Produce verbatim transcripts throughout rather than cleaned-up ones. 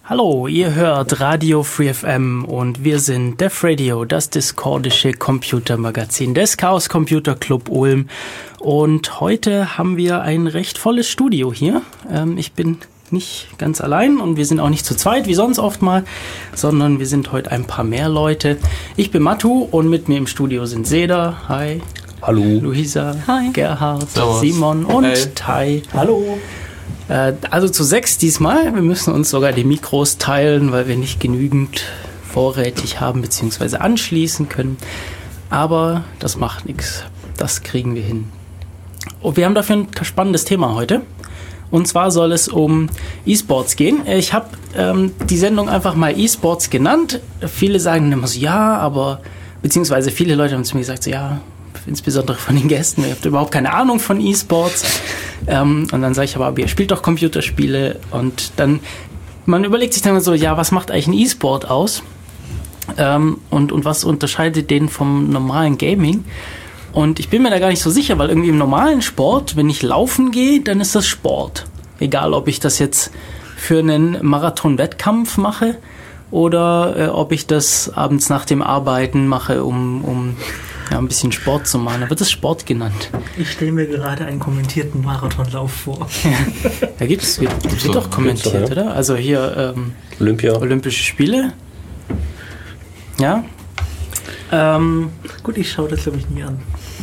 Hallo, ihr hört Radio Free F M und wir sind Def Radio, das discordische Computermagazin des Chaos Computer Club Ulm. Und heute haben wir ein recht volles Studio hier. Ähm, ich bin nicht ganz allein und wir sind auch nicht zu zweit, wie sonst oft mal, sondern wir sind heute ein paar mehr Leute. Ich bin Matu und mit mir im Studio sind Seda, hi. Hallo. Luisa, hi. Gerhard, Servus. Simon und Hey. Tai. Hallo. Also zu sechs diesmal. Wir müssen uns sogar die Mikros teilen, weil wir nicht genügend vorrätig haben bzw. anschließen können. Aber das macht nichts. Das kriegen wir hin. Und wir haben dafür ein spannendes Thema heute. Und zwar soll es um E-Sports gehen. Ich habe ähm, die Sendung einfach mal E-Sports genannt. Viele sagen immer so, ja, aber beziehungsweise viele Leute haben zu mir gesagt, so, ja, insbesondere von den Gästen, ihr habt überhaupt keine Ahnung von E-Sports. Ähm, und dann sage ich aber, aber ihr spielt doch Computerspiele. Und dann, man überlegt sich dann so, ja, was macht eigentlich ein E-Sport aus? Ähm, und, und was unterscheidet den vom normalen Gaming? Und ich bin mir da gar nicht so sicher, weil irgendwie im normalen Sport, wenn ich laufen gehe, dann ist das Sport. Egal, ob ich das jetzt für einen Marathon-Wettkampf mache oder äh, ob ich das abends nach dem Arbeiten mache, um, um ja, ein bisschen Sport zu machen. Da wird es Sport genannt. Ich stelle mir gerade einen kommentierten Marathonlauf vor. Da gibt es, wird, wird so, doch kommentiert, gibt's doch, ja. oder? Also hier ähm, Olympia. Olympische Spiele. Ja. Ähm, Gut, ich schaue das glaube ich nie an.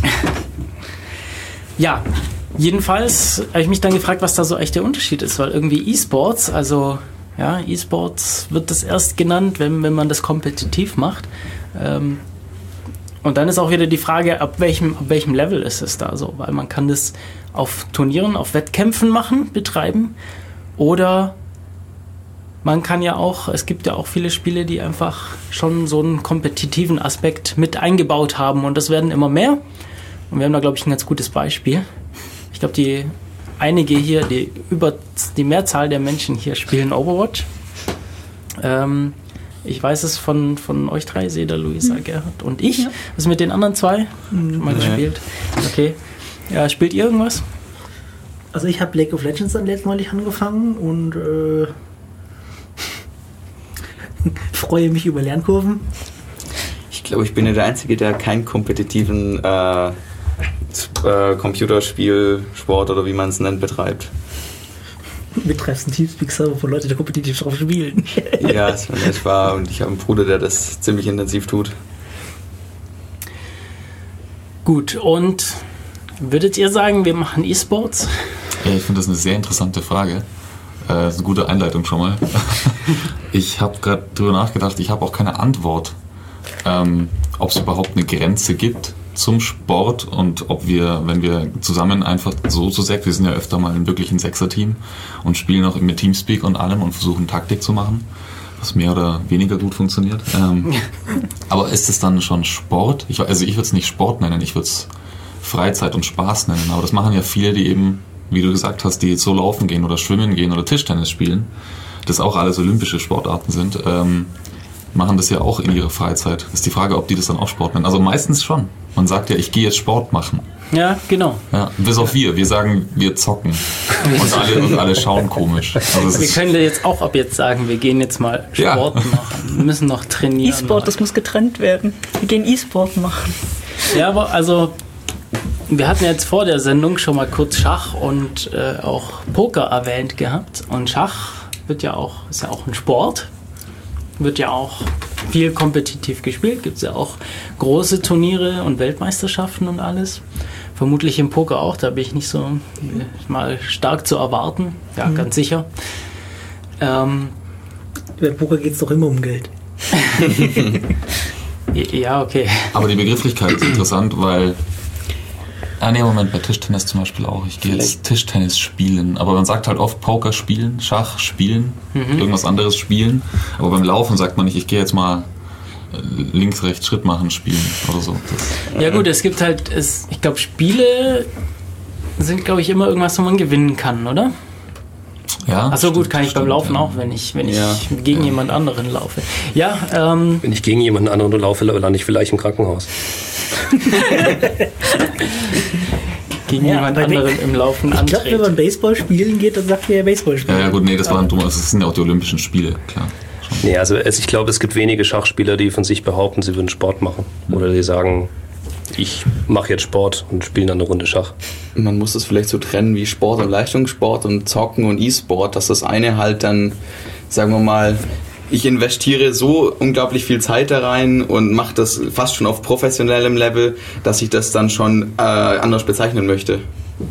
ja, jedenfalls habe ich mich dann gefragt, was da so echt der Unterschied ist, weil irgendwie E-Sports, also ja, E-Sports wird das erst genannt, wenn, wenn man das kompetitiv macht. Ähm, Und dann ist auch wieder die Frage, ab welchem, ab welchem Level ist es da so? Weil man kann das auf Turnieren, auf Wettkämpfen machen, betreiben. Oder man kann ja auch, es gibt ja auch viele Spiele, die einfach schon so einen kompetitiven Aspekt mit eingebaut haben. Und das werden immer mehr. Und wir haben da, glaube ich, ein ganz gutes Beispiel. Ich glaube, die einige hier, die über die Mehrzahl der Menschen hier spielen Overwatch. Ähm, Ich weiß es von, von euch drei, Seda, Luisa, mhm. Gerhard und ich. Ja. Was ist mit den anderen zwei? Mhm. Mal gespielt. Okay. Ja, spielt ihr irgendwas? Also ich habe League of Legends dann letztmalig angefangen und äh, freue mich über Lernkurven. Ich glaube, ich bin ja der Einzige, der keinen kompetitiven äh, äh, Computerspiel, Sport oder wie man es nennt, betreibt. Betreibst einen Teamspeak-Server von Leuten, die kompetitiv drauf spielen. Ja, das war nicht wahr und ich habe einen Bruder, der das ziemlich intensiv tut. Gut, und würdet ihr sagen, wir machen E-Sports? Ja, ich finde das eine sehr interessante Frage. Äh, das ist eine gute Einleitung schon mal. Ich habe gerade drüber nachgedacht, ich habe auch keine Antwort, ähm, ob es überhaupt eine Grenze gibt zum Sport und ob wir, wenn wir zusammen einfach so zu sechs, wir sind ja öfter mal ein wirklichen Sechser-Team und spielen auch mit Teamspeak und allem und versuchen Taktik zu machen, was mehr oder weniger gut funktioniert. Ähm, aber ist es dann schon Sport? Ich, also ich würde es nicht Sport nennen, ich würde es Freizeit und Spaß nennen, aber das machen ja viele, die eben, wie du gesagt hast, die so laufen gehen oder schwimmen gehen oder Tischtennis spielen, das auch alles olympische Sportarten sind, ähm, machen das ja auch in ihrer Freizeit. Ist die Frage, ob die das dann auch Sport nennen. Also meistens schon. Man sagt ja, ich gehe jetzt Sport machen. Ja, genau. Ja, bis auf wir. Wir sagen, wir zocken. Und alle, und alle schauen komisch. Also es Wir ist, können ja jetzt auch ab jetzt sagen, wir gehen jetzt mal Sport Ja. machen. Wir müssen noch trainieren. E-Sport, das muss getrennt werden. Wir gehen E-Sport machen. Ja, aber also, wir hatten jetzt vor der Sendung schon mal kurz Schach und äh, auch Poker erwähnt gehabt. Und Schach wird ja auch, ist ja auch ein Sport. Wird ja auch viel kompetitiv gespielt. Gibt es ja auch große Turniere und Weltmeisterschaften und alles. Vermutlich im Poker auch, da bin ich nicht so äh, mal stark zu erwarten. Ja, mhm. ganz sicher. Ähm, Bei Poker geht es doch immer um Geld. ja, okay. aber die Begrifflichkeit ist interessant, weil Ah ne, Moment, bei Tischtennis zum Beispiel auch. Ich gehe jetzt Tischtennis spielen. Aber man sagt halt oft Poker spielen, Schach spielen, mhm. irgendwas anderes spielen. Aber beim Laufen sagt man nicht, ich gehe jetzt mal links, rechts Schritt machen spielen oder so. Das ja gut, es gibt halt, es, ich glaube Spiele sind glaube ich immer irgendwas, wo man gewinnen kann, oder? Ja. Achso gut, kann ich stimmt, beim Laufen ja. auch, wenn ich, wenn Ja. ich gegen Ja. jemand anderen laufe. Ja, ähm... Wenn ich gegen jemanden anderen laufe, lande ich vielleicht im Krankenhaus. gegen Ja, jemand bei anderen Ba- im Laufen Ich glaube, wenn antrete. man Baseball spielen geht, dann sagt ihr ja Baseball spielen. Ja, ja gut, nee, das, waren, das sind ja auch die Olympischen Spiele, klar. Nee, also es, ich glaube, es gibt wenige Schachspieler, die von sich behaupten, sie würden Sport machen. Oder die sagen, ich mache jetzt Sport und spiele dann eine Runde Schach. Man muss das vielleicht so trennen wie Sport und Leistungssport und Zocken und E-Sport, dass das eine halt dann, sagen wir mal, ich investiere so unglaublich viel Zeit da rein und mache das fast schon auf professionellem Level, dass ich das dann schon äh, anders bezeichnen möchte.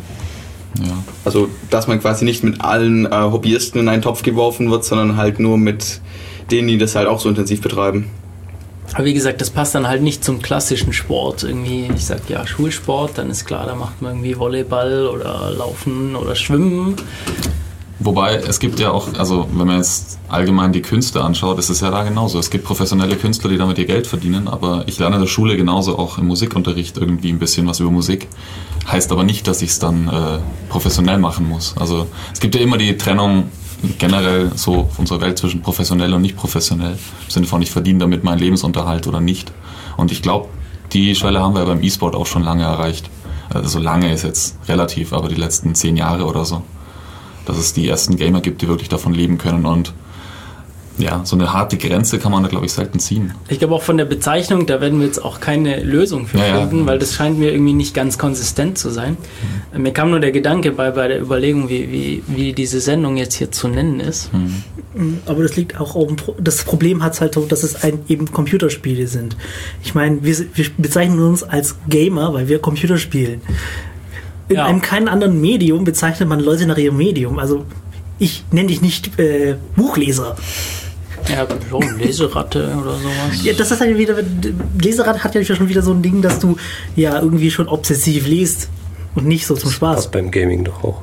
Ja. Also, dass man quasi nicht mit allen äh, Hobbyisten in einen Topf geworfen wird, sondern halt nur mit denen, die das halt auch so intensiv betreiben. Aber wie gesagt, das passt dann halt nicht zum klassischen Sport. Irgendwie, ich sag ja Schulsport, dann ist klar, da macht man irgendwie Volleyball oder Laufen oder Schwimmen. Wobei, es gibt ja auch, also wenn man jetzt allgemein die Künste anschaut, ist es ja da genauso. Es gibt professionelle Künstler, die damit ihr Geld verdienen, aber ich lerne in der Schule genauso auch im Musikunterricht irgendwie ein bisschen was über Musik. Heißt aber nicht, dass ich es dann äh, professionell machen muss. Also es gibt ja immer die Trennung generell so auf unserer Welt zwischen professionell und nicht professionell. Im Sinne von, ich verdiene damit meinen Lebensunterhalt oder nicht. Und ich glaube, die Schwelle haben wir beim E-Sport auch schon lange erreicht. Also lange ist jetzt relativ, aber die letzten zehn Jahre oder so. Dass es die ersten Gamer gibt, die wirklich davon leben können. Und ja, so eine harte Grenze kann man da, glaube ich, selten ziehen. Ich glaube auch von der Bezeichnung, da werden wir jetzt auch keine Lösung für Ja, finden, ja. weil das scheint mir irgendwie nicht ganz konsistent zu sein. Mhm. Mir kam nur der Gedanke bei, bei der Überlegung, wie, wie, wie diese Sendung jetzt hier zu nennen ist. Mhm. Aber das liegt auch auf dem Pro- das Problem hat es halt so, dass es ein, eben Computerspiele sind. Ich meine, wir, wir bezeichnen uns als Gamer, weil wir Computer spielen. In Ja. einem keinem anderen Medium bezeichnet man Leute nach ihrem Medium. Also ich nenne dich nicht äh, Buchleser. Ja, so Leseratte oder sowas. Ja, das ist halt wieder, Leserad hat ja schon wieder so ein Ding, dass du ja irgendwie schon obsessiv liest und nicht so zum Spaß. Passt beim Gaming doch auch.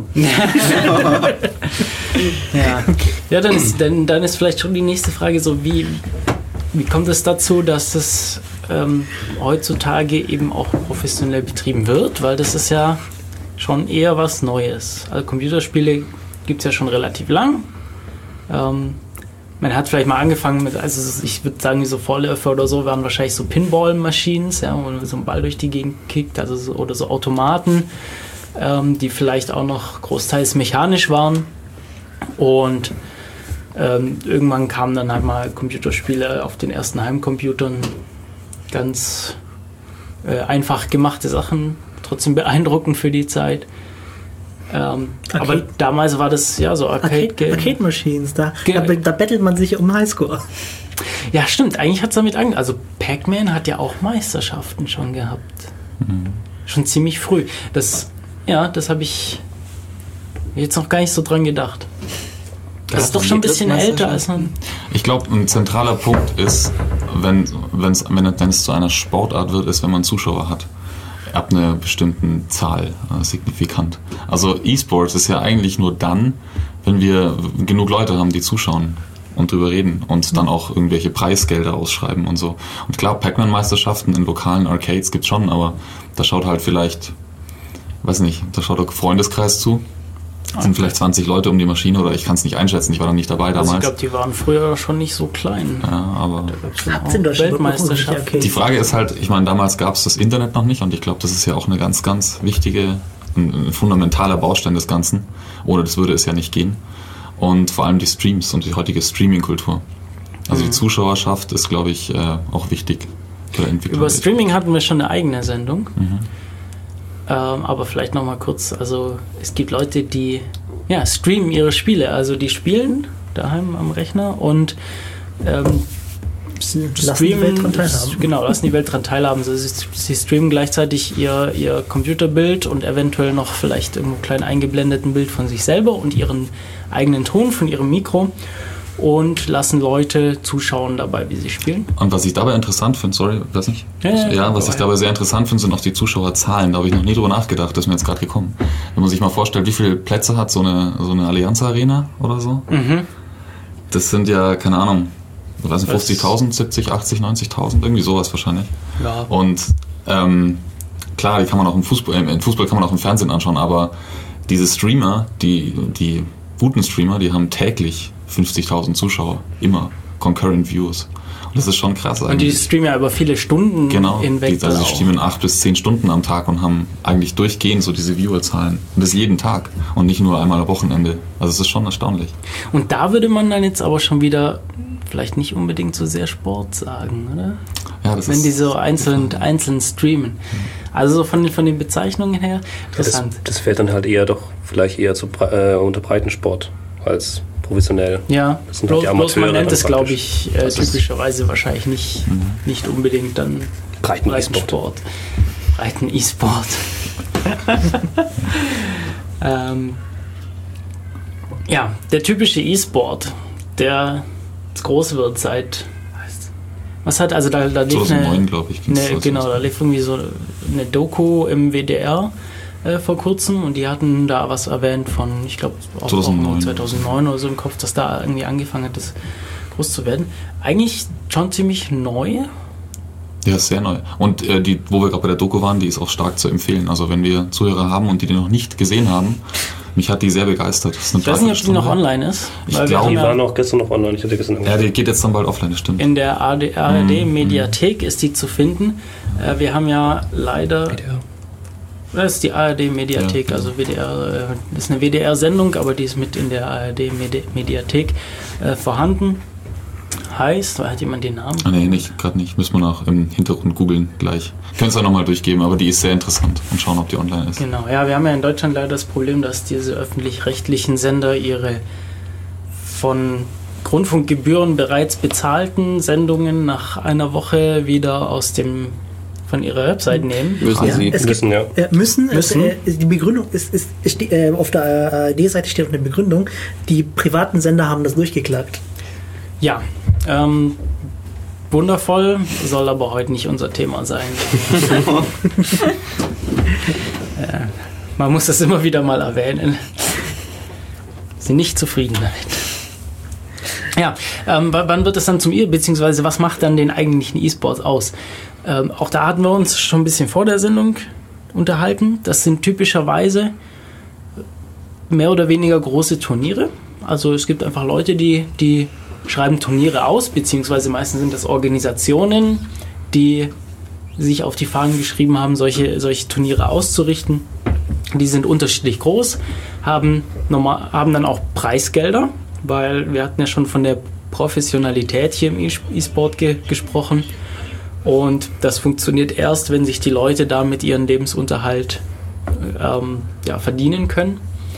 Ja, ja dann, ist, dann, dann ist vielleicht schon die nächste Frage so, wie, wie kommt es dazu, dass es ähm, heutzutage eben auch professionell betrieben wird? Weil das ist ja schon eher was Neues. Also Computerspiele gibt es ja schon relativ lang. Ähm, man hat vielleicht mal angefangen mit, also ich würde sagen, so Vorläufer oder so waren wahrscheinlich so Pinball-Machines, ja, wo man so einen Ball durch die Gegend kickt, also so, oder so Automaten, ähm, die vielleicht auch noch großteils mechanisch waren. Und ähm, irgendwann kamen dann halt mal Computerspiele auf den ersten Heimcomputern, ganz äh, einfach gemachte Sachen, trotzdem beeindruckend für die Zeit. Ähm, aber damals war das ja so Arcade-Game. Arcade Machines, da, Ge- da, da bettelt man sich um Highscore. Ja, stimmt, eigentlich hat es damit angefangen. Also Pac-Man hat ja auch Meisterschaften schon gehabt. Mhm. Schon ziemlich früh. Das, ja, das habe ich jetzt noch gar nicht so dran gedacht. Das ist doch schon ein bisschen älter als man. Ich glaube, ein zentraler Punkt ist, wenn, wenn's, wenn es zu einer Sportart wird, ist, wenn man Zuschauer hat. Ab einer bestimmten Zahl, äh, signifikant. Also E-Sports ist ja eigentlich nur dann, wenn wir genug Leute haben, die zuschauen und drüber reden und dann auch irgendwelche Preisgelder ausschreiben und so. Und klar, Pac-Man-Meisterschaften in lokalen Arcades gibt's schon, aber da schaut halt vielleicht, weiß nicht, da schaut der Freundeskreis zu. Es sind vielleicht zwanzig Leute um die Maschine oder ich kann es nicht einschätzen, ich war noch nicht dabei damals. Also ich glaube, die waren früher schon nicht so klein. Ja, aber Hat's in Deutschland Weltmeisterschaft. Okay. die Frage ist halt, ich meine, damals gab es das Internet noch nicht und ich glaube, das ist ja auch eine ganz, ganz wichtige, ein, ein fundamentaler Baustein des Ganzen. Ohne das würde es ja nicht gehen. Und vor allem die Streams und die heutige Streaming-Kultur. Also Mhm. die Zuschauerschaft ist, glaube ich, äh, auch wichtig für die Entwicklung. Über Streaming hatten wir schon eine eigene Sendung. Mhm. Ähm, aber vielleicht nochmal kurz, also es gibt Leute, die ja, streamen ihre Spiele, also die spielen daheim am Rechner und ähm, Lassen die Welt dran teilhaben. Genau, lassen die Welt dran teilhaben. Also sie, sie streamen gleichzeitig ihr, ihr Computerbild und eventuell noch vielleicht irgendwo klein eingeblendeten Bild von sich selber und ihren eigenen Ton von ihrem Mikro und lassen Leute zuschauen dabei, wie sie spielen. Und was ich dabei interessant finde, sorry, weiß nicht? Ja, ja, ja, was ja. ich dabei sehr interessant finde, sind auch die Zuschauerzahlen. Da habe ich noch nie drüber nachgedacht, das ist mir jetzt gerade gekommen. Wenn man sich mal vorstellt, wie viele Plätze hat so eine, so eine Allianz Arena oder so? Mhm. Das sind ja, keine Ahnung, ich weiß nicht, Das- fünfzigtausend, siebzig, achtzig, neunzigtausend, irgendwie sowas wahrscheinlich. Ja. Und ähm, klar, die kann man auch im Fußball, äh, im Fußball kann man auch im Fernsehen anschauen, aber diese Streamer, die, die guten Streamer, die haben täglich fünfzigtausend Zuschauer, immer, Concurrent Views. Und das ist schon krass eigentlich. Und die streamen ja über viele Stunden genau, hinweg. Die, also die streamen acht bis zehn Stunden am Tag und haben eigentlich durchgehend so diese Viewerzahlen. Und das jeden Tag und nicht nur einmal am Wochenende. Also es ist schon erstaunlich. Und da würde man dann jetzt aber schon wieder vielleicht nicht unbedingt so sehr Sport sagen, oder? Ja, das Wenn ist die so einzeln, einzeln streamen. Also so von, von den Bezeichnungen her Das, interessant. das fällt dann halt eher doch vielleicht eher zu, äh, unter Breitensport als professionell. Ja, Das sind bloß, halt die bloß man Amateure nennt dann es, glaube praktisch. ich, äh, Das ist- typischerweise wahrscheinlich nicht, Mhm. nicht unbedingt dann Breiten- Breitensport. Breiten E-Sport. ähm, ja, der typische E-Sport, der groß wird seit... Was hat, also da, da lief zweitausendneun, eine, glaube ich. ging's eine, los. genau, da lief irgendwie so eine Doku im W D R äh, vor kurzem und die hatten da was erwähnt von, ich glaube, auch zweitausendneun. auch zweitausendneun oder so im Kopf, dass da irgendwie angefangen hat, das groß zu werden. Eigentlich schon ziemlich neu. Ja, ist sehr neu. Und äh, die, wo wir gerade bei der Doku waren, die ist auch stark zu empfehlen. Also wenn wir Zuhörer haben und die die noch nicht gesehen haben, mich hat die sehr begeistert. Das ist eine Ich weiß nicht, ob die noch Dreiviertelstunde. online ist. Ich weil wir glaube, haben Die ja waren auch gestern noch online. Ich hatte gestern Ja, die geht jetzt dann bald offline, das stimmt. in der A R Mhm. D-Mediathek ist die zu finden. Äh, wir haben ja leider... Das ist die A R D-Mediathek, Ja, also W D R, äh, das ist eine W D R-Sendung, aber die ist mit in der A R D-Mediathek äh, vorhanden. Heißt, hat jemand den Namen? Ah, nee, nicht, gerade nicht. Müssen wir noch im Hintergrund googeln gleich. Können es auch nochmal durchgeben, aber die ist sehr interessant und schauen, ob die online ist. Genau, ja, wir haben ja in Deutschland leider das Problem, dass diese öffentlich-rechtlichen Sender ihre von Rundfunkgebühren bereits bezahlten Sendungen nach einer Woche wieder aus dem von ihrer Website nehmen. Müssen Ja, sie. es gibt, Müssen, ja. äh, müssen, Müssen. Es, äh, die Begründung ist, ist, ist ste- äh, auf der A R D-Seite steht auch eine Begründung, die privaten Sender haben das durchgeklagt. Ja, ähm, wundervoll, soll aber heute nicht unser Thema sein. äh, man muss das immer wieder mal erwähnen. Sind nicht zufrieden damit. Ja, ähm, w- wann wird es dann zum E, beziehungsweise was macht dann den eigentlichen E-Sports aus? Ähm, auch da hatten wir uns schon ein bisschen vor der Sendung unterhalten. Das sind typischerweise mehr oder weniger große Turniere. Also es gibt einfach Leute, die, die schreiben Turniere aus, beziehungsweise meistens sind das Organisationen, die sich auf die Fahnen geschrieben haben, solche, solche Turniere auszurichten. Die sind unterschiedlich groß, haben, normal, haben dann auch Preisgelder, weil wir hatten ja schon von der Professionalität hier im E- E-Sport ge gesprochen. Und das funktioniert erst, wenn sich die Leute damit ihren Lebensunterhalt ähm, ja, verdienen können.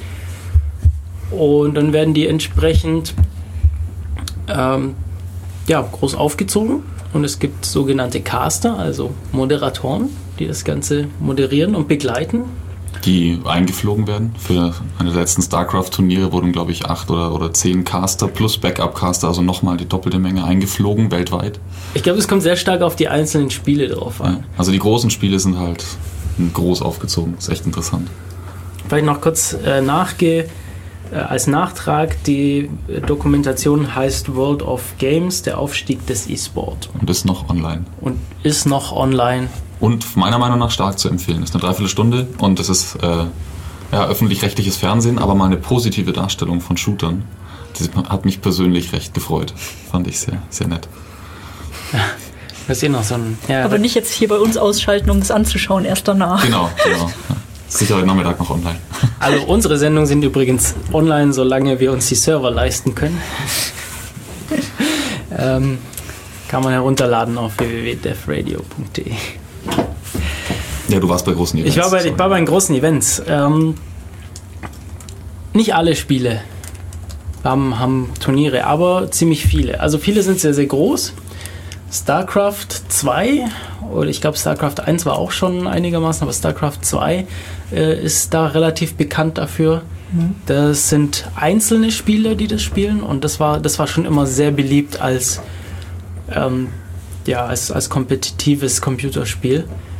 Und dann werden die entsprechend ähm, ja, groß aufgezogen. Und es gibt sogenannte Caster, also Moderatoren, die das Ganze moderieren und begleiten. Die eingeflogen werden. Für eine der letzten StarCraft-Turniere wurden, glaube ich, acht oder, oder zehn Caster plus Backup-Caster, also nochmal die doppelte Menge eingeflogen weltweit. Ich glaube, es kommt sehr stark auf die einzelnen Spiele drauf an. Ja. Also die großen Spiele sind halt groß aufgezogen. Ist echt interessant. Vielleicht noch kurz äh, nachge äh, als Nachtrag, die äh, Dokumentation heißt World of Games, der Aufstieg des E-Sport Und ist noch online. und ist noch online. Und meiner Meinung nach stark zu empfehlen. Ist eine Dreiviertelstunde und es ist äh, ja, öffentlich-rechtliches Fernsehen, aber mal eine positive Darstellung von Shootern. Das hat mich persönlich recht gefreut. Fand ich sehr, sehr nett. Das ist eh noch so ein... Ja, Aber nicht jetzt hier bei uns ausschalten, um es anzuschauen, erst danach. Genau, genau. Ja. Sicher heute Nachmittag noch online. Also unsere Sendungen sind übrigens online, solange wir uns die Server leisten können. ähm, kann man herunterladen auf w w w punkt devradio punkt de. Ja, du warst bei großen Events. Ich war bei, ich sorry. war bei den großen Events. Ähm, nicht alle Spiele haben, haben Turniere, aber ziemlich viele. Also viele sind sehr, sehr groß. StarCraft zwei, oder ich glaube StarCraft eins war auch schon einigermaßen, aber StarCraft zwei äh, ist da relativ bekannt dafür. Das sind einzelne Spieler, die das spielen, und das war, das war schon immer sehr beliebt als, ähm, ja, als, als kompetitives Computerspiel.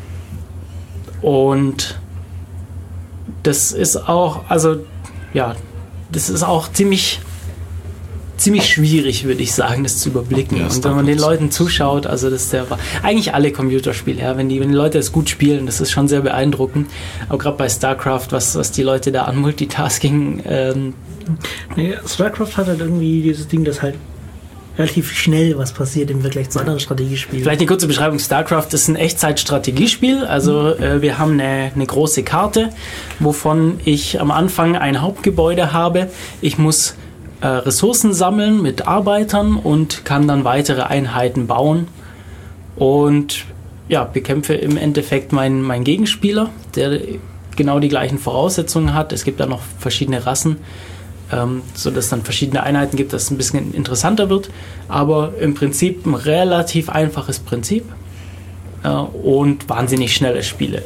Und das ist auch, also ja, das ist auch ziemlich, ziemlich schwierig, würde ich sagen, das zu überblicken. Ja, und wenn man den StarCraft. Leuten zuschaut, also das ist der, eigentlich alle Computerspiele, ja, wenn die, wenn die Leute das gut spielen, das ist schon sehr beeindruckend. Aber gerade bei StarCraft, was, was die Leute da an Multitasking, ähm, Nee, StarCraft hat halt irgendwie dieses Ding, dass halt relativ schnell was passiert im Vergleich zu anderen Strategiespielen. Vielleicht eine kurze Beschreibung. StarCraft ist ein Echtzeit-Strategiespiel. Also äh, wir haben eine, eine große Karte, wovon ich am Anfang ein Hauptgebäude habe. Ich muss äh, Ressourcen sammeln mit Arbeitern und kann dann weitere Einheiten bauen. Und ja, bekämpfe im Endeffekt meinen, meinen Gegenspieler, der genau die gleichen Voraussetzungen hat. Es gibt da noch verschiedene Rassen, ähm, sodass es dann verschiedene Einheiten gibt, dass es ein bisschen interessanter wird. Aber im Prinzip ein relativ einfaches Prinzip äh, und wahnsinnig schnelle Spiele.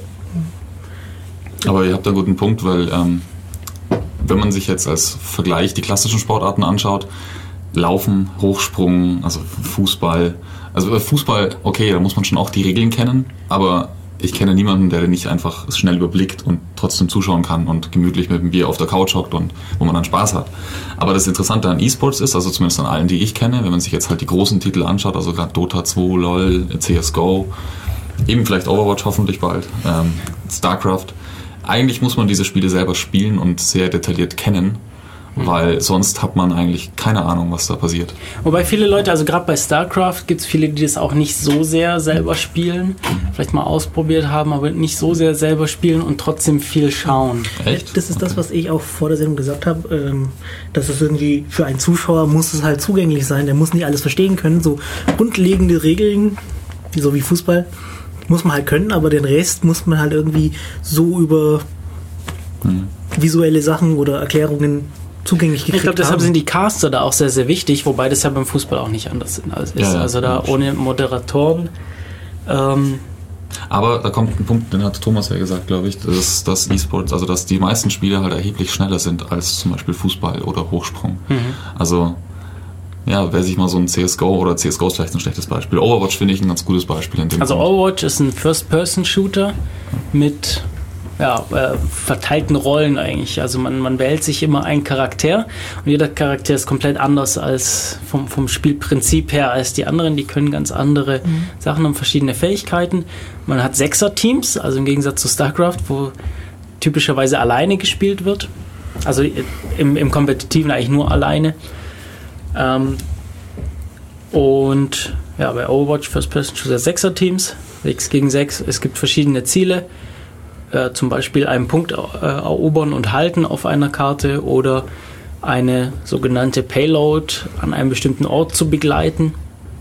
Aber ihr habt einen guten Punkt, weil ähm, wenn man sich jetzt als Vergleich die klassischen Sportarten anschaut, Laufen, Hochsprung, also Fußball, also Fußball, okay, da muss man schon auch die Regeln kennen, aber ich kenne niemanden, der nicht einfach schnell überblickt und trotzdem zuschauen kann und gemütlich mit dem Bier auf der Couch hockt und wo man dann Spaß hat. Aber das Interessante an E-Sports ist, also zumindest an allen, die ich kenne, wenn man sich jetzt halt die großen Titel anschaut, also gerade Dota zwei, LoL, C S G O, eben vielleicht Overwatch hoffentlich bald, ähm, StarCraft, eigentlich muss man diese Spiele selber spielen und sehr detailliert kennen, weil sonst hat man eigentlich keine Ahnung, was da passiert. Wobei viele Leute, also gerade bei StarCraft gibt es viele, die das auch nicht so sehr selber spielen, vielleicht mal ausprobiert haben, aber nicht so sehr selber spielen und trotzdem viel schauen. Echt? Das ist okay. Das, was ich auch vor der Sendung gesagt habe, ähm, dass es irgendwie für einen Zuschauer muss es halt zugänglich sein, der muss nicht alles verstehen können, so grundlegende Regeln, so wie Fußball, muss man halt können, aber den Rest muss man halt irgendwie so über hm. visuelle Sachen oder Erklärungen zugänglich gekriegt. Ich glaube, deshalb haben. sind die Caster da auch sehr, sehr wichtig, wobei das ja beim Fußball auch nicht anders ist. Ja, ja, also da ohne Moderatoren. Ähm, Aber da kommt ein Punkt, den hat Thomas ja gesagt, glaube ich, dass, dass E-Sports, also dass die meisten Spiele halt erheblich schneller sind als zum Beispiel Fußball oder Hochsprung. Mhm. Also ja, wer sich mal so ein C S G O oder C S G O ist vielleicht ein schlechtes Beispiel. Overwatch finde ich ein ganz gutes Beispiel in dem Also Punkt. Overwatch ist ein First-Person-Shooter mit ja, äh, verteilten Rollen eigentlich. Also man, man wählt sich immer einen Charakter und jeder Charakter ist komplett anders als vom, vom Spielprinzip her als die anderen. Die können ganz andere mhm. Sachen, haben verschiedene Fähigkeiten. Man hat Sechser-Teams, also im Gegensatz zu StarCraft, wo typischerweise alleine gespielt wird. Also im, im Kompetitiven eigentlich nur alleine. Ähm, und ja, bei Overwatch First-Person-Shooter Sechser-Teams, sechs gegen sechs. Es gibt verschiedene Ziele. Äh, zum Beispiel einen Punkt äh, erobern und halten auf einer Karte oder eine sogenannte Payload an einem bestimmten Ort zu begleiten.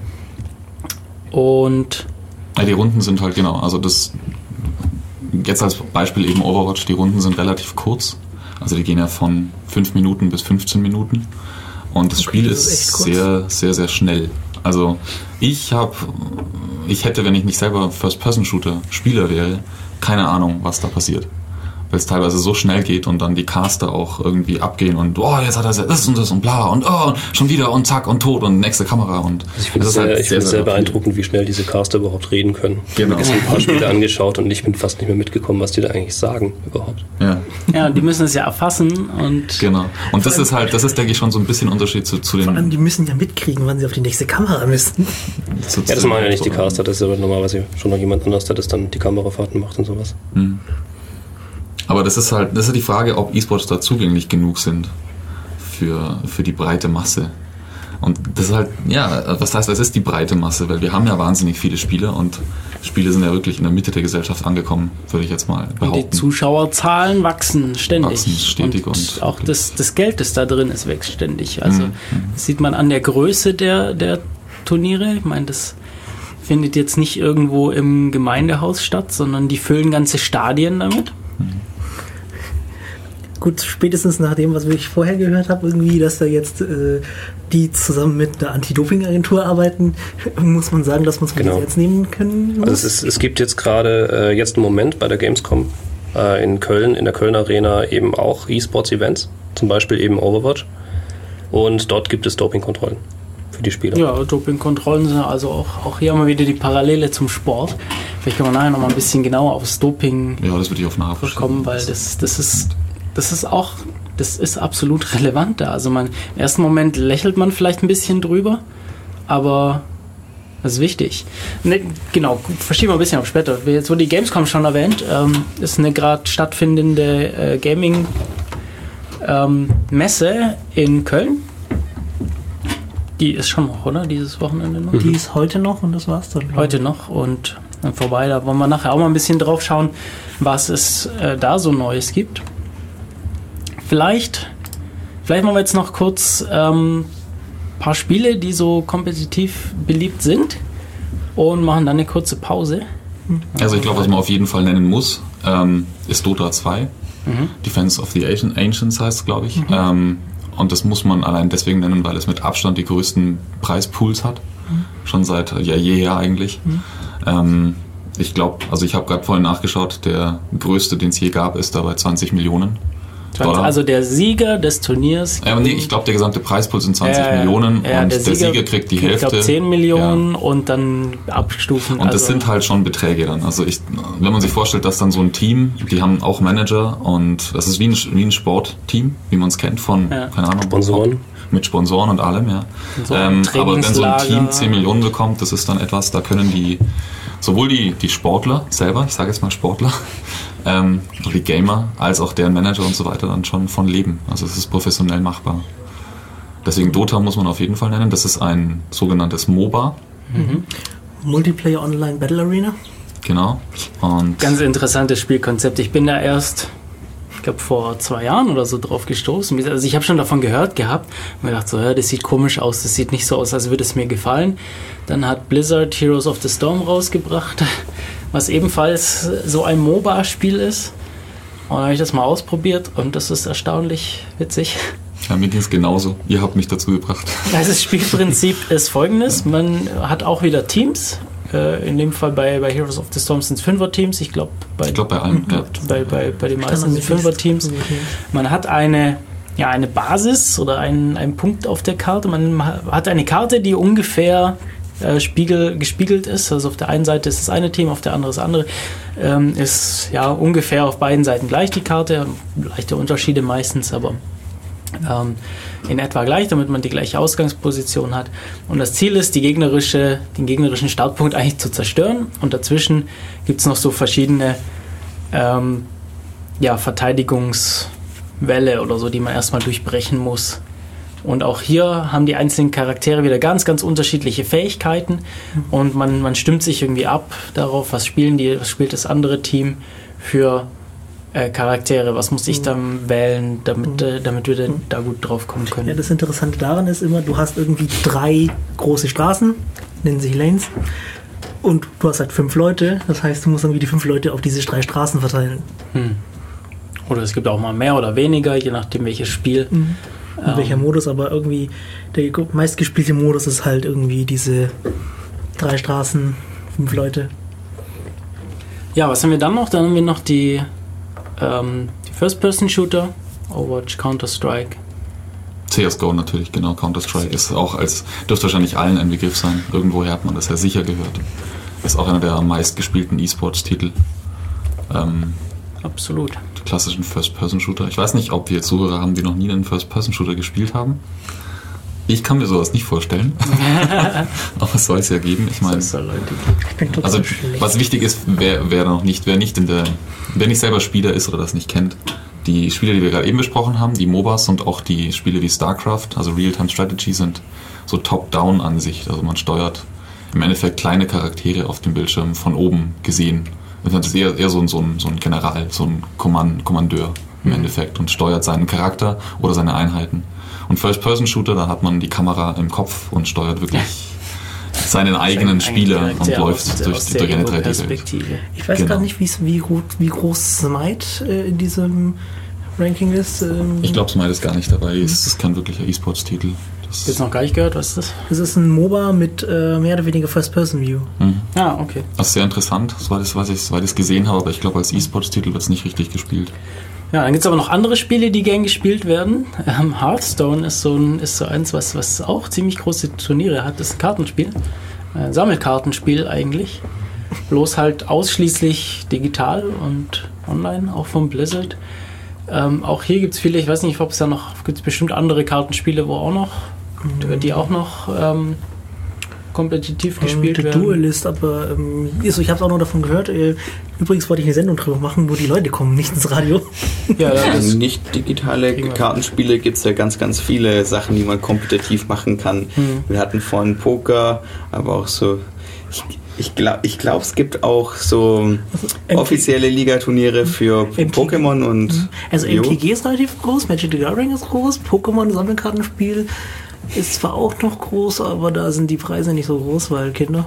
Und ja, die Runden sind halt genau, also das jetzt als Beispiel eben Overwatch, die Runden sind relativ kurz, also die gehen ja von fünf Minuten bis fünfzehn Minuten und das okay, Spiel das ist, ist sehr, sehr, sehr schnell. Also ich habe, ich hätte, wenn ich nicht selber First-Person-Shooter-Spieler wäre, keine Ahnung, was da passiert. Weil es teilweise so schnell geht und dann die Caster auch irgendwie abgehen und oh, jetzt hat er das und das und bla und oh, schon wieder und zack und tot und nächste Kamera und also ich finde es sehr, halt sehr, sehr, sehr beeindruckend, wie schnell diese Caster überhaupt reden können. Genau. Ich habe mir ein paar Spiele angeschaut und ich bin fast nicht mehr mitgekommen, was die da eigentlich sagen überhaupt. Ja, ja und die müssen es ja erfassen und genau. Und das ist halt, das ist denke ich schon so ein bisschen Unterschied zu, zu den... Vor allem, die müssen ja mitkriegen, wann sie auf die nächste Kamera müssen. Zu, ja, das machen ja nicht die Caster, das ist aber normalerweise schon noch jemand anders, der das dann die Kamerafahrten macht und sowas. Hm. Aber das ist halt, das ist die Frage, ob E-Sports da zugänglich genug sind für, für die breite Masse. Und das ist halt, ja, was heißt, das ist die breite Masse, weil wir haben ja wahnsinnig viele Spieler und Spiele sind ja wirklich in der Mitte der Gesellschaft angekommen, würde ich jetzt mal behaupten. Und die Zuschauerzahlen wachsen ständig. Wachsen stetig und, und auch das, das Geld, das da drin ist, wächst ständig. Also mhm. das sieht man an der Größe der, der Turniere. Ich meine, das findet jetzt nicht irgendwo im Gemeindehaus statt, sondern die füllen ganze Stadien damit. Mhm. Gut, spätestens nach dem, was ich vorher gehört habe, irgendwie, dass da jetzt äh, die zusammen mit einer Anti-Doping-Agentur arbeiten, muss man sagen, dass man es genau. jetzt nehmen können muss. Also es, ist, es gibt jetzt gerade, äh, jetzt im Moment bei der Gamescom äh, in Köln, in der Köln Arena eben auch E-Sports-Events, zum Beispiel eben Overwatch. Und dort gibt es Dopingkontrollen für die Spieler. Ja, Dopingkontrollen sind also auch, auch hier mal wieder die Parallele zum Sport. Vielleicht können wir nachher noch mal ein bisschen genauer aufs Doping ja, das würde ich auf nachher kommen, weil das, das ist... Das ist auch, das ist absolut relevant da. Also man, im ersten Moment lächelt man vielleicht ein bisschen drüber, aber das ist wichtig. Ne, genau, verschieben wir ein bisschen auf später. Jetzt wurde die Gamescom schon erwähnt. Ähm, ist eine gerade stattfindende äh, Gaming-Messe ähm, in Köln. Die ist schon noch, oder? Dieses Wochenende noch? Die ist heute noch und das war's dann. Heute noch und dann vorbei. Da wollen wir nachher auch mal ein bisschen drauf schauen, was es äh, da so Neues gibt. Vielleicht, vielleicht machen wir jetzt noch kurz ähm, ein paar Spiele, die so kompetitiv beliebt sind und machen dann eine kurze Pause. Also ich glaube, was man auf jeden Fall nennen muss, ähm, ist Dota zwei. Mhm. Defense of the Ancients heißt es, glaube ich. Mhm. Ähm, und das muss man allein deswegen nennen, weil es mit Abstand die größten Preispools hat. Mhm. Schon seit ja, jeher eigentlich. Mhm. Ähm, ich glaube, also ich habe gerade vorhin nachgeschaut, der größte, den es je gab, ist da bei zwanzig Millionen. Dollar. Also der Sieger des Turniers. Ja, nee, ich glaube, der gesamte Preispool sind zwanzig äh, Millionen ja, und der der Sieger, Sieger kriegt die kriegt, Hälfte. Ich glaube zehn Millionen ja. Und dann abstufen. Und also das sind halt schon Beträge dann. Also ich, wenn man sich vorstellt, dass dann so ein Team, die haben auch Manager und das ist wie ein, wie ein Sportteam, wie man es kennt von, ja. keine Ahnung, Sponsoren. Mit Sponsoren und allem, ja. So ähm, aber wenn so ein Team zehn Millionen bekommt, das ist dann etwas, da können die, sowohl die, die Sportler selber, ich sage jetzt mal Sportler, ähm, die Gamer, als auch deren Manager und so weiter dann schon von leben. Also es ist professionell machbar. Deswegen Dota muss man auf jeden Fall nennen. Das ist ein sogenanntes MOBA. Mhm. Multiplayer Online Battle Arena. Genau. Und ganz interessantes Spielkonzept. Ich bin da erst, ich glaube vor zwei Jahren oder so drauf gestoßen. Also ich habe schon davon gehört gehabt und mir gedacht, so, ja, das sieht komisch aus, das sieht nicht so aus, als würde es mir gefallen. Dann hat Blizzard Heroes of the Storm rausgebracht, was ebenfalls so ein MOBA-Spiel ist. Und dann habe ich das mal ausprobiert und das ist erstaunlich witzig. Ja, mir ging es genauso. Ihr habt mich dazu gebracht. Das Spielprinzip ist folgendes. Man hat auch wieder Teams. In dem Fall bei, bei Heroes of the Storm sind es Fünfer-Teams. Ich glaube, bei, glaub, bei allen. Ja. Bei, bei, bei den meisten sind es Fünfer-Teams. Man hat eine, ja, eine Basis oder einen, einen Punkt auf der Karte. Man hat eine Karte, die ungefähr äh, spiegel, gespiegelt ist. Also auf der einen Seite ist das eine Team, auf der anderen das andere. Ähm, ist ja ungefähr auf beiden Seiten gleich die Karte. Leichte Unterschiede meistens, aber ähm, in etwa gleich, damit man die gleiche Ausgangsposition hat. Und das Ziel ist, die gegnerische, den gegnerischen Startpunkt eigentlich zu zerstören. Und dazwischen gibt es noch so verschiedene ähm, ja, Verteidigungswälle oder so, die man erstmal durchbrechen muss. Und auch hier haben die einzelnen Charaktere wieder ganz, ganz unterschiedliche Fähigkeiten. Und man, man stimmt sich irgendwie ab darauf, was spielen die, was spielt das andere Team für Äh, Charaktere, was muss ich dann wählen, damit, äh, damit wir denn da gut drauf kommen können. Ja, das Interessante daran ist immer, du hast irgendwie drei große Straßen, nennen sich Lanes, und du hast halt fünf Leute, das heißt, du musst irgendwie die fünf Leute auf diese drei Straßen verteilen. Hm. Oder es gibt auch mal mehr oder weniger, je nachdem welches Spiel. Mhm. Und ähm. welcher Modus, aber irgendwie der meistgespielte Modus ist halt irgendwie diese drei Straßen, fünf Leute. Ja, was haben wir dann noch? Dann haben wir noch die die First-Person-Shooter, Overwatch, Counter-Strike. C S G O natürlich, genau. Counter-Strike ist auch als, dürfte wahrscheinlich allen ein Begriff sein. Irgendwoher hat man das ja sicher gehört. Ist auch einer der meistgespielten E-Sports-Titel. Ähm, Absolut. Die klassischen First-Person-Shooter. Ich weiß nicht, ob wir Zuhörer haben, die noch nie einen First-Person-Shooter gespielt haben. Ich kann mir sowas nicht vorstellen. Aber es soll es ja geben. Ich meine, also was wichtig ist, wer, wer noch nicht, wer nicht in der, wer nicht selber Spieler ist oder das nicht kennt, die Spiele, die wir gerade eben besprochen haben, die MOBAs und auch die Spiele wie StarCraft, also Real-Time Strategy, sind so Top-Down-Ansicht. Also man steuert im Endeffekt kleine Charaktere auf dem Bildschirm von oben gesehen. Das ist eher, eher so, ein, so, ein, so ein General, so ein Kommand, Kommandeur im mhm. Endeffekt und steuert seinen Charakter oder seine Einheiten. Und First-Person-Shooter, da hat man die Kamera im Kopf und steuert wirklich seinen eigenen Spieler und läuft aus, durch, aus durch eine drei D-Welt. Ich weiß genau. gar nicht, wie, wie groß Smite äh, in diesem Ranking ist. Ähm ich glaube, Smite ist gar nicht dabei. Es ist kein wirklicher E-Sports-Titel. Das jetzt noch gar nicht gehört, was ist das? Das ist ein MOBA mit äh, mehr oder weniger First-Person-View. Mhm. Ah, okay. Das ist sehr interessant, soweit ich es gesehen habe, aber ich glaube, als E-Sports-Titel wird es nicht richtig gespielt. Ja, dann gibt es aber noch andere Spiele, die gern gespielt werden. Ähm, Hearthstone ist so, ein, ist so eins, was, was auch ziemlich große Turniere hat. Das ist ein Kartenspiel. Ein Sammelkartenspiel eigentlich. Bloß halt ausschließlich digital und online, auch von Blizzard. Ähm, auch hier gibt es viele, ich weiß nicht, ob es da noch, gibt es bestimmt andere Kartenspiele, wo auch noch, die auch noch ähm, kompetitiv gespielt der werden. Duelist, aber ähm, also ich habe auch noch davon gehört. Äh, übrigens wollte ich eine Sendung drüber machen, wo die Leute kommen, nicht ins Radio. Ja, das Also nicht digitale Kartenspiele gibt es ja ganz, ganz viele Sachen, die man kompetitiv machen kann. Mhm. Wir hatten vorhin Poker, aber auch so. Ich, ich glaube, ich glaub, es gibt auch so also, offizielle Ligaturniere für M T G. Pokémon und. Also Yu. M T G ist relativ groß, Magic the Gathering ist groß, Pokémon Sammelkartenspiel ist zwar auch noch groß, aber da sind die Preise nicht so groß, weil Kinder.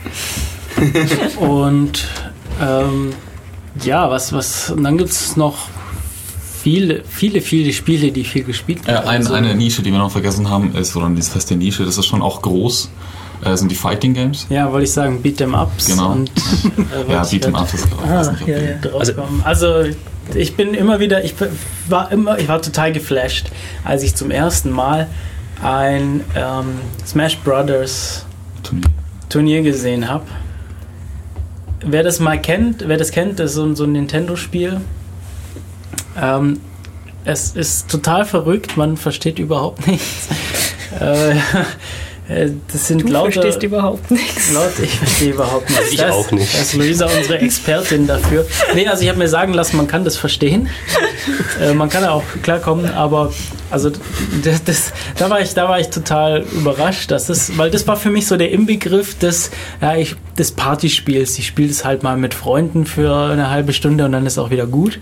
Und ähm, ja, was, was, und dann gibt es noch viele, viele, viele Spiele, die viel gespielt Äh, werden. ein, Also, eine Nische, die wir noch vergessen haben, ist, oder diese feste Nische, das ist schon auch groß, äh, sind die Fighting Games. ja, wollte ich sagen, Beat'em-Ups. Genau. Und, äh, Ja, wollte ich Beat'em grad Up ist auch, Ah, weiß nicht, ob ja, die- ja. draufkommen. Also, ich bin immer wieder, ich war immer, ich war total geflasht, als ich zum ersten Mal ein ähm, Smash Brothers Turnier. Turnier gesehen habe. Wer das mal kennt, wer das kennt, das ist so, ein- so ein Nintendo-Spiel. Ähm, es ist total verrückt, man versteht überhaupt nichts. äh, äh, das sind Du lauter, verstehst überhaupt nichts. Laut, ich verstehe überhaupt nichts. Ich das, auch nicht. Das ist Luisa unsere Expertin dafür. Nee, also ich habe mir sagen lassen, man kann das verstehen. Äh, man kann ja auch klarkommen, aber also das, das, da war ich, da war ich total überrascht, dass das, weil das war für mich so der Inbegriff des, ja, ich, des Partyspiels. Ich spiele das halt mal mit Freunden für eine halbe Stunde und dann ist auch wieder gut.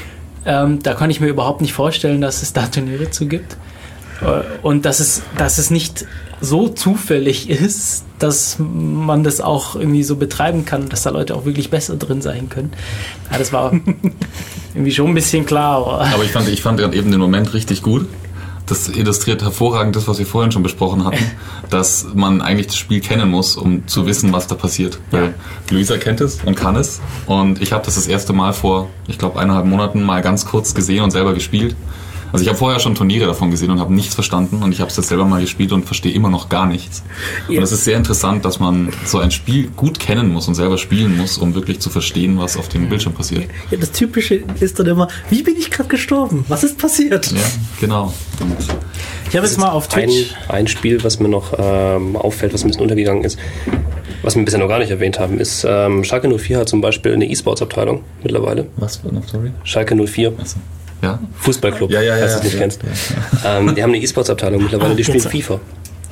Ähm, da kann ich mir überhaupt nicht vorstellen, dass es da Turniere zu gibt. Äh, und dass es, dass es nicht so zufällig ist, dass man das auch irgendwie so betreiben kann, dass da Leute auch wirklich besser drin sein können. Ja, das war irgendwie schon ein bisschen klar. Aber Aber ich fand, ich fand gerade eben den Moment richtig gut. Das illustriert hervorragend das, was wir vorhin schon besprochen hatten, dass man eigentlich das Spiel kennen muss, um zu wissen, was da passiert. Weil Luisa kennt es und kann es. Und ich habe das das erste Mal vor, ich glaube, eineinhalb Monaten mal ganz kurz gesehen und selber gespielt. Also ich habe vorher schon Turniere davon gesehen und habe nichts verstanden und ich habe es jetzt selber mal gespielt und verstehe immer noch gar nichts. Und es ist sehr interessant, dass man so ein Spiel gut kennen muss und selber spielen muss, um wirklich zu verstehen, was auf dem Bildschirm passiert. Ja, das Typische ist dann immer, wie bin ich gerade gestorben? Was ist passiert? Ja, genau. Und ich habe jetzt mal auf Twitch. Ein, ein Spiel, was mir noch ähm, auffällt, was ein bisschen untergegangen ist, was wir bisher noch gar nicht erwähnt haben, ist, ähm, Schalke null vier hat zum Beispiel eine E-Sports-Abteilung mittlerweile. was war noch, sorry? Schalke null vier, Achso. Ja? Fußballclub, Ja, ja, ja, falls du es nicht ja, kennst. ja, Ähm, die haben eine E-Sports-Abteilung mittlerweile, Ah, die spielen jetzt. FIFA.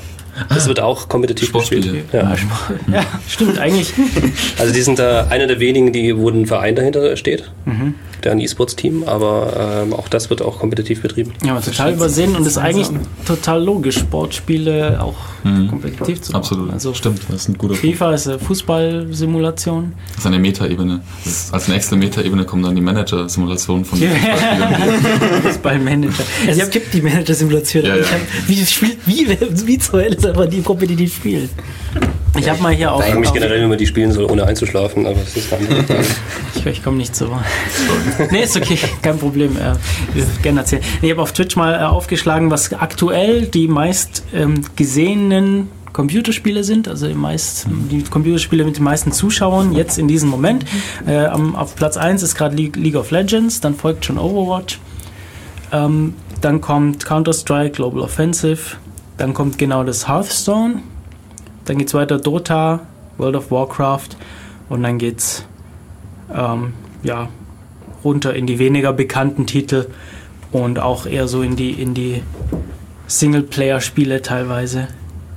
Das wird auch kompetitiv Sportspiele. gespielt. Ja. Ja, stimmt, eigentlich. Also die sind da einer der wenigen, die, wo ein Verein dahinter steht, der ein E-Sports-Team, aber ähm, auch das wird auch kompetitiv betrieben. Ja, aber total übersehen und ist eigentlich total logisch, Sportspiele auch kompetitiv zu machen. Absolut. Also Stimmt, das ist ein guter Punkt. FIFA ist eine Fußballsimulation. Das ist eine Meta-Ebene. Das ist- Als nächste Meta-Ebene kommt dann die Manager-Simulation von den Fußballspielern. Fußballmanager. Es Also, gibt die Manager-Simulation. Ja, aber ja. ich hab- Wie, spielt, wie, wie zur Hölle soll man die kompetitiv spielen? ich habe mal hier auf. Ich frage mich auf generell, wie man die spielen soll, ohne einzuschlafen, aber das ist dann ich ich komme nicht so. Nee, ist okay, kein Problem. Äh, ich würde gerne erzählen. Ich habe auf Twitch mal äh, aufgeschlagen, was aktuell die meist ähm, gesehenen Computerspiele sind, also die, meist, die Computerspiele mit den meisten Zuschauern jetzt in diesem Moment. Äh, am, auf Platz eins ist gerade League, League of Legends, dann folgt schon Overwatch, ähm, dann kommt Counter-Strike, Global Offensive, dann kommt genau das Hearthstone, dann geht's weiter Dota, World of Warcraft und dann geht's ähm, ja, runter in die weniger bekannten Titel und auch eher so in die, in die Singleplayer-Spiele teilweise.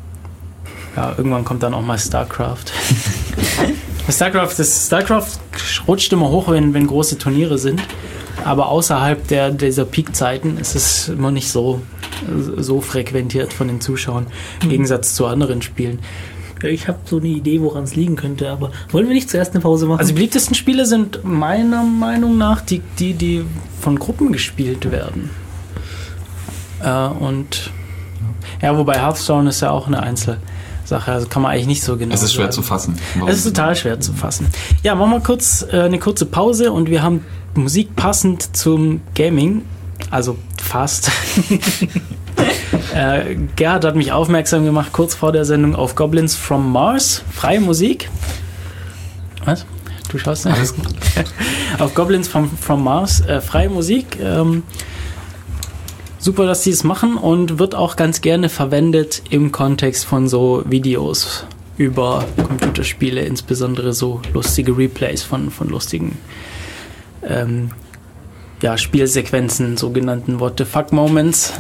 Ja, irgendwann kommt dann auch mal StarCraft. StarCraft, das, StarCraft rutscht immer hoch, wenn, wenn große Turniere sind, aber außerhalb der, dieser Peak-Zeiten ist es immer nicht so, so frequentiert von den Zuschauern, im Gegensatz zu anderen Spielen. Ich habe so eine Idee, woran es liegen könnte, aber wollen wir nicht zuerst eine Pause machen? Also die beliebtesten Spiele sind meiner Meinung nach die, die, die von Gruppen gespielt werden. Äh, und ja, wobei Hearthstone ist ja auch eine Einzelsache, also kann man eigentlich nicht so genau Es ist schwer sagen. zu fassen. Warum? Es ist total schwer zu fassen. Ja, machen wir kurz äh, eine kurze Pause und wir haben Musik passend zum Gaming, also fast. äh, Gerhard hat mich aufmerksam gemacht, kurz vor der Sendung, auf Goblins from Mars, freie Musik. Was? Du schaust nicht? Alles gut. Auf Goblins from, from Mars, äh, freie Musik. Ähm, super, dass die es machen und wird auch ganz gerne verwendet im Kontext von so Videos, über Computerspiele, insbesondere so lustige Replays von, von lustigen ähm, ja, Spielsequenzen, sogenannten What the fuck Moments.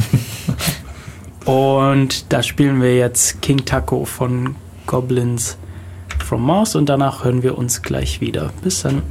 Und da spielen wir jetzt King Taco von Goblins from Mars und danach hören wir uns gleich wieder. Bis dann.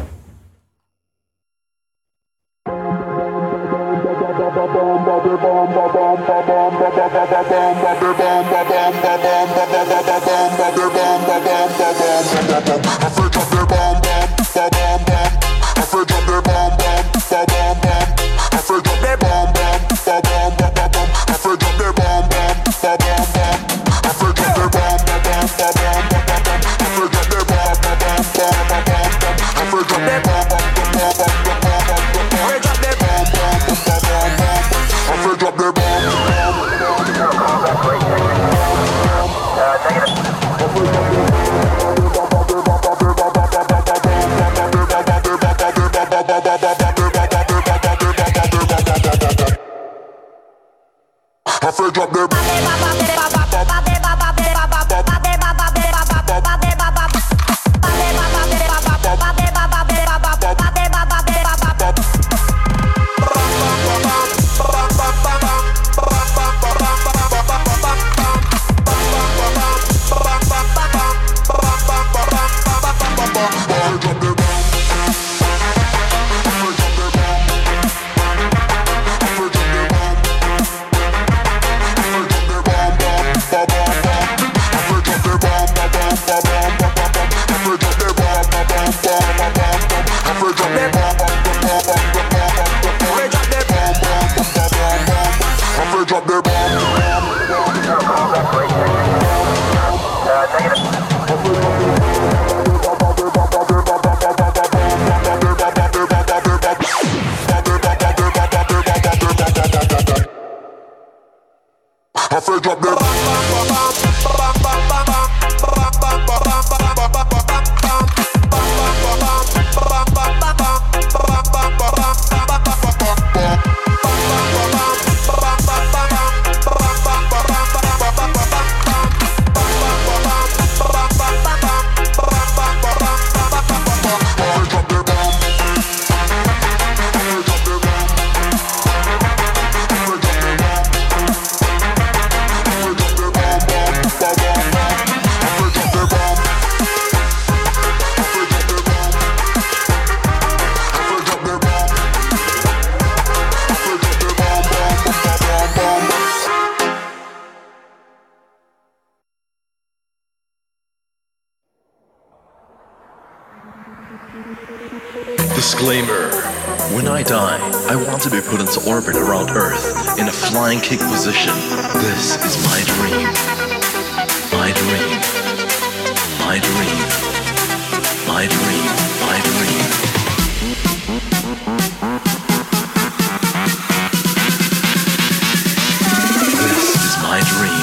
Disclaimer. When I die, I want to be put into orbit around Earth in a flying kick position. This is my dream. My dream. My dream. My dream. My dream. This is my dream.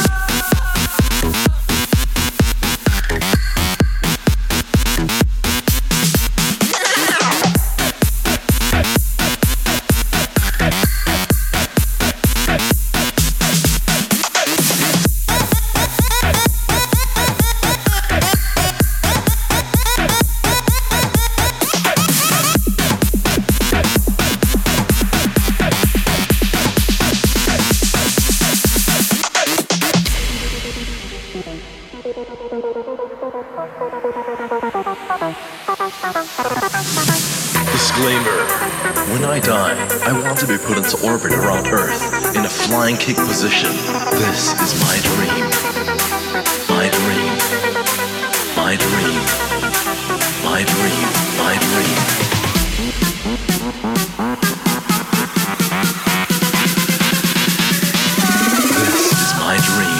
Disclaimer. When I die, I want to be put into orbit around Earth in a flying kick position. This is my dream. My dream. My dream. My dream. My dream. This is my dream.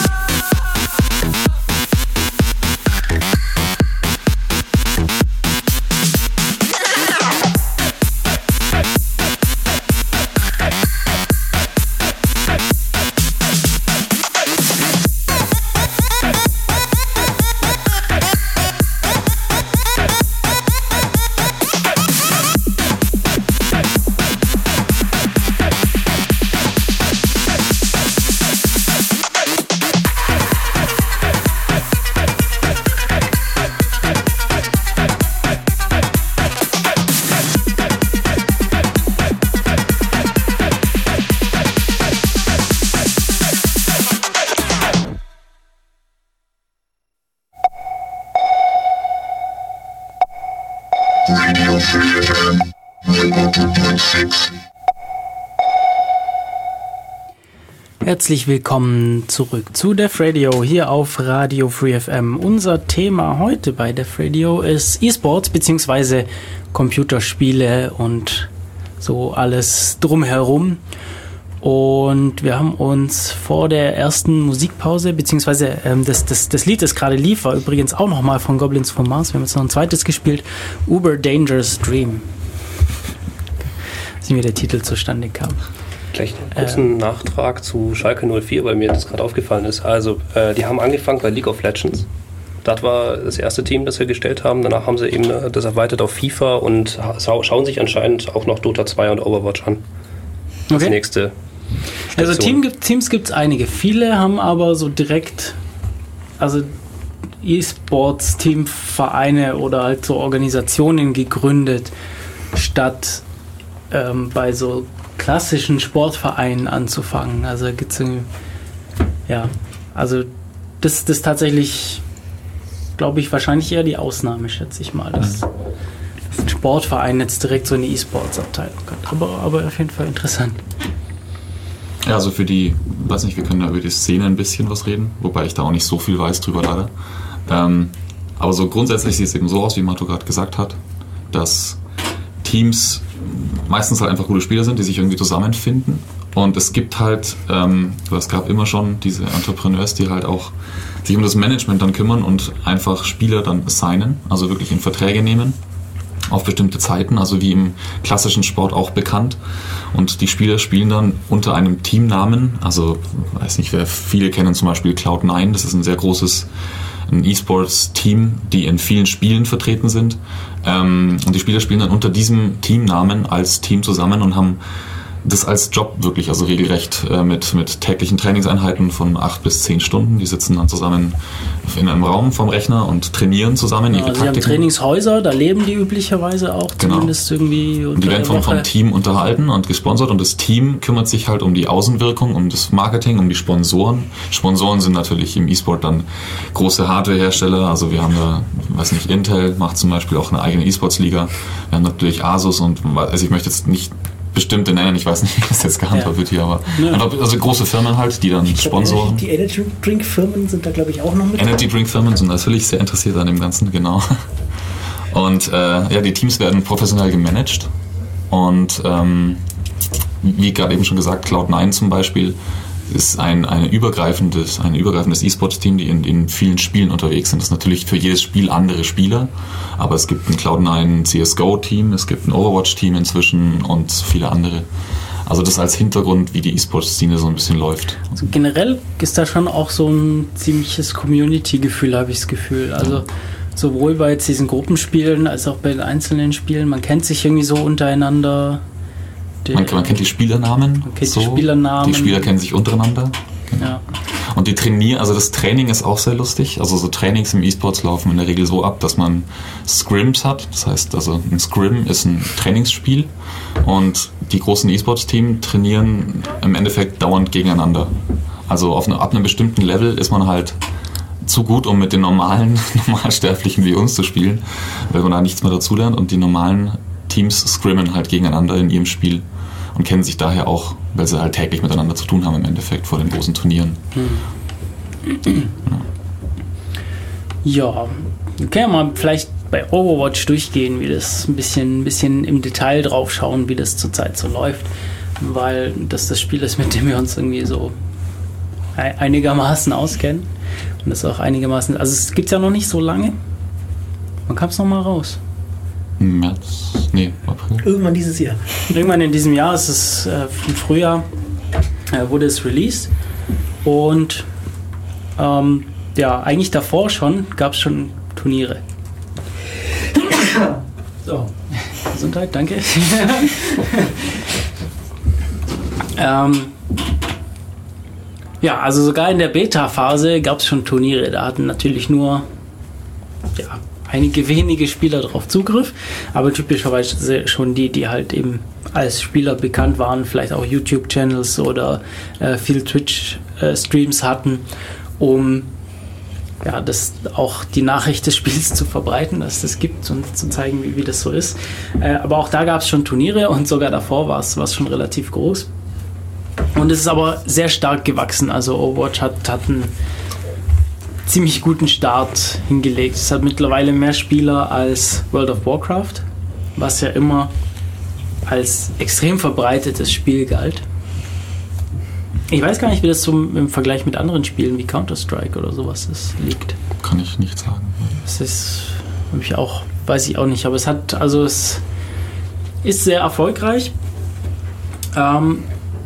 Herzlich willkommen zurück zu Def Radio hier auf Radio Free F M. Unser Thema heute bei Def Radio ist E-Sports bzw. Computerspiele und so alles drumherum. Und wir haben uns vor der ersten Musikpause, beziehungsweise ähm, das, das, das Lied, das gerade lief, war übrigens auch nochmal von Goblins from Mars. Wir haben jetzt noch ein zweites gespielt, Uber Dangerous Dream. Wie mir der Titel zustande kam. Gleich einen kurzen ähm, Nachtrag zu Schalke null vier, weil mir das gerade aufgefallen ist. Also, äh, die haben angefangen bei League of Legends. Das war das erste Team, das wir gestellt haben. Danach haben sie eben das erweitert auf FIFA und schauen sich anscheinend auch noch Dota zwei und Overwatch an. Das okay. nächste Station. Also Team gibt, Teams gibt es einige. Viele haben aber so direkt, also E-Sports-Teamvereine oder halt so Organisationen gegründet, statt ähm, bei so klassischen Sportvereinen anzufangen. Also gibt's ja, also das, das tatsächlich, glaube ich, wahrscheinlich eher die Ausnahme, schätze ich mal, dass, dass ein Sportverein jetzt direkt so eine E-Sports-Abteilung hat. Aber, aber auf jeden Fall interessant. Ja, also für die, weiß nicht, wir können da über die Szene ein bisschen was reden, wobei ich da auch nicht so viel weiß drüber leider. Ähm, aber so grundsätzlich sieht es eben so aus, wie Mato gerade gesagt hat, dass Teams meistens halt einfach gute Spieler sind, die sich irgendwie zusammenfinden. Und es gibt halt, ähm, es gab immer schon diese Entrepreneurs, die halt auch sich um das Management dann kümmern und einfach Spieler dann assignen, also wirklich in Verträge nehmen auf bestimmte Zeiten, also wie im klassischen Sport auch bekannt. Und die Spieler spielen dann unter einem Teamnamen, also weiß nicht, wer viele kennen zum Beispiel Cloud nine, das ist ein sehr großes ein E-Sports-Team, die in vielen Spielen vertreten sind. Ähm, und die Spieler spielen dann unter diesem Teamnamen als Team zusammen und haben das als Job wirklich, also regelrecht äh, mit, mit täglichen Trainingseinheiten von acht bis zehn Stunden. Die sitzen dann zusammen in einem Raum vom Rechner und trainieren zusammen ihre ja, sie haben Trainingshäuser, da leben die üblicherweise auch zumindest genau. irgendwie. Und die werden vom, vom Team unterhalten und gesponsert und das Team kümmert sich halt um die Außenwirkung, um das Marketing, um die Sponsoren. Sponsoren sind natürlich im E-Sport dann große Hardwarehersteller, also wir haben da, weiß nicht, Intel macht zum Beispiel auch eine eigene E-Sports-Liga. Wir haben natürlich Asus und, also ich möchte jetzt nicht bestimmte nennen, ich weiß nicht, wie das jetzt gehandhabt ja. wird hier, aber ja. also große Firmen halt, die dann sponsoren. Die Energy Drink Firmen sind da, glaube ich, auch noch mit. Energy Drink Firmen sind natürlich sehr interessiert an dem Ganzen, genau. Und äh, ja, die Teams werden professionell gemanagt und ähm, wie gerade eben schon gesagt, Cloud nine zum Beispiel ist ein, eine übergreifendes, ein übergreifendes E-Sports-Team, die in, in vielen Spielen unterwegs sind. Das ist natürlich für jedes Spiel andere Spieler, aber es gibt ein Cloud nine C S G O-Team, es gibt ein Overwatch-Team inzwischen und viele andere. Also das als Hintergrund, wie die E-Sports-Szene so ein bisschen läuft. Also generell ist da schon auch so ein ziemliches Community-Gefühl, habe ich das Gefühl. Also sowohl bei jetzt diesen Gruppenspielen als auch bei den einzelnen Spielen. Man kennt sich irgendwie so untereinander. Man, man kennt die Spielernamen. Man kennt so. die Spielernamen. Die Spieler kennen sich untereinander. Genau. Ja. Und die trainieren, also das Training ist auch sehr lustig. Also so Trainings im E-Sports laufen in der Regel so ab, dass man Scrims hat. Das heißt, also ein Scrim ist ein Trainingsspiel und die großen E-Sports-Teams trainieren im Endeffekt dauernd gegeneinander. Also auf eine, ab einem bestimmten Level ist man halt zu gut, um mit den normalen, Normalsterblichen wie uns zu spielen, weil man da nichts mehr dazulernt und die normalen Teams scrimmen halt gegeneinander in ihrem Spiel und kennen sich daher auch, weil sie halt täglich miteinander zu tun haben im Endeffekt vor den großen Turnieren. Hm. Ja, ja, wir können ja mal vielleicht bei Overwatch durchgehen, wie das ein bisschen, ein bisschen im Detail drauf schauen, wie das zurzeit so läuft, weil das das Spiel ist, mit dem wir uns irgendwie so einigermaßen auskennen und das auch einigermaßen, also es gibt es ja noch nicht so lange, wann kam es nochmal raus? März, nee, April. Irgendwann dieses Jahr. Irgendwann in diesem Jahr, es ist äh, im Frühjahr, äh, wurde es released und ähm, ja, eigentlich davor schon gab es schon Turniere. So, Gesundheit, danke. ähm, ja, also sogar in der Beta-Phase gab es schon Turniere, da hatten natürlich nur ja, einige wenige Spieler darauf Zugriff, aber typischerweise schon die, die halt eben als Spieler bekannt waren, vielleicht auch YouTube-Channels oder äh, viel Twitch-Streams hatten, um ja, das auch die Nachricht des Spiels zu verbreiten, dass es das gibt und zu zeigen, wie, wie das so ist. Äh, aber auch da gab es schon Turniere und sogar davor war es schon relativ groß. Und es ist aber sehr stark gewachsen. Also Overwatch hat, hat einen ziemlich guten Start hingelegt. Es hat mittlerweile mehr Spieler als World of Warcraft, was ja immer als extrem verbreitetes Spiel galt. Ich weiß gar nicht, wie das so im Vergleich mit anderen Spielen wie Counter-Strike oder sowas ist, liegt. Kann ich nicht sagen. Das ist, hab ich auch, weiß ich auch nicht, aber es hat, also es ist sehr erfolgreich. Ähm,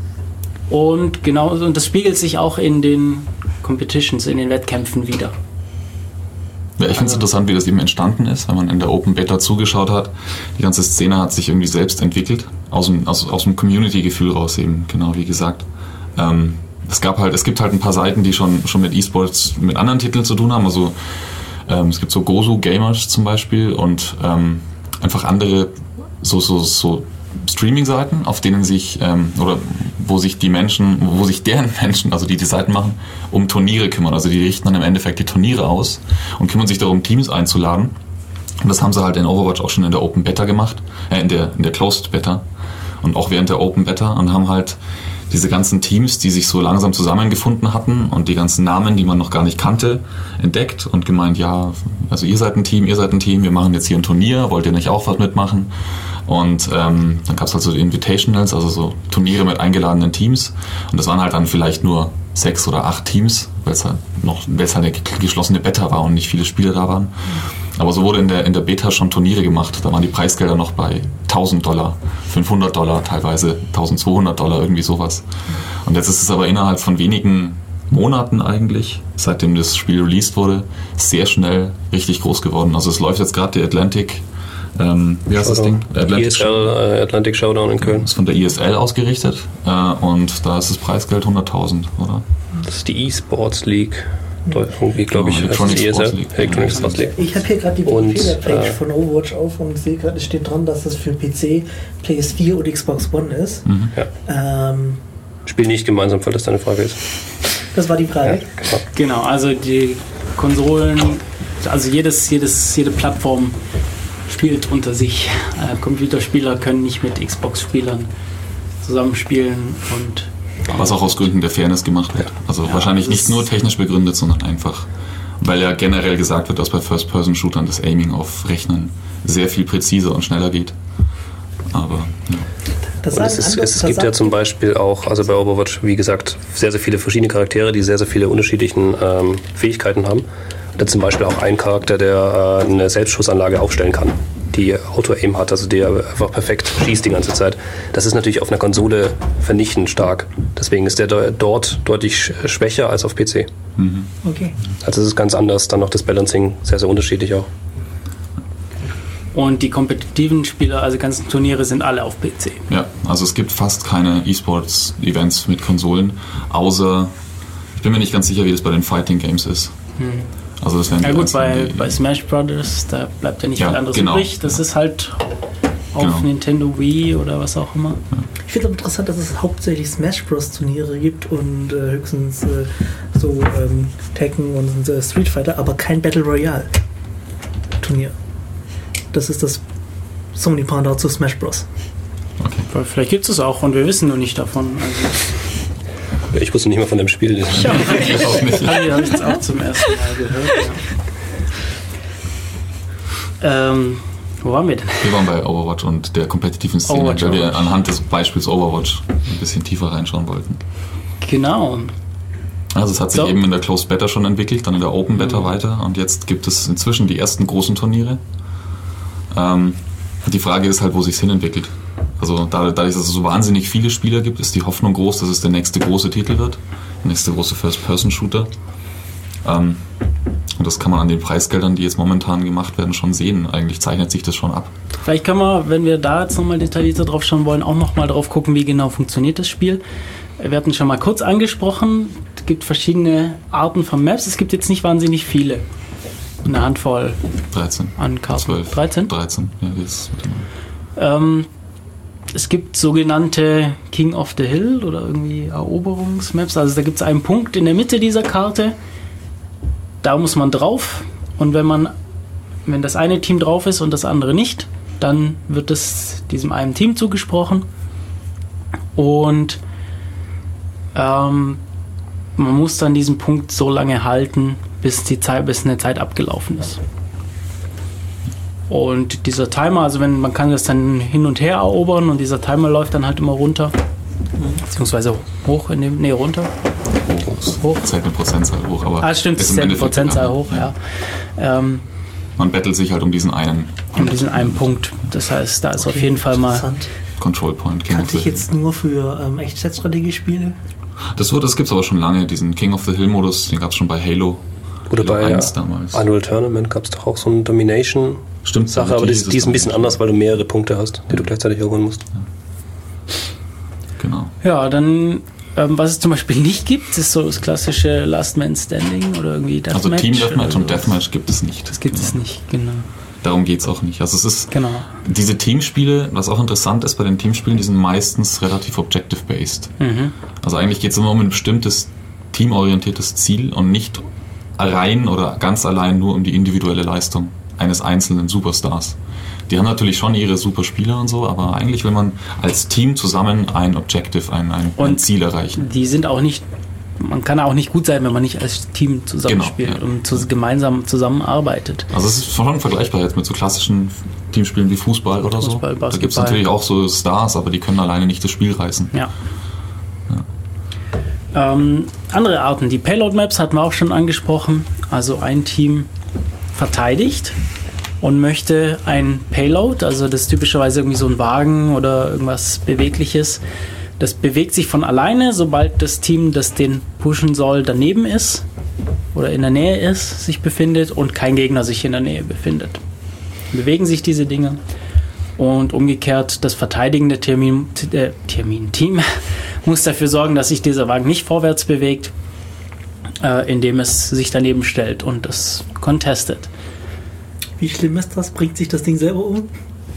und genau, und das spiegelt sich auch in den Competitions, in den Wettkämpfen wieder. Ja, ich finde es interessant, wie das eben entstanden ist, wenn man in der Open Beta zugeschaut hat. Die ganze Szene hat sich irgendwie selbst entwickelt, aus dem, aus, aus dem Community-Gefühl raus eben, genau wie gesagt. Ähm, es gab halt, es gibt halt ein paar Seiten, die schon, schon mit E-Sports, mit anderen Titeln zu tun haben. Also ähm, es gibt so Gozu Gamers zum Beispiel und ähm, einfach andere so, so, so Streaming-Seiten, auf denen sich, ähm, oder wo sich die Menschen, wo sich deren Menschen, also die die Seiten machen, um Turniere kümmern. Also die richten dann im Endeffekt die Turniere aus und kümmern sich darum, Teams einzuladen. Und das haben sie halt in Overwatch auch schon in der Open Beta gemacht, äh, in der, in der Closed Beta und auch während der Open Beta und haben halt diese ganzen Teams, die sich so langsam zusammengefunden hatten und die ganzen Namen, die man noch gar nicht kannte, entdeckt und gemeint, ja, also ihr seid ein Team, ihr seid ein Team, wir machen jetzt hier ein Turnier, wollt ihr nicht auch was mitmachen? Und ähm, dann gab es halt so Invitationals, also so Turniere mit eingeladenen Teams und das waren halt dann vielleicht nur sechs oder acht Teams, weil es halt noch, weil es halt eine geschlossene Beta war und nicht viele Spieler da waren. Aber so wurde in der, in der Beta schon Turniere gemacht. Da waren die Preisgelder noch bei tausend Dollar, fünfhundert Dollar, teilweise tausendzweihundert Dollar, irgendwie sowas. Und jetzt ist es aber innerhalb von wenigen Monaten eigentlich, seitdem das Spiel released wurde, sehr schnell richtig groß geworden. Also es läuft jetzt gerade die Atlantic, ähm, wie heißt das Ding? Atlantic, E S L, äh, Atlantic Showdown in Köln. Ist von der E S L ausgerichtet äh, und da ist das Preisgeld hunderttausend, oder? Das ist die E-Sports League. Irgendwie, glaube ich, Electronic heißt Sports E S L, League. Electronic Sports League. Ich habe hier gerade die Und, Wikipedia-Page äh, von Overwatch auf und sehe gerade, es steht dran, dass das für P C, P S vier und Xbox One ist. Mhm. Ja. Ähm, Spiel nicht gemeinsam, falls das deine Frage ist. das war die Frage. Ja, genau. Genau, also die Konsolen, also jedes, jedes, jede Plattform spielt unter sich. Äh, Computerspieler können nicht mit Xbox-Spielern zusammenspielen und Was auch aus Gründen der Fairness gemacht wird. Also Ja, wahrscheinlich das nicht ist- nur technisch begründet, sondern einfach, weil ja generell gesagt wird, dass bei First-Person-Shootern das Aiming auf Rechnen sehr viel präziser und schneller geht. Aber ja. Das Und sagen es, ist, andere- es das gibt ja sagen- zum Beispiel auch, also bei Overwatch, wie gesagt, sehr, sehr viele verschiedene Charaktere, die sehr, sehr viele unterschiedlichen ähm, Fähigkeiten haben. Da zum Beispiel auch ein Charakter, der äh, eine Selbstschussanlage aufstellen kann, die Auto-Aim hat, also der einfach perfekt schießt die ganze Zeit. Das ist natürlich auf einer Konsole vernichtend stark. Deswegen ist der de- dort deutlich sch- schwächer als auf P C. Okay. Also es ist ganz anders, dann noch das Balancing sehr, sehr unterschiedlich auch. Und die kompetitiven Spieler, also ganzen Turniere, sind alle auf P C. Ja, also es gibt fast keine E-Sports-Events mit Konsolen, außer, ich bin mir nicht ganz sicher, wie das bei den Fighting Games ist. Also das wären Ja die gut, einzigen, bei, die- bei Smash Brothers, da bleibt ja nicht Ja, viel anderes genau. übrig. Das ist halt auf Genau. Nintendo Wii oder was auch immer. Ich finde es interessant, dass es hauptsächlich Smash Bros. Turniere gibt und äh, höchstens äh, so ähm, Tekken und äh, Street Fighter, aber kein Battle Royale Turnier. Das ist das Sony Pendant zu Smash Bros. Aber vielleicht gibt es es auch und wir wissen nur nicht davon. Also, Ich wusste nicht mal von dem Spiel. Ich auch nicht. habe ich jetzt auch zum ersten Mal gehört. Ja. Ähm, wo waren wir denn? Wir waren bei Overwatch und der kompetitiven Szene, Overwatch, weil wir Overwatch. anhand des Beispiels Overwatch ein bisschen tiefer reinschauen wollten. Genau. Also es hat sich So. eben in der Closed Beta schon entwickelt, dann in der Open Beta Mhm. weiter und jetzt gibt es inzwischen die ersten großen Turniere. Ähm, die Frage ist halt, wo sich hin entwickelt. Also dadurch, dass es so wahnsinnig viele Spieler gibt, ist die Hoffnung groß, dass es der nächste große Titel wird, der nächste große First-Person-Shooter. Ähm, und das kann man an den Preisgeldern, die jetzt momentan gemacht werden, schon sehen. Eigentlich zeichnet sich das schon ab. Vielleicht können wir, wenn wir da jetzt nochmal detaillierter drauf schauen wollen, auch nochmal drauf gucken, wie genau funktioniert das Spiel. Wir hatten schon mal kurz angesprochen, es gibt verschiedene Arten von Maps. Es gibt jetzt nicht wahnsinnig viele. Eine Handvoll dreizehn. an Karten. zwölf. dreizehn? dreizehn. Ja, das Ähm, es gibt sogenannte King of the Hill oder irgendwie Eroberungsmaps. Also da gibt es einen Punkt in der Mitte dieser Karte, da muss man drauf und wenn man, wenn das eine Team drauf ist und das andere nicht, dann wird es diesem einen Team zugesprochen und ähm, man muss dann diesen Punkt so lange halten, bis die Zeit, bis eine Zeit abgelaufen ist. Und dieser Timer, also wenn man kann das dann hin und her erobern und dieser Timer läuft dann halt immer runter, beziehungsweise hoch in dem, nee, runter. Hoch, hoch. Zählt eine Prozentzahl hoch, aber ah, stimmt, es zählt eine Prozentzahl hoch, ja. ja. Ähm, man bettelt sich halt um diesen einen um diesen einen Punkt. Das heißt, da ist okay, auf jeden Fall mal Control Point. King Kannte ich jetzt nur für ähm, Echtzeitstrategiespiele? Das, das gibt es aber schon lange, diesen King of the Hill Modus, den gab es schon bei Halo. Oder Halo bei eins damals. Annual Tournament gab es doch auch so eine Domination Stimmt, Sache, aber die, die ist ein bisschen anders, weil du mehrere Punkte hast, die du gleichzeitig erobern musst. Ja. Genau. Ja, dann, ähm, was es zum Beispiel nicht gibt, ist so das klassische Last Man Standing oder irgendwie Deathmatch. Also Team Deathmatch und Deathmatch gibt es nicht. Das gibt genau. es nicht, genau. Darum geht es auch nicht. Also es ist genau. diese Teamspiele, was auch interessant ist bei den Teamspielen, die sind meistens relativ objective-based. Mhm. Also eigentlich geht es immer um ein bestimmtes teamorientiertes Ziel und nicht rein oder ganz allein nur um die individuelle Leistung eines einzelnen Superstars. Die haben natürlich schon ihre Superspieler und so, aber eigentlich will man als Team zusammen ein Objective, ein, ein, ein Ziel erreichen. Die sind auch nicht, man kann auch nicht gut sein, wenn man nicht als Team zusammenspielt genau, ja. und zu, gemeinsam zusammenarbeitet. Also es ist schon vergleichbar jetzt mit so klassischen Teamspielen wie Fußball oder Fußball, so. Da gibt es natürlich auch so Stars, aber die können alleine nicht das Spiel reißen. Ja. ja. Ähm, andere Arten, die Payload-Maps hatten wir auch schon angesprochen. Also ein Team verteidigt und möchte ein Payload, also das ist typischerweise irgendwie so ein Wagen oder irgendwas Bewegliches, das bewegt sich von alleine, sobald das Team, das den pushen soll, daneben ist oder in der Nähe ist, sich befindet und kein Gegner sich in der Nähe befindet. Bewegen sich diese Dinge und umgekehrt das verteidigende Termin, äh, Termin, Team muss dafür sorgen, dass sich dieser Wagen nicht vorwärts bewegt, äh, indem es sich daneben stellt und das contestet. Wie schlimm ist das? Bringt sich das Ding selber um?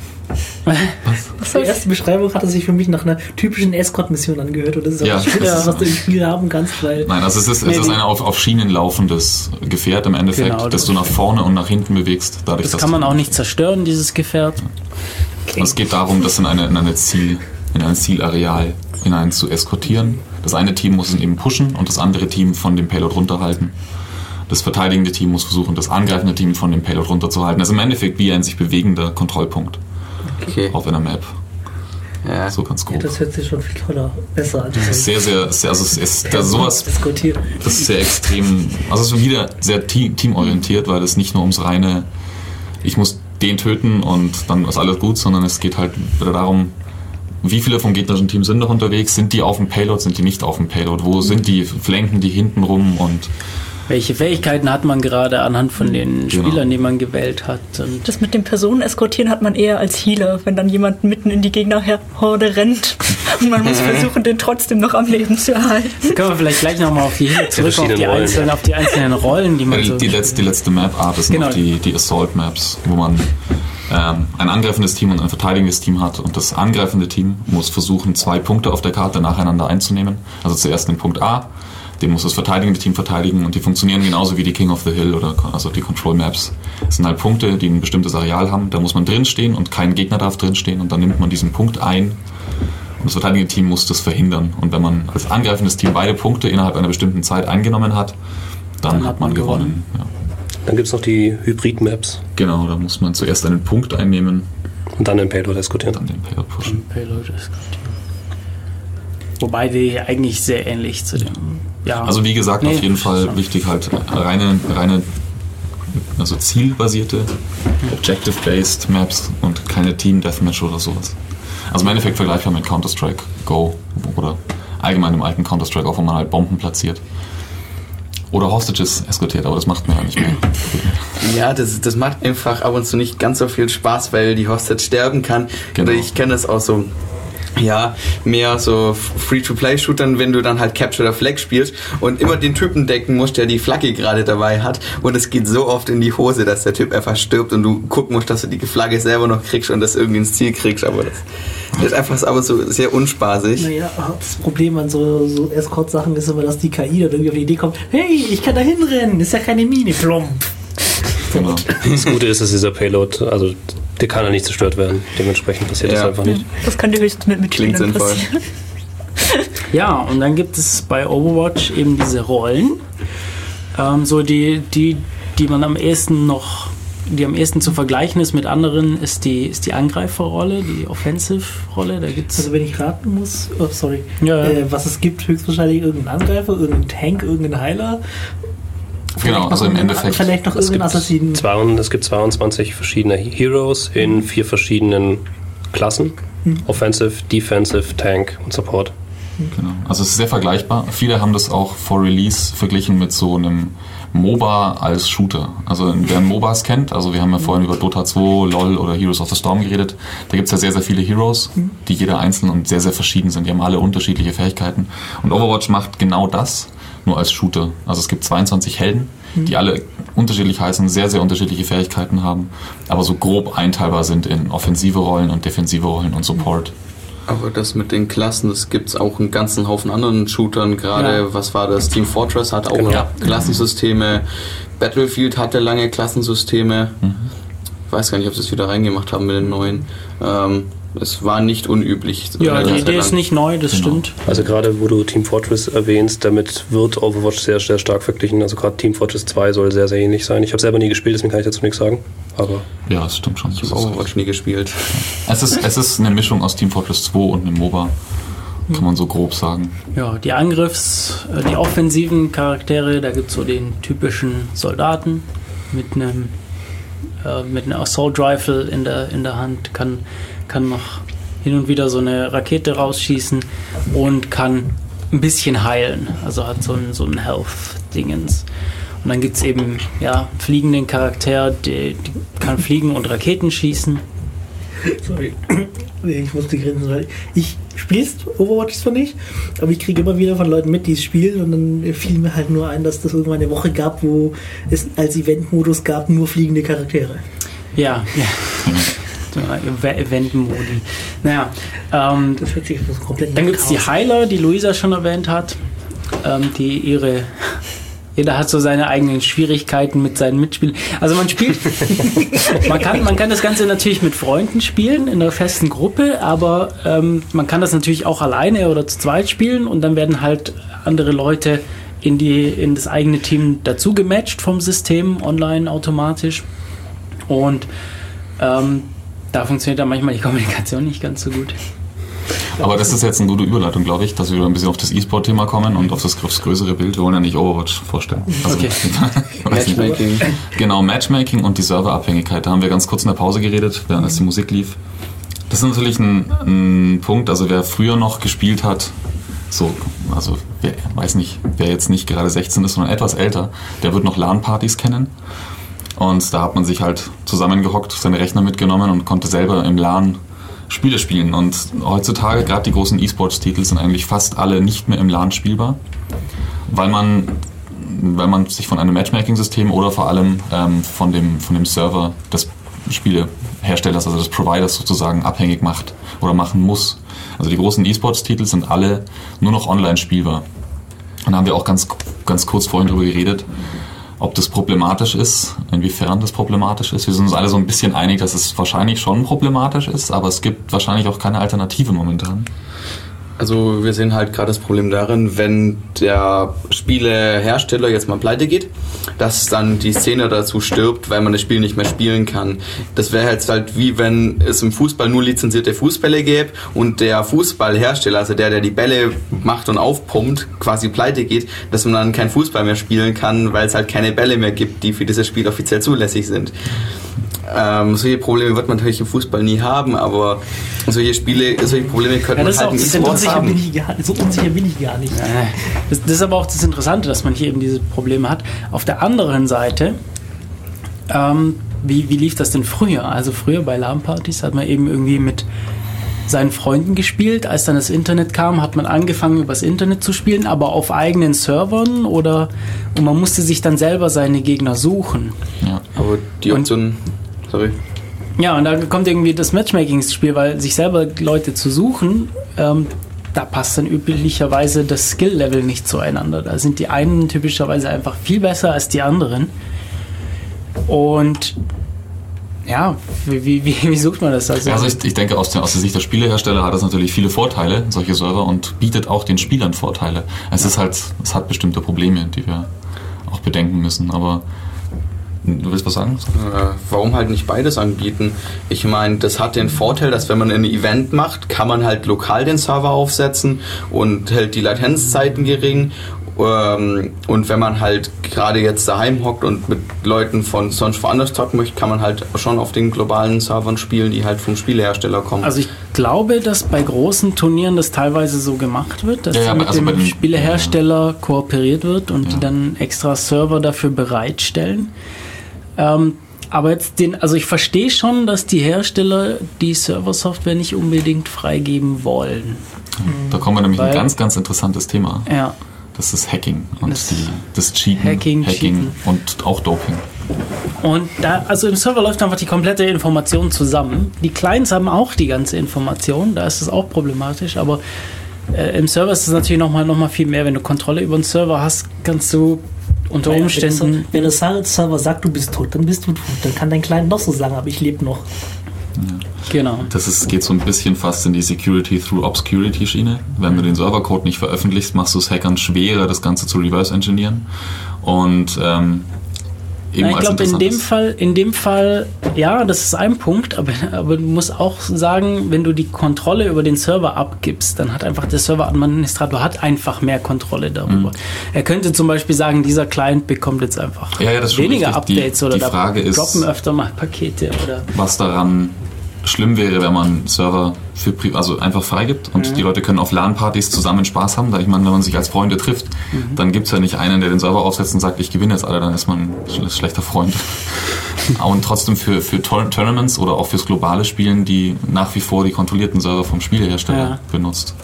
Was? Die erste Beschreibung hat es sich für mich nach einer typischen Escort-Mission angehört. Und das ist auch ja, das Schlimmste, was du im Spiel haben kannst. Weil Nein, also es ist, es ist ein auf, auf Schienen laufendes Gefährt im Endeffekt, genau, das, das du nach vorne und nach hinten bewegst. Dadurch, das kann man auch nicht zerstören, dieses Gefährt. Okay. Und es geht darum, das in, eine, in, eine Ziel, in ein Zielareal hinein zu eskortieren. Das eine Team muss ihn eben pushen und das andere Team von dem Payload runterhalten. Das verteidigende Team muss versuchen, das angreifende Team von dem Payload runterzuhalten. Das ist im Endeffekt wie ein sich bewegender Kontrollpunkt okay. auf einer Map. Ja. So ganz grob. Ja, das hört sich schon viel toller, besser an. Sehr, sehr, sehr, also es ist da sowas, das ist sehr extrem, also es ist wieder sehr team, teamorientiert, weil es nicht nur ums reine, ich muss den töten und dann ist alles gut, sondern es geht halt wieder darum, wie viele vom gegnerischen Team sind noch unterwegs, sind die auf dem Payload, sind die nicht auf dem Payload, wo sind die, flanken die hinten rum und welche Fähigkeiten hat man gerade anhand von den genau. Spielern, die man gewählt hat? Und das mit dem Personen eskortieren hat man eher als Healer, wenn dann jemand mitten in die Gegnerhorde rennt und man muss versuchen, den trotzdem noch am Leben zu erhalten. Jetzt können wir vielleicht gleich nochmal auf die Healer zurück, auf die, einzelnen, auf die einzelnen Rollen, die man ja, so... Die letzte, die letzte Map-Art ist genau. noch die, die Assault-Maps, wo man ähm, ein angreifendes Team und ein verteidigendes Team hat und das angreifende Team muss versuchen, zwei Punkte auf der Karte nacheinander einzunehmen. Also zuerst den Punkt A, den muss das verteidigende Team verteidigen und die funktionieren genauso wie die King of the Hill oder also die Control Maps. Es sind halt Punkte, die ein bestimmtes Areal haben, da muss man drinstehen und kein Gegner darf drinstehen und dann nimmt man diesen Punkt ein und das verteidigende Team muss das verhindern. Und wenn man als angreifendes Team beide Punkte innerhalb einer bestimmten Zeit eingenommen hat, dann, dann hat man gewonnen. gewonnen. Ja. Dann gibt es noch die Hybrid-Maps. Genau, da muss man zuerst einen Punkt einnehmen. Und dann den Payload eskortieren. Dann den Payload pushen. Payload eskortieren. Wobei die eigentlich sehr ähnlich zu dem... Ja. Also wie gesagt, nee, auf jeden Fall schon. Wichtig halt reine, reine also zielbasierte, objective-based Maps und keine Team-Deathmatch oder sowas. Also im Endeffekt vergleichbar mit Counter-Strike Go oder allgemein im alten Counter-Strike auch, wo man halt Bomben platziert. Oder Hostages eskortiert, aber das macht man ja nicht mehr. Ja, das, das macht einfach ab und zu nicht ganz so viel Spaß, weil die Hostage sterben kann. Genau. Oder ich kenne das auch so... Ja, mehr so Free-to-Play-Shootern, wenn du dann halt Capture the Flag spielst und immer den Typen decken musst, der die Flagge gerade dabei hat und es geht so oft in die Hose, dass der Typ einfach stirbt und du gucken musst, dass du die Flagge selber noch kriegst und das irgendwie ins Ziel kriegst, aber das Das ist einfach aber so sehr unspaßig. Naja, das Problem an so, so Escort-Sachen ist immer, dass die K I dann irgendwie auf die Idee kommt, hey, ich kann da hinrennen, ist ja keine Mine, plomp. Genau. Das Gute ist, dass dieser Payload, also der kann ja nicht zerstört werden. Dementsprechend passiert Ja. das einfach nicht. Das kann dir höchstens mit Klingt Mitspielern sinnvoll. passieren. Ja, und dann gibt es bei Overwatch eben diese Rollen, ähm, so die, die, die man am ehesten noch, die am ehesten zu vergleichen ist mit anderen, ist die, ist die Angreiferrolle, die Offensive-Rolle. Da gibt's Also wenn ich raten muss, oh, sorry, Ja, ja. Äh, was es gibt, höchstwahrscheinlich irgendeinen Angreifer, irgendeinen Tank, irgendeinen Heiler. Genau, also im irgendeinen- Endeffekt. Vielleicht noch Es irgendeinen gibt, Assassinen. zweiund- es gibt zweiundzwanzig verschiedene Heroes in vier verschiedenen Klassen. Offensive, Defensive, Tank und Support. Genau. Also es ist sehr vergleichbar. Viele haben das auch vor Release verglichen mit so einem MOBA als Shooter. Also wer MOBAs kennt, also wir haben ja vorhin über Dota zwei, LoL oder Heroes of the Storm geredet, da gibt es ja sehr, sehr viele Heroes, die jeder einzeln und sehr, sehr verschieden sind. Die haben alle unterschiedliche Fähigkeiten. Und Overwatch macht genau das, nur als Shooter. Also es gibt zweiundzwanzig Helden, die alle unterschiedlich heißen, sehr, sehr unterschiedliche Fähigkeiten haben, aber so grob einteilbar sind in offensive Rollen und defensive Rollen und Support. Aber das mit den Klassen, das gibt es auch einen ganzen Haufen anderen Shootern. Gerade, Ja. was war das? Team Fortress hat auch Genau. Ja. Klassensysteme. Battlefield hatte lange Klassensysteme. Mhm. Ich weiß gar nicht, ob sie es wieder reingemacht haben mit den neuen. Ähm, es war nicht unüblich. Ja, eine die Zeit Idee lang. ist nicht neu, das Genau. stimmt. Also gerade wo du Team Fortress erwähnst, damit wird Overwatch sehr, sehr stark verglichen. Also gerade Team Fortress zwei soll sehr, sehr ähnlich sein. Ich habe selber nie gespielt, deswegen kann ich dazu nichts sagen. Aber Ja, das stimmt schon. Ich Das habe ist Overwatch nie gespielt. Es ist, es ist eine Mischung aus Team Fortress zwei und einem MOBA, kann man so grob sagen. Ja, die Angriffs-, äh, die offensiven Charaktere, da gibt es so den typischen Soldaten mit einem äh, mit einer Assault Rifle in der, in der Hand, kann, kann noch hin und wieder so eine Rakete rausschießen und kann ein bisschen heilen, also hat so ein, so ein Health-Dingens. Und dann gibt es eben ja, einen fliegenden Charakter, der, der kann fliegen und Raketen schießen. Sorry, ich musste grinsen, weil ich spielst Overwatch zwar nicht, aber ich kriege immer wieder von Leuten mit, die es spielen, und dann fiel mir halt nur ein, dass das irgendwann eine Woche gab, wo es als Event-Modus gab, nur fliegende Charaktere. Ja, ja. So, Event-Modi. Naja, ähm, Das hört sich so komplett dann nach gibt es die Chaos. Heiler, die Luisa schon erwähnt hat, ähm, die ihre... Jeder hat so seine eigenen Schwierigkeiten mit seinen Mitspielern. Also man spielt, man kann, man kann das Ganze natürlich mit Freunden spielen, in einer festen Gruppe, aber ähm, man kann das natürlich auch alleine oder zu zweit spielen, und dann werden halt andere Leute in, die, in das eigene Team dazu gematcht vom System, online automatisch. Und ähm, da funktioniert dann manchmal die Kommunikation nicht ganz so gut. Aber das ist jetzt eine gute Überleitung, glaube ich, dass wir wieder ein bisschen auf das E-Sport-Thema kommen und auf das, aufs größere Bild. Wir wollen ja nicht Overwatch vorstellen. Also, Okay. ich weiß nicht. Matchmaking. Genau, Matchmaking und die Serverabhängigkeit. Da haben wir ganz kurz in der Pause geredet, während als die Musik lief. Das ist natürlich ein, ein Punkt, also wer früher noch gespielt hat, so, also wer weiß nicht, wer jetzt nicht gerade sechzehn ist, sondern etwas älter, der wird noch LAN-Partys kennen. Und da hat man sich halt zusammengehockt, seine Rechner mitgenommen und konnte selber im LAN Spiele spielen. Und heutzutage, gerade die großen E-Sports-Titel, sind eigentlich fast alle nicht mehr im LAN spielbar, weil man, weil man sich von einem Matchmaking-System oder vor allem ähm, von, dem, von dem Server des Spieleherstellers, also des Providers sozusagen, abhängig macht oder machen muss. Also die großen E-Sports-Titel sind alle nur noch online spielbar. Und da haben wir auch ganz, ganz kurz vorhin drüber geredet, ob das problematisch ist, inwiefern das problematisch ist. Wir sind uns alle so ein bisschen einig, dass es wahrscheinlich schon problematisch ist, aber es gibt wahrscheinlich auch keine Alternative momentan. Also wir sehen halt gerade das Problem darin, wenn der Spielehersteller jetzt mal pleite geht, dass dann die Szene dazu stirbt, weil man das Spiel nicht mehr spielen kann. Das wäre jetzt halt wie wenn es im Fußball nur lizenzierte Fußbälle gäbe und der Fußballhersteller, also der, der die Bälle macht und aufpumpt, quasi pleite geht, dass man dann kein Fußball mehr spielen kann, weil es halt keine Bälle mehr gibt, die für dieses Spiel offiziell zulässig sind. Ähm, solche Probleme wird man natürlich im Fußball nie haben, aber solche Spiele, solche Probleme könnte Ja, man das ist halt auch im das E-Sport Unsicher haben. bin ich gar, so unsicher bin ich gar nicht. Das, das ist aber auch das Interessante, dass man hier eben diese Probleme hat. Auf der anderen Seite, ähm, wie, wie lief das denn früher? Also früher bei LAN-Partys hat man eben irgendwie mit seinen Freunden gespielt. Als dann das Internet kam, hat man angefangen, übers Internet zu spielen, aber auf eigenen Servern, oder und man musste sich dann selber seine Gegner suchen. Ja. Aber die Und- Option, sorry. Ja, und da kommt irgendwie das Matchmaking ins Spiel, weil sich selber Leute zu suchen, ähm, da passt dann üblicherweise das Skill-Level nicht zueinander. Da sind die einen typischerweise einfach viel besser als die anderen. Und ja, wie, wie, wie sucht man das? Also, also ich, ich denke, aus der, aus der Sicht der Spielehersteller hat das natürlich viele Vorteile, solche Server, und bietet auch den Spielern Vorteile. Es ist halt, es hat bestimmte Probleme, die wir auch bedenken müssen, aber du willst was sagen? Äh, warum halt nicht beides anbieten? Ich meine, das hat den Vorteil, dass wenn man ein Event macht, kann man halt lokal den Server aufsetzen und hält die Latenzzeiten gering. Ähm, und wenn man halt gerade jetzt daheim hockt und mit Leuten von sonst woanders zocken möchte, kann man halt schon auf den globalen Servern spielen, die halt vom Spielehersteller kommen. Also ich glaube, dass bei großen Turnieren das teilweise so gemacht wird, dass ja, ja, mit also dem bei den, Spielehersteller ja. kooperiert wird und ja. die dann extra Server dafür bereitstellen. Ähm, aber jetzt den, also ich verstehe schon, dass die Hersteller die Serversoftware nicht unbedingt freigeben wollen. Da kommen wir nämlich Weil, ein ganz, ganz interessantes Thema. Ja. Das ist Hacking und das, die, das Cheaten, Hacking, Hacking Cheaten. und auch Doping. Und da, also im Server läuft einfach die komplette Information zusammen. Die Clients haben auch die ganze Information, da ist es auch problematisch, aber äh, im Server ist es natürlich nochmal noch mal viel mehr. Wenn du Kontrolle über den Server hast, kannst du unter naja, Umständen... Wenn der Server sagt, du bist tot, dann bist du tot. Dann kann dein Client noch so sagen, aber ich lebe noch. Ja. Genau. Das ist, geht so ein bisschen fast in die Security through Obscurity Schiene. Wenn du den Servercode nicht veröffentlichst, machst du es Hackern schwerer, das Ganze zu reverse engineeren. Und ähm, eben Na, ich glaube, in dem Fall, in dem Fall, ja, das ist ein Punkt, aber, aber du musst auch sagen, wenn du die Kontrolle über den Server abgibst, dann hat einfach der Serveradministrator hat einfach mehr Kontrolle darüber. Mhm. Er könnte zum Beispiel sagen, dieser Client bekommt jetzt einfach ja, ja, das weniger Updates die, oder die da Frage droppen ist, öfter mal Pakete oder was daran schlimm wäre, wenn man Server für also einfach freigibt und mhm. die Leute können auf LAN-Partys zusammen Spaß haben. Da ich meine, wenn man sich als Freunde trifft, mhm. dann gibt es ja nicht einen, der den Server aufsetzt und sagt, ich gewinne jetzt alle, dann ist man ein schlechter Freund. Und trotzdem für, für Tournaments oder auch fürs globale Spielen, die nach wie vor die kontrollierten Server vom Spielehersteller ja. benutzt.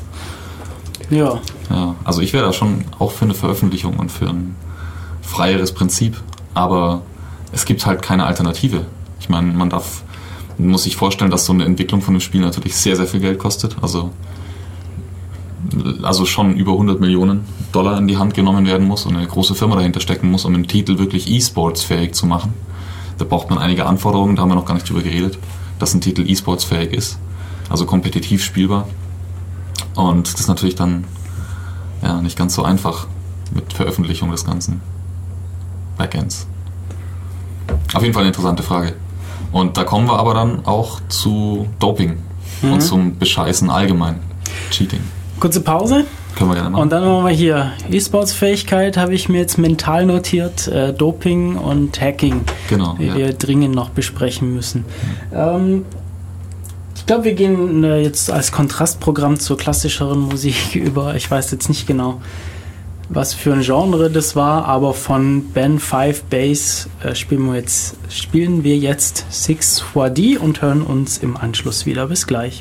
Ja. ja. Also ich wäre da schon auch für eine Veröffentlichung und für ein freieres Prinzip, aber es gibt halt keine Alternative. Ich meine, man darf Man muss sich vorstellen, dass so eine Entwicklung von einem Spiel natürlich sehr, sehr viel Geld kostet. Also, also schon über hundert Millionen Dollar in die Hand genommen werden muss und eine große Firma dahinter stecken muss, um einen Titel wirklich E-Sports-fähig zu machen. Da braucht man einige Anforderungen, da haben wir noch gar nicht drüber geredet, dass ein Titel E-Sports-fähig ist, also kompetitiv spielbar. Und das ist natürlich dann ja, nicht ganz so einfach mit Veröffentlichung des ganzen Backends. Auf jeden Fall eine interessante Frage. Und da kommen wir aber dann auch zu Doping mhm. und zum Bescheißen allgemein. Cheating. Kurze Pause. Können wir gerne machen. Und dann machen wir hier E-Sports-Fähigkeit, habe ich mir jetzt mental notiert, äh, Doping und Hacking, genau, die ja. wir dringend noch besprechen müssen. Mhm. Ähm, ich glaube, wir gehen äh, jetzt als Kontrastprogramm zur klassischeren Musik über. Ich weiß jetzt nicht genau, was für ein Genre das war, aber von Ben five Bass äh, spielen, wir jetzt, spielen wir jetzt six four D und hören uns im Anschluss wieder. Bis gleich.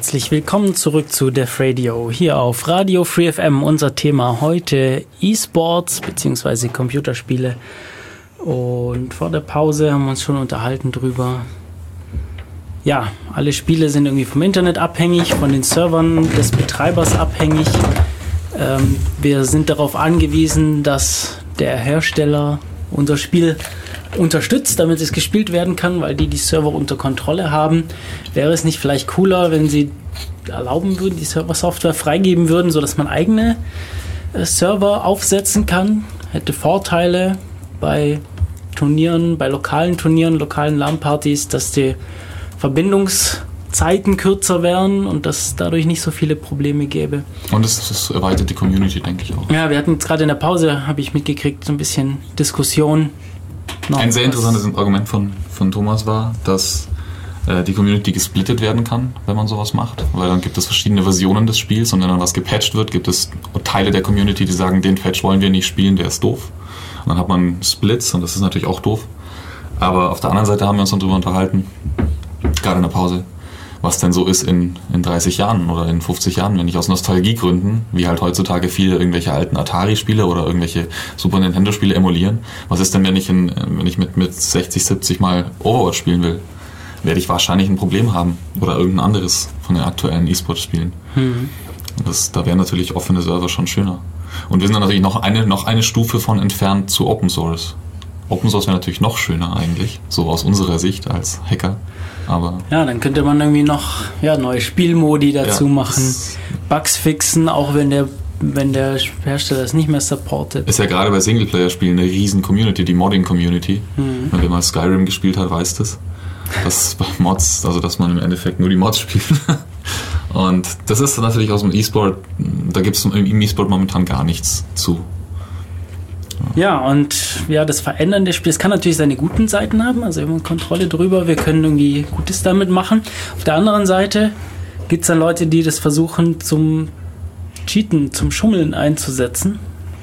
herzlich willkommen zurück zu Def Radio, hier auf Radio Free F M. Unser Thema heute E-Sports bzw. Computerspiele. Und vor der Pause haben wir uns schon unterhalten drüber. Ja, alle Spiele sind irgendwie vom Internet abhängig, von den Servern des Betreibers abhängig. Ähm, wir sind darauf angewiesen, dass der Hersteller unser Spiel unterstützt, damit es gespielt werden kann, weil die die Server unter Kontrolle haben. Wäre es nicht vielleicht cooler, wenn sie erlauben würden, die Serversoftware freigeben würden, sodass man eigene äh, Server aufsetzen kann? Hätte Vorteile bei Turnieren, bei lokalen Turnieren, lokalen LAN-Partys, dass die Verbindungszeiten kürzer wären und dass es dadurch nicht so viele Probleme gäbe. Und es, es erweitert die Community, denke ich auch. Ja, wir hatten jetzt gerade in der Pause, habe ich mitgekriegt, so ein bisschen Diskussion. Noch Ein sehr interessantes Argument von, von Thomas war, dass äh, die Community gesplittet werden kann, wenn man sowas macht. Weil dann gibt es verschiedene Versionen des Spiels und wenn dann was gepatcht wird, gibt es Teile der Community, die sagen, den Patch wollen wir nicht spielen, der ist doof. Und dann hat man Splits und das ist natürlich auch doof. Aber auf der anderen Seite haben wir uns dann darüber unterhalten, gerade in der Pause, was denn so ist in, in dreißig Jahren oder in fünfzig Jahren, wenn ich aus Nostalgiegründen, wie halt heutzutage viele irgendwelche alten Atari-Spiele oder irgendwelche Super Nintendo-Spiele emulieren. Was ist denn, wenn ich, in, wenn ich mit, mit sechzig, siebzig Mal Overwatch spielen will? Werde ich wahrscheinlich ein Problem haben oder irgendein anderes von den aktuellen E-Sport-Spielen. Mhm. Das, da wären natürlich offene Server schon schöner. Und wir sind dann natürlich noch eine, noch eine Stufe von entfernt zu Open Source. Open Source wäre natürlich noch schöner eigentlich, so aus unserer Sicht als Hacker. Aber ja, dann könnte man irgendwie noch ja, neue Spielmodi dazu ja, machen, Bugs fixen, auch wenn der, wenn der Hersteller es nicht mehr supportet. Ist ja gerade bei Singleplayer-Spielen eine riesen Community, die Modding-Community. Mhm. Wenn man mal Skyrim gespielt hat, weiß das. Dass bei Mods, also dass man im Endeffekt nur die Mods spielt. Und das ist natürlich aus dem E-Sport, da gibt es im E-Sport momentan gar nichts zu. Ja, und ja, das Verändern des Spiels kann natürlich seine guten Seiten haben, also wir haben Kontrolle drüber, wir können irgendwie Gutes damit machen. Auf der anderen Seite gibt es dann Leute, die das versuchen zum Cheaten, zum Schummeln einzusetzen.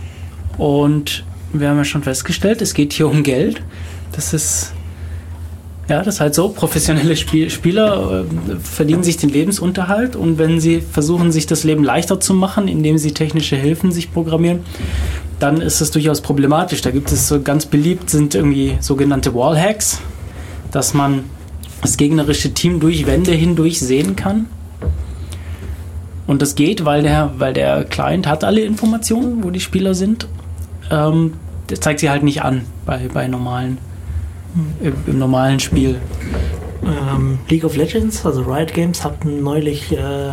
Und wir haben ja schon festgestellt, es geht hier um Geld. Das ist ja, das ist halt so, professionelle Spiel- Spieler äh, verdienen sich den Lebensunterhalt und wenn sie versuchen, sich das Leben leichter zu machen, indem sie technische Hilfen sich programmieren, dann ist es durchaus problematisch. Da gibt es so ganz beliebt, sind irgendwie sogenannte Wallhacks, dass man das gegnerische Team durch Wände hindurch sehen kann. Und das geht, weil der, weil der Client hat alle Informationen, wo die Spieler sind. Ähm, das zeigt sie halt nicht an bei, bei normalen Im, im normalen Spiel. Ähm, League of Legends, also Riot Games, hatten neulich äh,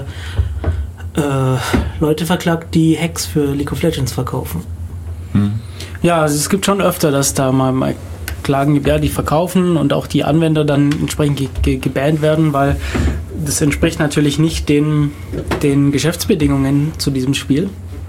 äh, Leute verklagt, die Hacks für League of Legends verkaufen. Hm. Ja, also es gibt schon öfter, dass da mal, mal Klagen gibt, ja, die verkaufen und auch die Anwender dann entsprechend ge- ge- gebannt werden, weil das entspricht natürlich nicht den, den Geschäftsbedingungen zu diesem Spiel.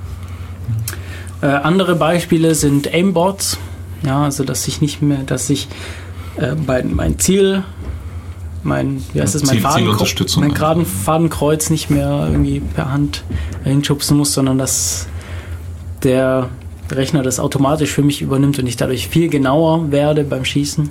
Äh, andere Beispiele sind Aimbots. Ja, also dass ich nicht mehr, dass ich äh, bei mein Ziel, mein, wie heißt das, mein, Fadenkreuz, mein geraden Fadenkreuz nicht mehr irgendwie per Hand hinschubsen muss, sondern dass der Rechner das automatisch für mich übernimmt und ich dadurch viel genauer werde beim Schießen.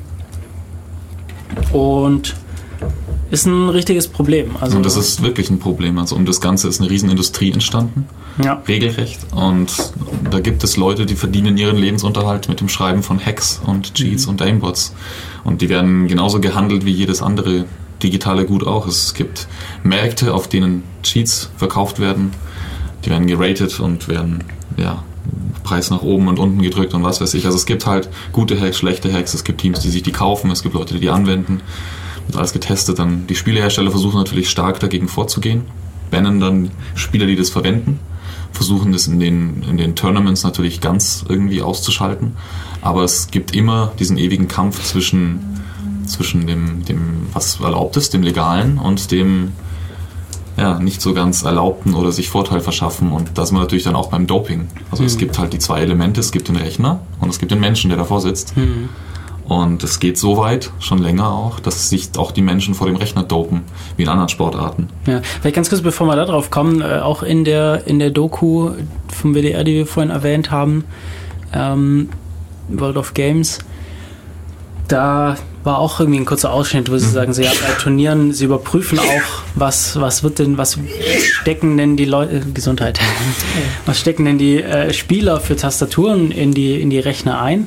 Und ist ein richtiges Problem. Also und das ist wirklich ein Problem. Also um das Ganze ist eine Riesenindustrie entstanden. Ja. Regelrecht. Und da gibt es Leute, die verdienen ihren Lebensunterhalt mit dem Schreiben von Hacks und Cheats mhm. und Aimbots. Und die werden genauso gehandelt wie jedes andere digitale Gut auch. Es gibt Märkte, auf denen Cheats verkauft werden. Die werden geratet und werden, ja, Preis nach oben und unten gedrückt und was weiß ich. Also es gibt halt gute Hacks, schlechte Hacks. Es gibt Teams, die sich die kaufen. Es gibt Leute, die die anwenden. Wird alles getestet. Dann die Spielehersteller versuchen natürlich stark dagegen vorzugehen. Bannen dann Spieler, die das verwenden. Versuchen das in den, in den Tournaments natürlich ganz irgendwie auszuschalten. Aber es gibt immer diesen ewigen Kampf zwischen, zwischen dem, dem, was erlaubt ist, dem Legalen und dem, ja, nicht so ganz Erlaubten oder sich Vorteil verschaffen. Und da sind wir natürlich dann auch beim Doping. Also mhm. es gibt halt die zwei Elemente. Es gibt den Rechner und es gibt den Menschen, der davor sitzt. Mhm. Und es geht so weit, schon länger auch, dass sich auch die Menschen vor dem Rechner dopen, wie in anderen Sportarten. Ja, vielleicht ganz kurz, bevor wir da drauf kommen, äh, auch in der, in der Doku vom W D R, die wir vorhin erwähnt haben, ähm, World of Games, da war auch irgendwie ein kurzer Ausschnitt, wo sie sagen, so, ja, bei Turnieren, sie überprüfen auch, was, was wird denn, was stecken denn die Leute, äh, Gesundheit, was stecken denn die äh, Spieler für Tastaturen in die, in die Rechner ein,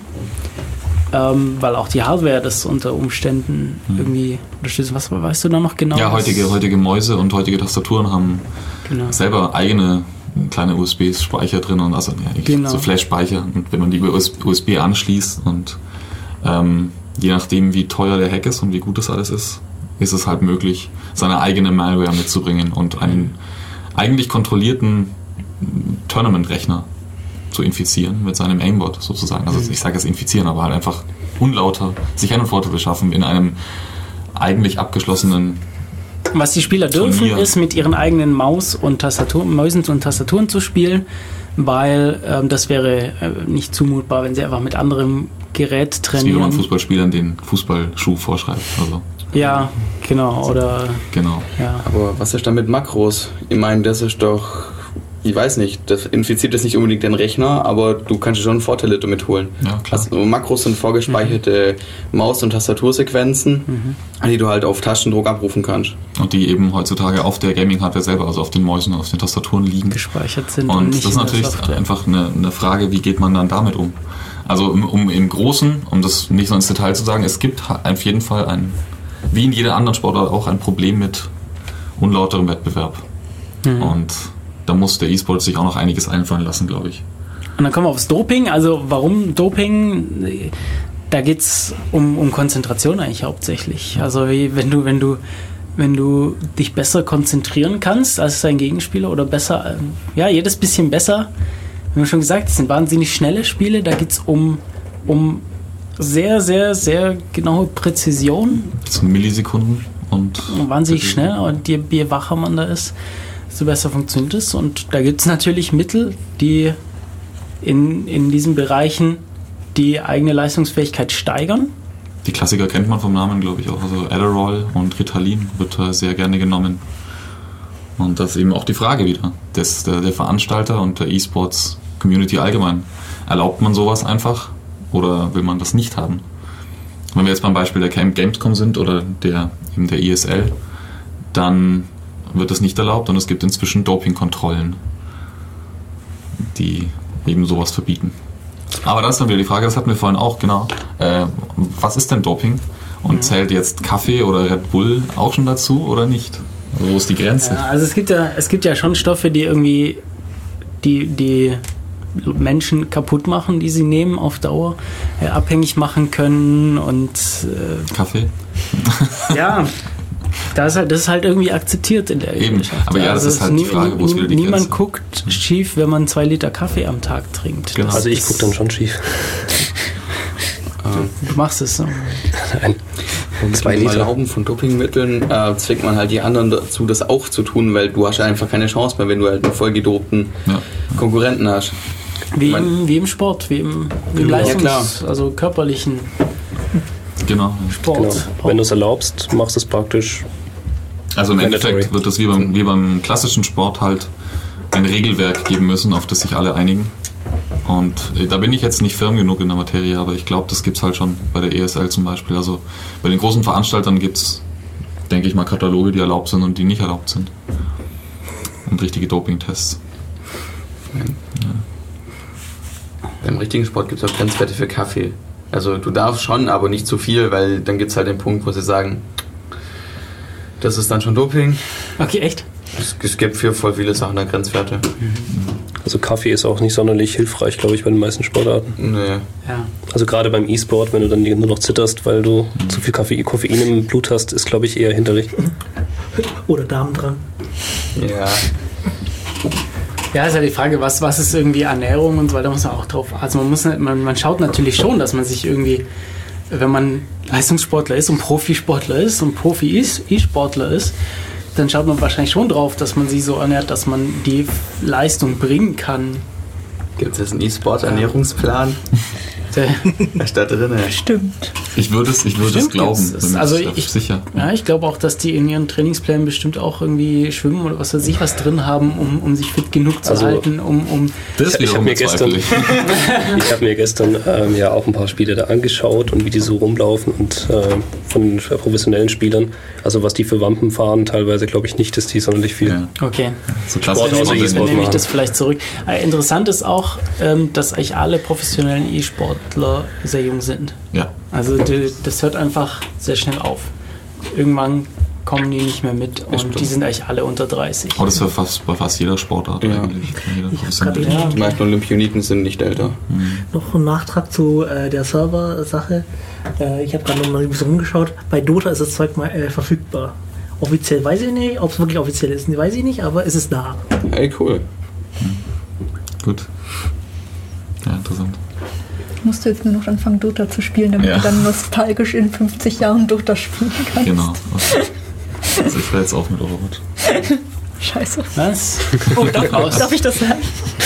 ähm, weil auch die Hardware das unter Umständen mhm. irgendwie unterstützt. Was weißt du da noch genau? Ja, heutige, heutige Mäuse und heutige Tastaturen haben genau. selber eigene kleine U S B-Speicher drin und also ja, genau. so Flash-Speicher, und wenn man die U S B anschließt und ähm, je nachdem, wie teuer der Hack ist und wie gut das alles ist, ist es halt möglich, seine eigene Malware mitzubringen und einen eigentlich kontrollierten Tournament-Rechner zu infizieren mit seinem Aimbot sozusagen. Also ich sage jetzt infizieren, aber halt einfach unlauter sich einen Vorteil beschaffen in einem eigentlich abgeschlossenen Was die Spieler dürfen, Turnier. ist mit ihren eigenen Maus und Tastaturen, Mäusen und Tastaturen zu spielen, weil ähm, das wäre äh, nicht zumutbar, wenn sie einfach mit anderem Gerät trainieren. Das ist wie wenn man Fußballspielern den Fußballschuh vorschreibt. Also. Ja, genau. Oder genau. Ja. Aber was ist dann mit Makros? Ich meine, das ist doch, ich weiß nicht, das infiziert jetzt nicht unbedingt den Rechner, aber du kannst schon Vorteile damit holen. Ja, klar. Also Makros sind vorgespeicherte mhm. Maus- und Tastatursequenzen, mhm. die du halt auf Tastendruck abrufen kannst. Und die eben heutzutage auf der Gaming-Hardware selber, also auf den Mäusen und auf den Tastaturen liegen. Gespeichert sind. Und, und nicht das ist natürlich einfach eine, eine Frage, wie geht man dann damit um? Also um, um im Großen, um das nicht so ins Detail zu sagen, es gibt auf jeden Fall ein, wie in jeder anderen Sportart auch, ein Problem mit unlauterem Wettbewerb. Mhm. Und da muss der E-Sport sich auch noch einiges einfallen lassen, glaube ich. Und dann kommen wir aufs Doping. Also warum Doping? Da geht es um, um Konzentration eigentlich hauptsächlich. Also wie, wenn du, wenn du, wenn du dich besser konzentrieren kannst als dein Gegenspieler oder besser, ja, jedes bisschen besser. Wir haben schon gesagt, es sind wahnsinnig schnelle Spiele. Da geht es um, um sehr, sehr, sehr genaue Präzision. Das sind Millisekunden und wahnsinnig schnell. Und je, je wacher man da ist, desto besser funktioniert es. Und da gibt es natürlich Mittel, die in, in diesen Bereichen die eigene Leistungsfähigkeit steigern. Die Klassiker kennt man vom Namen, glaube ich, auch. Also Adderall und Ritalin wird da sehr gerne genommen. Und das ist eben auch die Frage wieder, des, der, der Veranstalter und der E-Sports-Community allgemein. Erlaubt man sowas einfach oder will man das nicht haben? Wenn wir jetzt beim Beispiel der Gamescom sind oder der, eben der E S L, dann wird das nicht erlaubt und es gibt inzwischen Dopingkontrollen, die eben sowas verbieten. Aber das ist dann wieder die Frage, das hatten wir vorhin auch, genau. Äh, was ist denn Doping? Und zählt jetzt Kaffee oder Red Bull auch schon dazu oder nicht? Also wo ist die Grenze? Ja, also es gibt ja, es gibt ja schon Stoffe, die irgendwie die, die Menschen kaputt machen, die sie nehmen auf Dauer, äh, abhängig machen können und äh, Kaffee? Ja, das ist, halt, das ist halt irgendwie akzeptiert in der Eben, Gesellschaft. aber ja, das also ist halt nie, die Frage, wo es wieder die Niemand Grenze. guckt schief, wenn man zwei Liter Kaffee am Tag trinkt. Genau. Also ich gucke dann schon schief. Du, du machst es so. Nein. Und Zwei mit dem Liter. Erlauben von Dopingmitteln äh, zwingt man halt die anderen dazu, das auch zu tun, weil du hast einfach keine Chance mehr, wenn du halt einen vollgedopten Ja. Konkurrenten hast. Wie, Man- im, wie im Sport, wie im, wie im Ja, Leistungs-, klar. also körperlichen Genau. Sport. Genau. Wenn du es erlaubst, machst du es praktisch. Also im Mandatory. Endeffekt wird das wie beim, wie beim klassischen Sport halt ein Regelwerk geben müssen, auf das sich alle einigen. Und äh, da bin ich jetzt nicht firm genug in der Materie, aber ich glaube, das gibt es halt schon bei der E S L zum Beispiel. Also bei den großen Veranstaltern gibt es, denke ich mal, Kataloge, die erlaubt sind und die nicht erlaubt sind. Und richtige Dopingtests. Beim richtigen Sport gibt es auch Grenzwerte für Kaffee. Also du darfst schon, aber nicht zu viel, weil dann gibt es halt den Punkt, wo sie sagen, das ist dann schon Doping. Okay, echt? Es, es gibt für voll viele Sachen da Grenzwerte. Also Kaffee ist auch nicht sonderlich hilfreich, glaube ich, bei den meisten Sportarten. Nee. Ja. Also gerade beim E-Sport, wenn du dann nur noch zitterst, weil du zu viel Kaffee, Koffein im Blut hast, ist, glaube ich, eher hinderlich. Oder Damen dran. Ja. Ja, ist ja die Frage, was, was ist irgendwie Ernährung und so weiter, muss man auch drauf. Also man muss, man, man schaut natürlich schon, dass man sich irgendwie, wenn man Leistungssportler ist und Profisportler ist und Profi-E-Sportler ist, dann schaut man wahrscheinlich schon drauf, dass man sich so ernährt, dass man die Leistung bringen kann. Gibt es einen E-Sport-Ernährungsplan? Der- Was ist da drin? Stimmt. Ich würde es, ich würde es glauben. Es. Also bin ich, sicher. Ja, ich glaube auch, dass die in ihren Trainingsplänen bestimmt auch irgendwie schwimmen oder was weiß ich was drin haben, um, um sich fit genug zu Also, halten, um, um Das Ich habe mir gestern, bezweifle ich. ich hab mir gestern ähm, ja auch ein paar Spiele da angeschaut und wie die so rumlaufen und äh, von den professionellen Spielern, also was die für Wampen fahren, teilweise glaube ich nicht, dass die sonderlich viel. Ja. okay. So Sport klassisch. außer Dann E-Sport nehme ich machen. das vielleicht zurück. Äh, interessant ist auch, ähm, dass eigentlich alle professionellen E-Sportler sehr jung sind. Ja. Also die, das hört einfach sehr schnell auf. Irgendwann kommen die nicht mehr mit und stimmt. die sind eigentlich alle unter dreißig. Aber das ist ja fast, bei fast jeder Sportart Ja. eigentlich. Jeder Ich hab grad professionelle. eben- Die meisten Olympioniken sind nicht älter. Noch ein Nachtrag zu äh, der Server-Sache. Äh, ich habe gerade noch mal ein bisschen rumgeschaut. Bei Dota ist das Zeug mal äh, verfügbar. Offiziell weiß ich nicht, ob es wirklich offiziell ist, weiß ich nicht, aber es ist da. Ey, cool. Gut. Ja, interessant. Musst du jetzt nur noch anfangen, Dota zu spielen, damit Ja. du dann nostalgisch in fünfzig Jahren Dota spielen kannst. Genau. Also ich höre jetzt auf mit Overwatch. Scheiße. Was? Oh, darf, Raus. darf ich das sagen?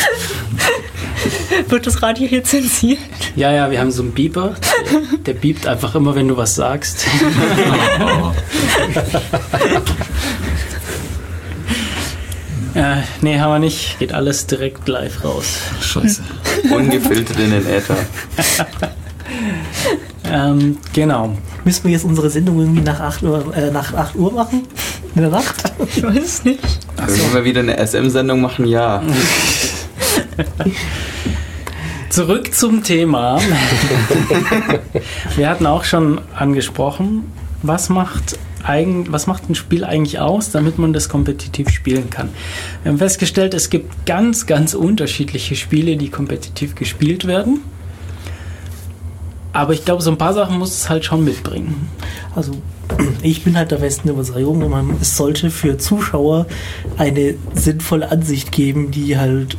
Wird das Radio hier zensiert? Ja, ja, wir haben so einen Beeper. Der, der beept einfach immer, wenn du was sagst. Aber äh, nee, haben wir nicht. Geht alles direkt live raus. scheiße. Ungefiltert in den Äther. Ähm, genau. Müssen wir jetzt unsere Sendung irgendwie nach acht Uhr, äh, nach acht Uhr machen? In der Nacht? Ich weiß es nicht. Wenn wir wieder eine S M-Sendung machen, ja. Zurück zum Thema. Wir hatten auch schon angesprochen, was macht, eigen, was macht ein Spiel eigentlich aus, damit man das kompetitiv spielen kann. Wir haben festgestellt, es gibt ganz, ganz unterschiedliche Spiele, die kompetitiv gespielt werden. Aber ich glaube, so ein paar Sachen muss es halt schon mitbringen. Also, ich bin halt der festen Überzeugung, man, es sollte für Zuschauer eine sinnvolle Ansicht geben, die halt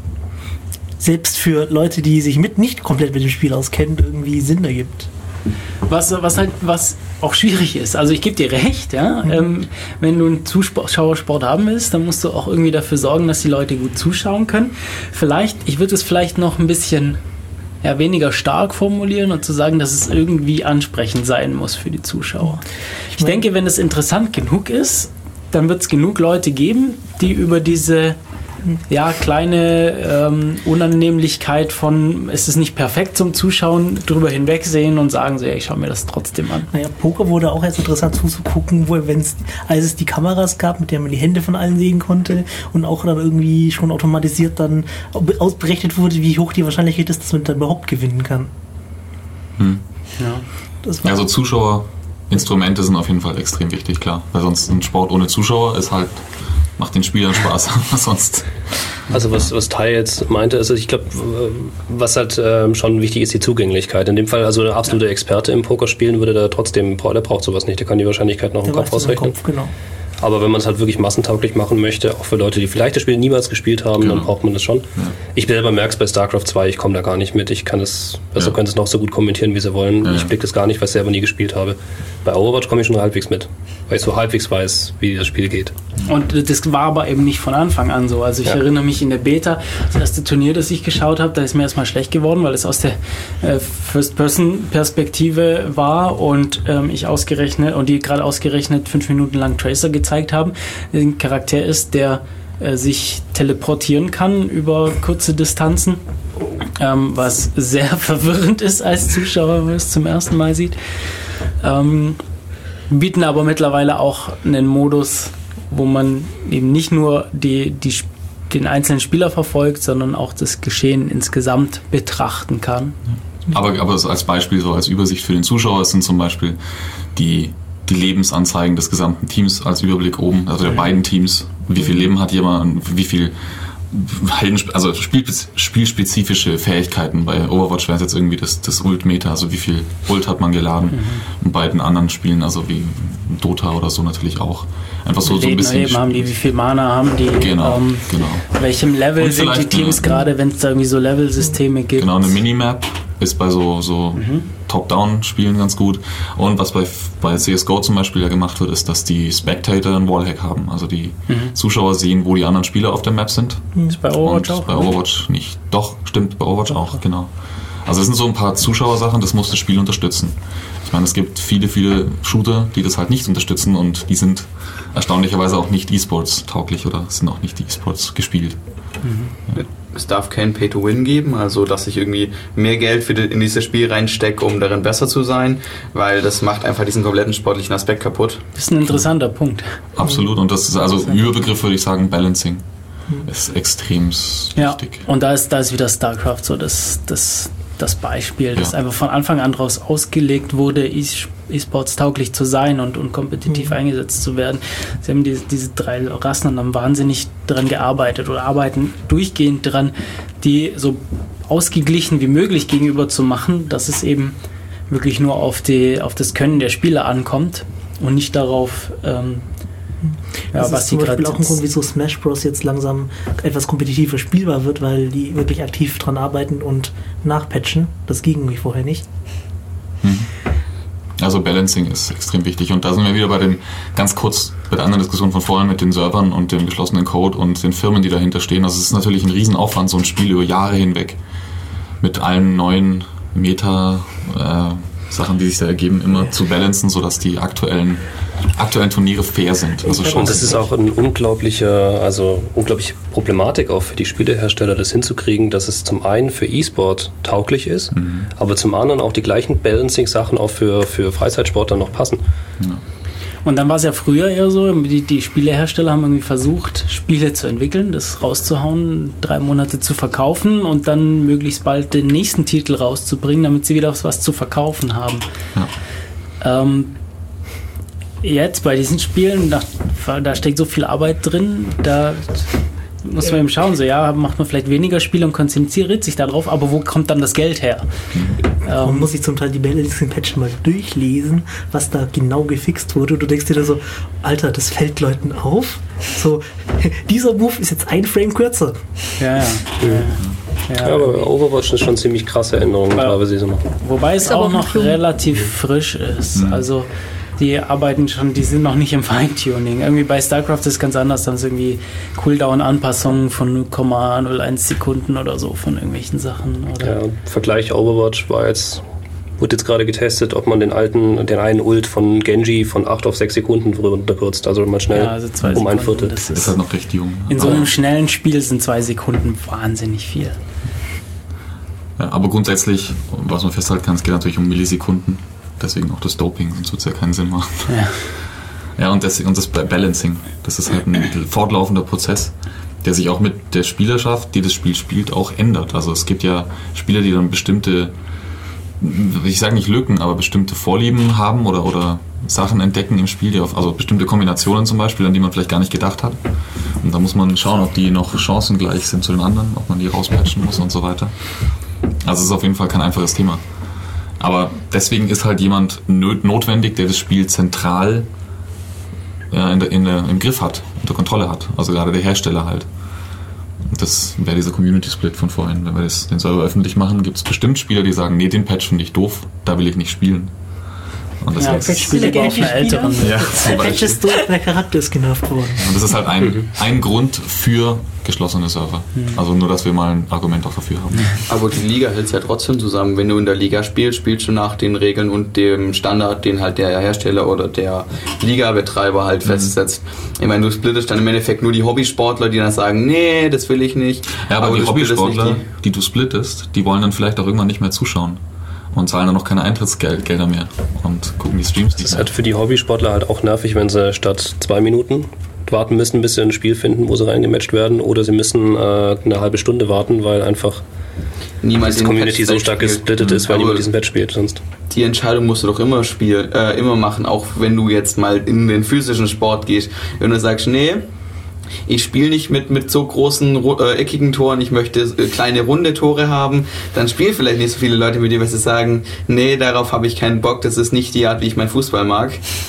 selbst für Leute, die sich mit nicht komplett mit dem Spiel auskennen, irgendwie Sinn ergibt. Was, was halt, was auch schwierig ist. Also ich gebe dir recht, ja. Mhm. Ähm, wenn du einen Zuschauersport haben willst, dann musst du auch irgendwie dafür sorgen, dass die Leute gut zuschauen können. Vielleicht, ich würde es vielleicht noch ein bisschen ja, weniger stark formulieren und zu sagen, dass es irgendwie ansprechend sein muss für die Zuschauer. Ich, ich denke, wenn es interessant genug ist, dann wird es genug Leute geben, die über diese ja, kleine ähm, Unannehmlichkeit von, es ist nicht perfekt zum Zuschauen, drüber hinwegsehen und sagen so, ja, ich schaue mir das trotzdem an. Naja, Poker wurde auch erst interessant zuzugucken, wo, wenn's, als es die Kameras gab, mit der man die Hände von allen sehen konnte und auch dann irgendwie schon automatisiert dann ausberechnet wurde, wie hoch die Wahrscheinlichkeit ist, dass man dann überhaupt gewinnen kann. Hm. Ja. Das war Also Zuschauerinstrumente sind auf jeden Fall extrem wichtig, klar. Weil sonst ein Sport ohne Zuschauer ist halt, macht den Spielern Spaß, aber sonst. Also was, was Tai jetzt meinte, ist, ich glaube, was halt ähm, schon wichtig ist, die Zugänglichkeit. In dem Fall, also ein absoluter Experte im Pokerspielen würde da trotzdem, der braucht sowas nicht, der kann die Wahrscheinlichkeit noch im der Kopf weiß das im ausrechnen. Kopf, genau. Aber wenn man es halt wirklich massentauglich machen möchte, auch für Leute, die vielleicht das Spiel niemals gespielt haben, Genau. dann braucht man das schon. Ja. Ich selber merke es bei StarCraft zwei, ich komme da gar nicht mit. Ich kann es, also Ja. können es noch so gut kommentieren, wie sie wollen. Ja. Ich blicke das gar nicht, weil ich selber nie gespielt habe. Bei Overwatch komme ich schon halbwegs mit, weil ich so halbwegs weiß, wie das Spiel geht. Und das war aber eben nicht von Anfang an so. Also ich Ja. erinnere mich in der Beta, das erste Turnier, das ich geschaut habe, da ist mir erstmal schlecht geworden, weil es aus der äh, First-Person-Perspektive war und ähm, ich ausgerechnet und die gerade ausgerechnet fünf Minuten lang Tracer gezeigt haben. Ein Charakter ist, der äh, sich teleportieren kann über kurze Distanzen, ähm, was sehr verwirrend ist als Zuschauer, wenn man es zum ersten Mal sieht. Ähm, bieten aber mittlerweile auch einen Modus, wo man eben nicht nur die, die, den einzelnen Spieler verfolgt, sondern auch das Geschehen insgesamt betrachten kann. Aber, aber so als Beispiel, so als Übersicht für den Zuschauer sind zum Beispiel die, die Lebensanzeigen des gesamten Teams als Überblick oben, also der beiden Teams. Wie viel Leben hat jemand, wie viel Helden, also Spiel, spielspezifische Fähigkeiten. Bei Overwatch wäre es jetzt irgendwie das, das Ult-Meter, also wie viel Ult hat man geladen. Mhm. Und bei den anderen Spielen, also wie Dota oder so natürlich auch. Einfach so, so ein bisschen. Eben haben die, wie viel Mana haben die, genau, ähm, genau. welchem Level sind die Teams eine, gerade, wenn es da irgendwie so Level-Systeme gibt. Genau, eine Minimap ist bei so, so mhm. Top-Down-Spielen ganz gut. Und was bei, bei C S G O zum Beispiel ja gemacht wird, ist, dass die Spectator einen Wallhack haben. Also die mhm. Zuschauer sehen, wo die anderen Spieler auf der Map sind. Ist bei Overwatch Und auch? bei Overwatch nicht. Doch, stimmt, bei Overwatch auch, genau. Also das sind so ein paar Zuschauersachen, das muss das Spiel unterstützen. Ich meine, es gibt viele, viele Shooter, die das halt nicht unterstützen und die sind erstaunlicherweise auch nicht E-Sports tauglich oder sind auch nicht die E-Sports gespielt. Mhm. Ja. Es darf kein Pay-to-Win geben, also dass ich irgendwie mehr Geld für die, in dieses Spiel reinstecke, um darin besser zu sein, weil das macht einfach diesen kompletten sportlichen Aspekt kaputt. Das ist ein interessanter Punkt. Absolut, und das ist also im Überbegriff, würde ich sagen, Balancing ist extrem ja. wichtig. Und da ist, da ist wieder StarCraft so das, das, das Beispiel, das ja. einfach von Anfang an daraus ausgelegt wurde, E-Sports tauglich zu sein und, und kompetitiv mhm. eingesetzt zu werden. Sie haben diese, diese drei Rassen und haben wahnsinnig daran gearbeitet oder arbeiten durchgehend daran, die so ausgeglichen wie möglich gegenüber zu machen, dass es eben wirklich nur auf, die, auf das Können der Spieler ankommt und nicht darauf, ähm, ja, das was ist zum die Beispiel auch ein Grund, wieso Smash Bros. Jetzt langsam etwas kompetitiver spielbar wird, weil die wirklich aktiv dran arbeiten und nachpatchen. Das ging nämlich vorher nicht. Also Balancing ist extrem wichtig und da sind wir wieder bei dem, ganz kurz bei der anderen Diskussion von vorhin mit den Servern und dem geschlossenen Code und den Firmen, die dahinter stehen. Also es ist natürlich ein Riesenaufwand, so ein Spiel über Jahre hinweg mit allen neuen Meta äh, Sachen, die sich da ergeben, immer zu balancen, sodass die aktuellen, aktuellen Turniere fair sind. Also schon. Und das ist auch ein unglaublicher, also unglaubliche Problematik auch für die Spielehersteller, das hinzukriegen, dass es zum einen für E-Sport tauglich ist, mhm. aber zum anderen auch die gleichen Balancing-Sachen auch für, für Freizeitsportler noch passen. Ja. Und dann war es ja früher eher so, die, die Spielehersteller haben irgendwie versucht, Spiele zu entwickeln, das rauszuhauen, drei Monate zu verkaufen und dann möglichst bald den nächsten Titel rauszubringen, damit sie wieder was zu verkaufen haben. Ja. Ähm, jetzt bei diesen Spielen, da, da steckt so viel Arbeit drin, da muss man eben schauen, so ja, macht man vielleicht weniger Spiele und konzentriert sich darauf, aber wo kommt dann das Geld her? Man ähm, muss sich zum Teil die Balancing-Patch mal durchlesen, was da genau gefixt wurde. Du denkst dir da so, Alter, das fällt Leuten auf. So, dieser Move ist jetzt ein Frame kürzer. Ja, ja. ja. ja, ja aber Overwatch ist schon ziemlich krasse Änderungen, teilweise immer. Wobei es auch noch relativ frisch ist. Mhm. Also die arbeiten schon, die sind noch nicht im Feintuning. Irgendwie bei StarCraft ist es ganz anders, da haben sie irgendwie Cooldown-Anpassungen von null Komma null eins Sekunden oder so von irgendwelchen Sachen. Oder? Ja, Vergleich Overwatch war jetzt, wurde jetzt gerade getestet, ob man den alten, den einen Ult von Genji von acht auf sechs Sekunden runterkürzt, also mal schnell ja, also um Sekunden, ein Viertel. Das ist halt noch recht jung. In so einem schnellen Spiel sind zwei Sekunden wahnsinnig viel. Ja, aber grundsätzlich, was man festhalten kann, es geht natürlich um Millisekunden. Deswegen auch das Doping, sonst wird es ja keinen Sinn machen. Ja, ja und, das, und das Balancing, das ist halt ein fortlaufender Prozess, der sich auch mit der Spielerschaft, die das Spiel spielt, auch ändert. Also es gibt ja Spieler, die dann bestimmte, ich sage nicht Lücken, aber bestimmte Vorlieben haben oder, oder Sachen entdecken im Spiel, die auf, also bestimmte Kombinationen zum Beispiel, an die man vielleicht gar nicht gedacht hat. Und da muss man schauen, ob die noch chancengleich sind zu den anderen, ob man die rauspatchen muss und so weiter. Also es ist auf jeden Fall kein einfaches Thema. Aber deswegen ist halt jemand notwendig, der das Spiel zentral ja, in der, in der, im Griff hat, unter Kontrolle hat. Also gerade der Hersteller halt. Und das wäre dieser Community-Split von vorhin. Wenn wir das, den Server öffentlich machen, gibt es bestimmt Spieler, die sagen, nee, den Patch finde ich doof, da will ich nicht spielen. Und das ja, heißt, Patch-Spiele aber auch für Älteren. Ja, der Patch ist doof, der Charakter ist genervt worden. Und das ist halt ein, ein Grund für geschlossene Server. Also nur, dass wir mal ein Argument auch dafür haben. Aber die Liga hält es ja trotzdem zusammen. Wenn du in der Liga spielst, spielst du nach den Regeln und dem Standard, den halt der Hersteller oder der Liga-Betreiber halt mhm. festsetzt. Ich meine, du splittest dann im Endeffekt nur die Hobbysportler, die dann sagen, nee, das will ich nicht. Ja, aber, aber die Hobbysportler, die, die du splittest, die wollen dann vielleicht auch irgendwann nicht mehr zuschauen. Und zahlen dann noch keine Eintrittsgelder mehr und gucken die Streams nicht. Das ist halt für die Hobbysportler halt auch nervig, wenn sie statt zwei Minuten warten müssen, bis sie ein Spiel finden, wo sie reingematcht werden, oder sie müssen äh, eine halbe Stunde warten, weil einfach niemand die Community so stark gesplittet ist, weil niemand diesen Patch spielt sonst. Die Entscheidung musst du doch immer spielen, äh, immer machen, auch wenn du jetzt mal in den physischen Sport gehst. Wenn du sagst, nee, ich spiele nicht mit, mit so großen äh, eckigen Toren, ich möchte äh, kleine runde Tore haben, dann spielen vielleicht nicht so viele Leute mit dir, weil sie sagen, nee, darauf habe ich keinen Bock, das ist nicht die Art, wie ich meinen Fußball mag.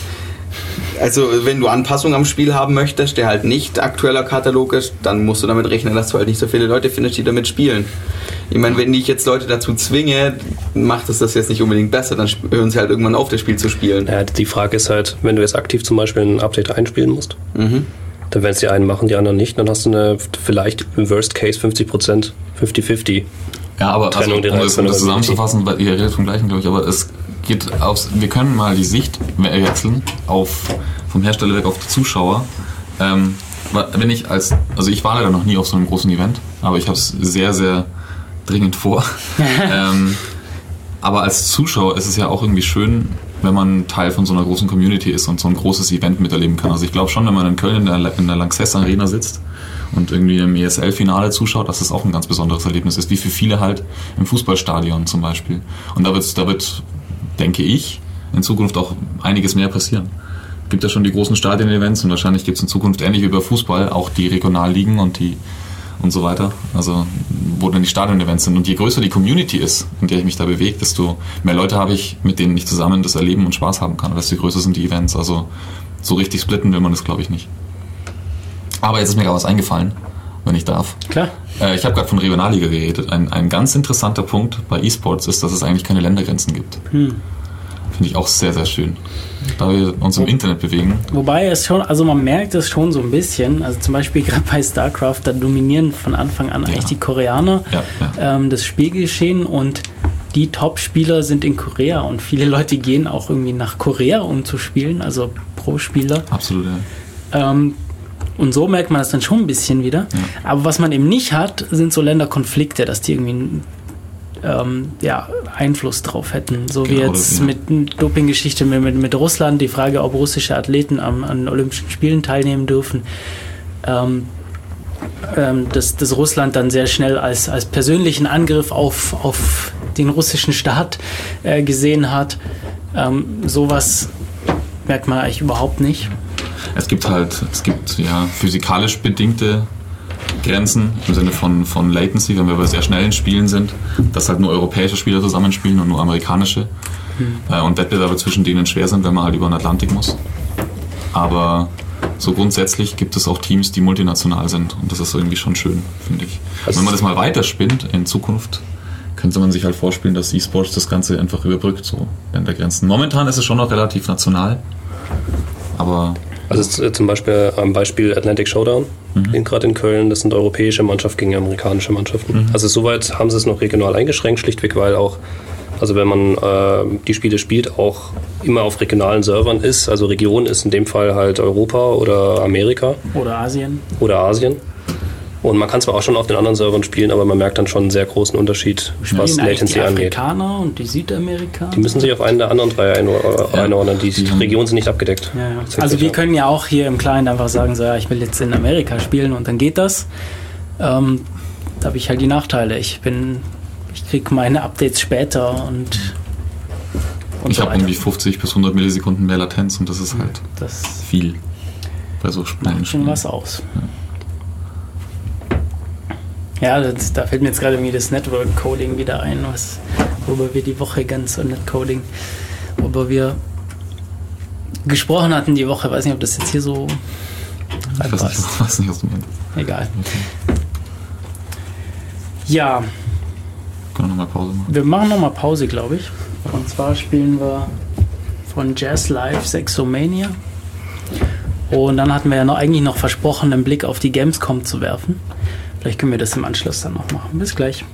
Also wenn du Anpassungen am Spiel haben möchtest, der halt nicht aktueller Katalog ist, dann musst du damit rechnen, dass du halt nicht so viele Leute findest, die damit spielen. Ich meine, wenn ich jetzt Leute dazu zwinge, macht es das jetzt nicht unbedingt besser, dann hören sie halt irgendwann auf, das Spiel zu spielen. Ja, die Frage ist halt, wenn du jetzt aktiv zum Beispiel ein Update einspielen musst, mhm. dann werden es die einen machen, die anderen nicht. Dann hast du eine vielleicht im Worst Case fünfzig Prozent fünfzig fünfzig Ja, aber also, Trennung um, der das, um Reaktion das und zusammenzufassen, weil ihr redet vom Gleichen, glaube ich, aber es geht aufs, wir können mal die Sicht wechseln auf, vom Hersteller weg auf die Zuschauer. Ähm, wenn ich als, also ich war leider noch nie auf so einem großen Event, aber ich habe es sehr, sehr dringend vor. ähm, aber als Zuschauer ist es ja auch irgendwie schön, wenn man Teil von so einer großen Community ist und so ein großes Event miterleben kann. Also ich glaube schon, wenn man in Köln in der, in der Lanxess Arena sitzt und irgendwie im E S L-Finale zuschaut, dass das auch ein ganz besonderes Erlebnis ist, wie für viele halt im Fußballstadion zum Beispiel. Und da wird, da wird, denke ich, in Zukunft auch einiges mehr passieren. Es gibt ja schon die großen Stadien-Events und wahrscheinlich gibt es in Zukunft ähnlich wie bei Fußball auch die Regionalligen und die und so weiter, also wo dann die Stadion-Events sind. Und je größer die Community ist, in der ich mich da bewege, desto mehr Leute habe ich, mit denen ich zusammen das erleben und Spaß haben kann. Und desto größer sind die Events. Also so richtig splitten will man das, glaube ich, nicht. Aber jetzt ist mir gerade was eingefallen, wenn ich darf. Klar. Äh, ich habe gerade von Regionalliga geredet. Ein, ein ganz interessanter Punkt bei E-Sports ist, dass es eigentlich keine Ländergrenzen gibt. Hm. Finde ich auch sehr, sehr schön. Da wir uns im Internet bewegen. Wobei es schon, also man merkt es schon so ein bisschen, also zum Beispiel gerade bei StarCraft, da dominieren von Anfang an ja. eigentlich die Koreaner ja, ja. Ähm, das Spielgeschehen und die Top-Spieler sind in Korea und viele Leute gehen auch irgendwie nach Korea, um zu spielen, also Pro-Spieler. Absolut, ja. Ähm, und so merkt man das dann schon ein bisschen wieder. Ja. Aber was man eben nicht hat, sind so Länderkonflikte, dass die irgendwie Ähm, ja, Einfluss drauf hätten. So genau, wie jetzt das, ja. mit Doping-Geschichte mit, mit, mit Russland, die Frage, ob russische Athleten am, an Olympischen Spielen teilnehmen dürfen. Ähm, ähm, dass, dass Russland dann sehr schnell als, als persönlichen Angriff auf, auf den russischen Staat äh, gesehen hat. Ähm, sowas merkt man eigentlich überhaupt nicht. Es gibt halt, es gibt ja physikalisch bedingte Grenzen im Sinne von, von Latency, wenn wir bei sehr schnellen Spielen sind, dass halt nur europäische Spieler zusammenspielen und nur amerikanische hm. äh, und Wettbewerbe zwischen denen schwer sind, wenn man halt über den Atlantik muss. Aber so grundsätzlich gibt es auch Teams, die multinational sind und das ist irgendwie schon schön, finde ich. Also wenn man das mal weiterspinnt in Zukunft, könnte man sich halt vorstellen, dass E-Sports das Ganze einfach überbrückt, so Ländergrenzen. Momentan ist es schon noch relativ national, aber... Also zum Beispiel am Beispiel Atlantic Showdown, mhm. gerade in Köln, das sind europäische Mannschaften gegen amerikanische Mannschaften. Mhm. Also soweit haben sie es noch regional eingeschränkt, schlichtweg, weil auch, also wenn man äh, die Spiele spielt, auch immer auf regionalen Servern ist, also Region ist in dem Fall halt Europa oder Amerika. Oder Asien. Oder Asien. Und man kann zwar auch schon auf den anderen Servern spielen, aber man merkt dann schon einen sehr großen Unterschied, was Latency angeht. Die Afrikaner und die Südamerikaner? Die müssen sich auf einen der anderen drei einordnen. Die ja. Regionen sind nicht abgedeckt. Ja, ja. Also wir können ja auch hier im Kleinen einfach sagen, so, ja, ich will jetzt in Amerika spielen und dann geht das. Ähm, da habe ich halt die Nachteile. Ich bin, ich kriege meine Updates später und, und ich so habe irgendwie fünfzig bis hundert Millisekunden mehr Latenz und das ist halt das viel bei so schnellen macht schon Spielen. was aus. Ja. Ja, das, da fällt mir jetzt gerade irgendwie das Network Coding wieder ein, was, worüber wir die Woche ganz, und Net Coding, worüber wir gesprochen hatten die Woche. Weiß nicht, ob das jetzt hier so ich weiß nicht, weiß nicht, was du meinst. Egal. Okay. Ja. Können wir nochmal Pause machen? Wir machen nochmal Pause, glaube ich. Und zwar spielen wir von Jazz Live Sexomania. Und dann hatten wir ja noch, eigentlich noch versprochen, einen Blick auf die Gamescom zu werfen. Vielleicht können wir das im Anschluss dann noch machen. Bis gleich.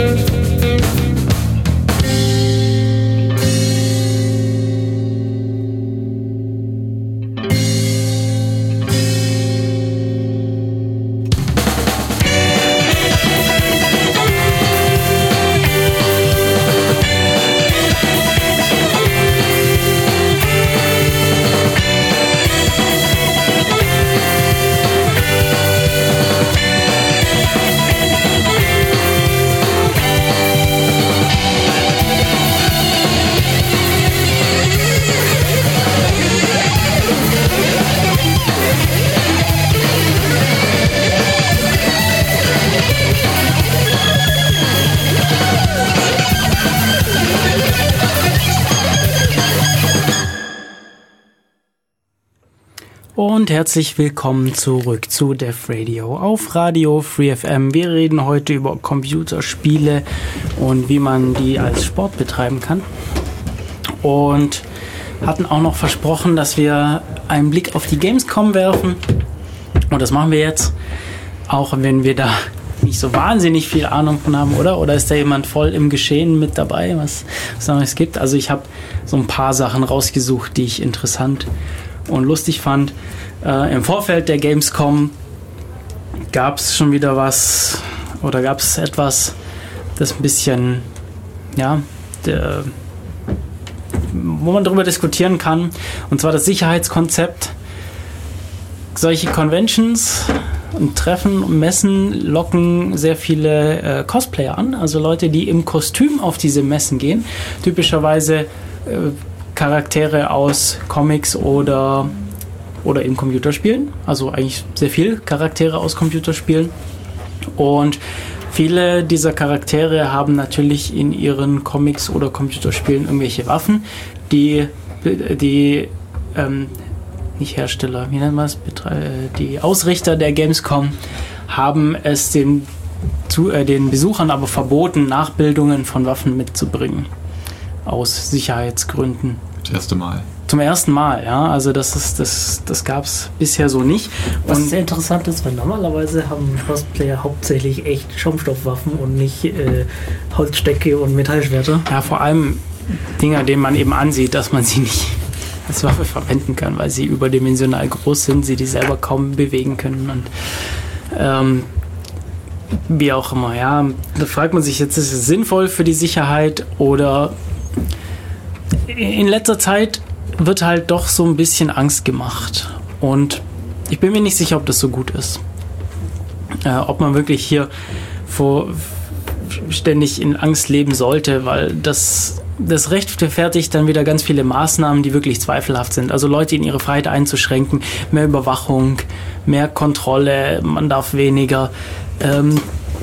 Und herzlich willkommen zurück zu Def Radio auf Radio Free F M. Wir reden heute über Computerspiele und wie man die als Sport betreiben kann. Und hatten auch noch versprochen, dass wir einen Blick auf die Gamescom werfen. Und das machen wir jetzt, auch wenn wir da nicht so wahnsinnig viel Ahnung von haben, oder? Oder ist da jemand voll im Geschehen mit dabei, was es Neues gibt? Also ich habe so ein paar Sachen rausgesucht, die ich interessant und lustig fand. Äh, im Vorfeld der Gamescom gab es schon wieder was, oder gab es etwas, das ein bisschen, ja, der, wo man darüber diskutieren kann, und zwar das Sicherheitskonzept. Solche Conventions und Treffen und Messen locken sehr viele äh, Cosplayer an, also Leute, die im Kostüm auf diese Messen gehen, typischerweise äh, Charaktere aus Comics oder, oder eben Computerspielen, also eigentlich sehr viele Charaktere aus Computerspielen, und viele dieser Charaktere haben natürlich in ihren Comics oder Computerspielen irgendwelche Waffen, die, die ähm, nicht Hersteller, wie nennt man es, die Ausrichter der Gamescom haben es den, zu, äh, den Besuchern aber verboten, Nachbildungen von Waffen mitzubringen. Aus Sicherheitsgründen. Das erste Mal. Zum ersten Mal, ja. Also das ist, das, das gab es bisher so nicht. Was Und sehr interessant ist, weil normalerweise haben Cosplayer hauptsächlich echt Schaumstoffwaffen und nicht äh, Holzstöcke und Metallschwerter. ja, vor allem Dinger, denen man eben ansieht, dass man sie nicht als Waffe verwenden kann, weil sie überdimensional groß sind, sie die selber kaum bewegen können und ähm, wie auch immer, ja. Da fragt man sich jetzt, ist es sinnvoll für die Sicherheit, oder in letzter Zeit wird halt doch so ein bisschen Angst gemacht, und ich bin mir nicht sicher, ob das so gut ist. Äh, ob man wirklich hier vor ständig in Angst leben sollte, weil das das rechtfertigt dann wieder ganz viele Maßnahmen, die wirklich zweifelhaft sind. Also Leute in ihre Freiheit einzuschränken, mehr Überwachung, mehr Kontrolle, man darf weniger. Ähm,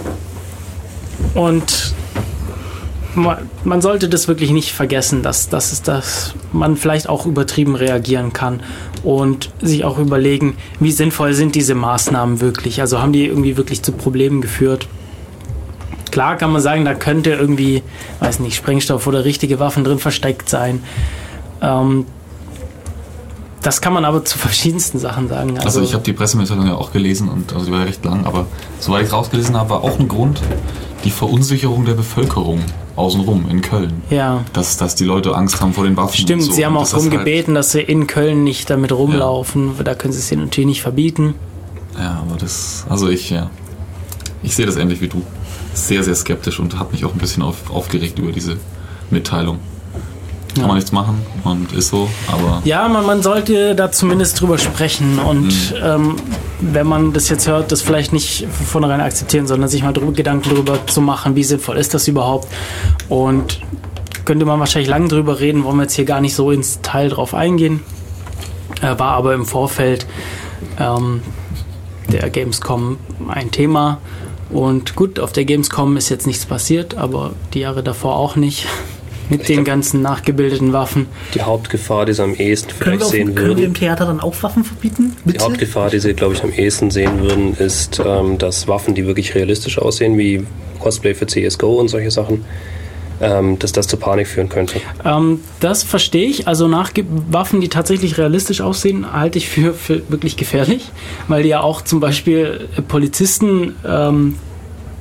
und man, man sollte das wirklich nicht vergessen, dass, dass, es, dass man vielleicht auch übertrieben reagieren kann und sich auch überlegen, wie sinnvoll sind diese Maßnahmen wirklich. Also haben die irgendwie wirklich zu Problemen geführt? Klar kann man sagen, da könnte irgendwie, weiß nicht, Sprengstoff oder richtige Waffen drin versteckt sein. Ähm, das kann man aber zu verschiedensten Sachen sagen. Also, also ich habe die Pressemitteilung ja auch gelesen, und also die war ja recht lang, aber soweit ich rausgelesen habe, war auch ein Grund die Verunsicherung der Bevölkerung außenrum in Köln. Ja. Dass, dass die Leute Angst haben vor den Waffen. Stimmt, und so. sie haben und auch das darum ist halt, gebeten, dass sie in Köln nicht damit rumlaufen. Ja. Da können sie es ihnen natürlich nicht verbieten. Ja, aber das, also ich, ja, ich sehe das ähnlich wie du. Sehr, sehr skeptisch und habe mich auch ein bisschen auf, aufgeregt über diese Mitteilung. Kann Ja. man nichts machen und ist so, aber... Ja, man, man sollte da zumindest drüber sprechen, und Mhm. ähm, wenn man das jetzt hört, das vielleicht nicht von vornherein akzeptieren, sondern sich mal drüber, Gedanken darüber zu machen, wie sinnvoll ist das überhaupt, und könnte man wahrscheinlich lange drüber reden, wollen wir jetzt hier gar nicht so ins Detail drauf eingehen, äh, war aber im Vorfeld ähm, der Gamescom ein Thema. Und gut, auf der Gamescom ist jetzt nichts passiert, aber die Jahre davor auch nicht. Mit Ich den glaub, ganzen nachgebildeten Waffen. Die Hauptgefahr, die sie am ehesten Können vielleicht wir, auf, sehen können wir im würden, Theater dann auch Waffen verbieten? die Bitte? Hauptgefahr, die sie, glaube ich, am ehesten sehen würden, ist, ähm, dass Waffen, die wirklich realistisch aussehen, wie Cosplay für C S G O und solche Sachen, ähm, dass das zu Panik führen könnte. Ähm, das verstehe ich. Also Nachge- Waffen, die tatsächlich realistisch aussehen, halte ich für, für wirklich gefährlich. Weil die ja auch zum Beispiel Polizisten ähm,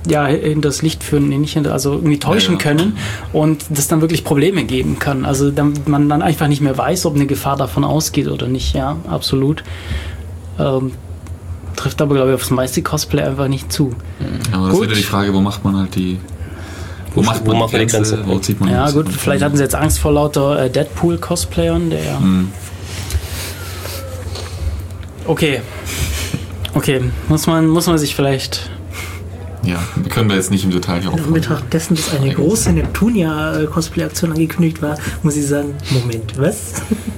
ja, hinter das Licht führen, nee, nicht hinter, also irgendwie täuschen Ja, ja. können und das dann wirklich Probleme geben kann. Also dann, man dann einfach nicht mehr weiß, ob eine Gefahr davon ausgeht oder nicht. Ja, absolut. Ähm, trifft aber, glaube ich, aufs meiste Cosplay einfach nicht zu. Aber das Gut. ist wieder die Frage, wo macht man halt die. Wo, Wo- macht wo man macht man die Grenze? Wo zieht man Ja, die gut, Grenze? vielleicht hatten sie jetzt Angst vor lauter äh, Deadpool-Cosplayern, der ja. Hm. Okay. Okay, muss man, muss man sich vielleicht. Ja, wir können da jetzt nicht im Detail hier In aufholen. Anbetracht dessen, dass eine große Neptunia-Cosplay-Aktion angekündigt war, muss ich sagen, Moment, was?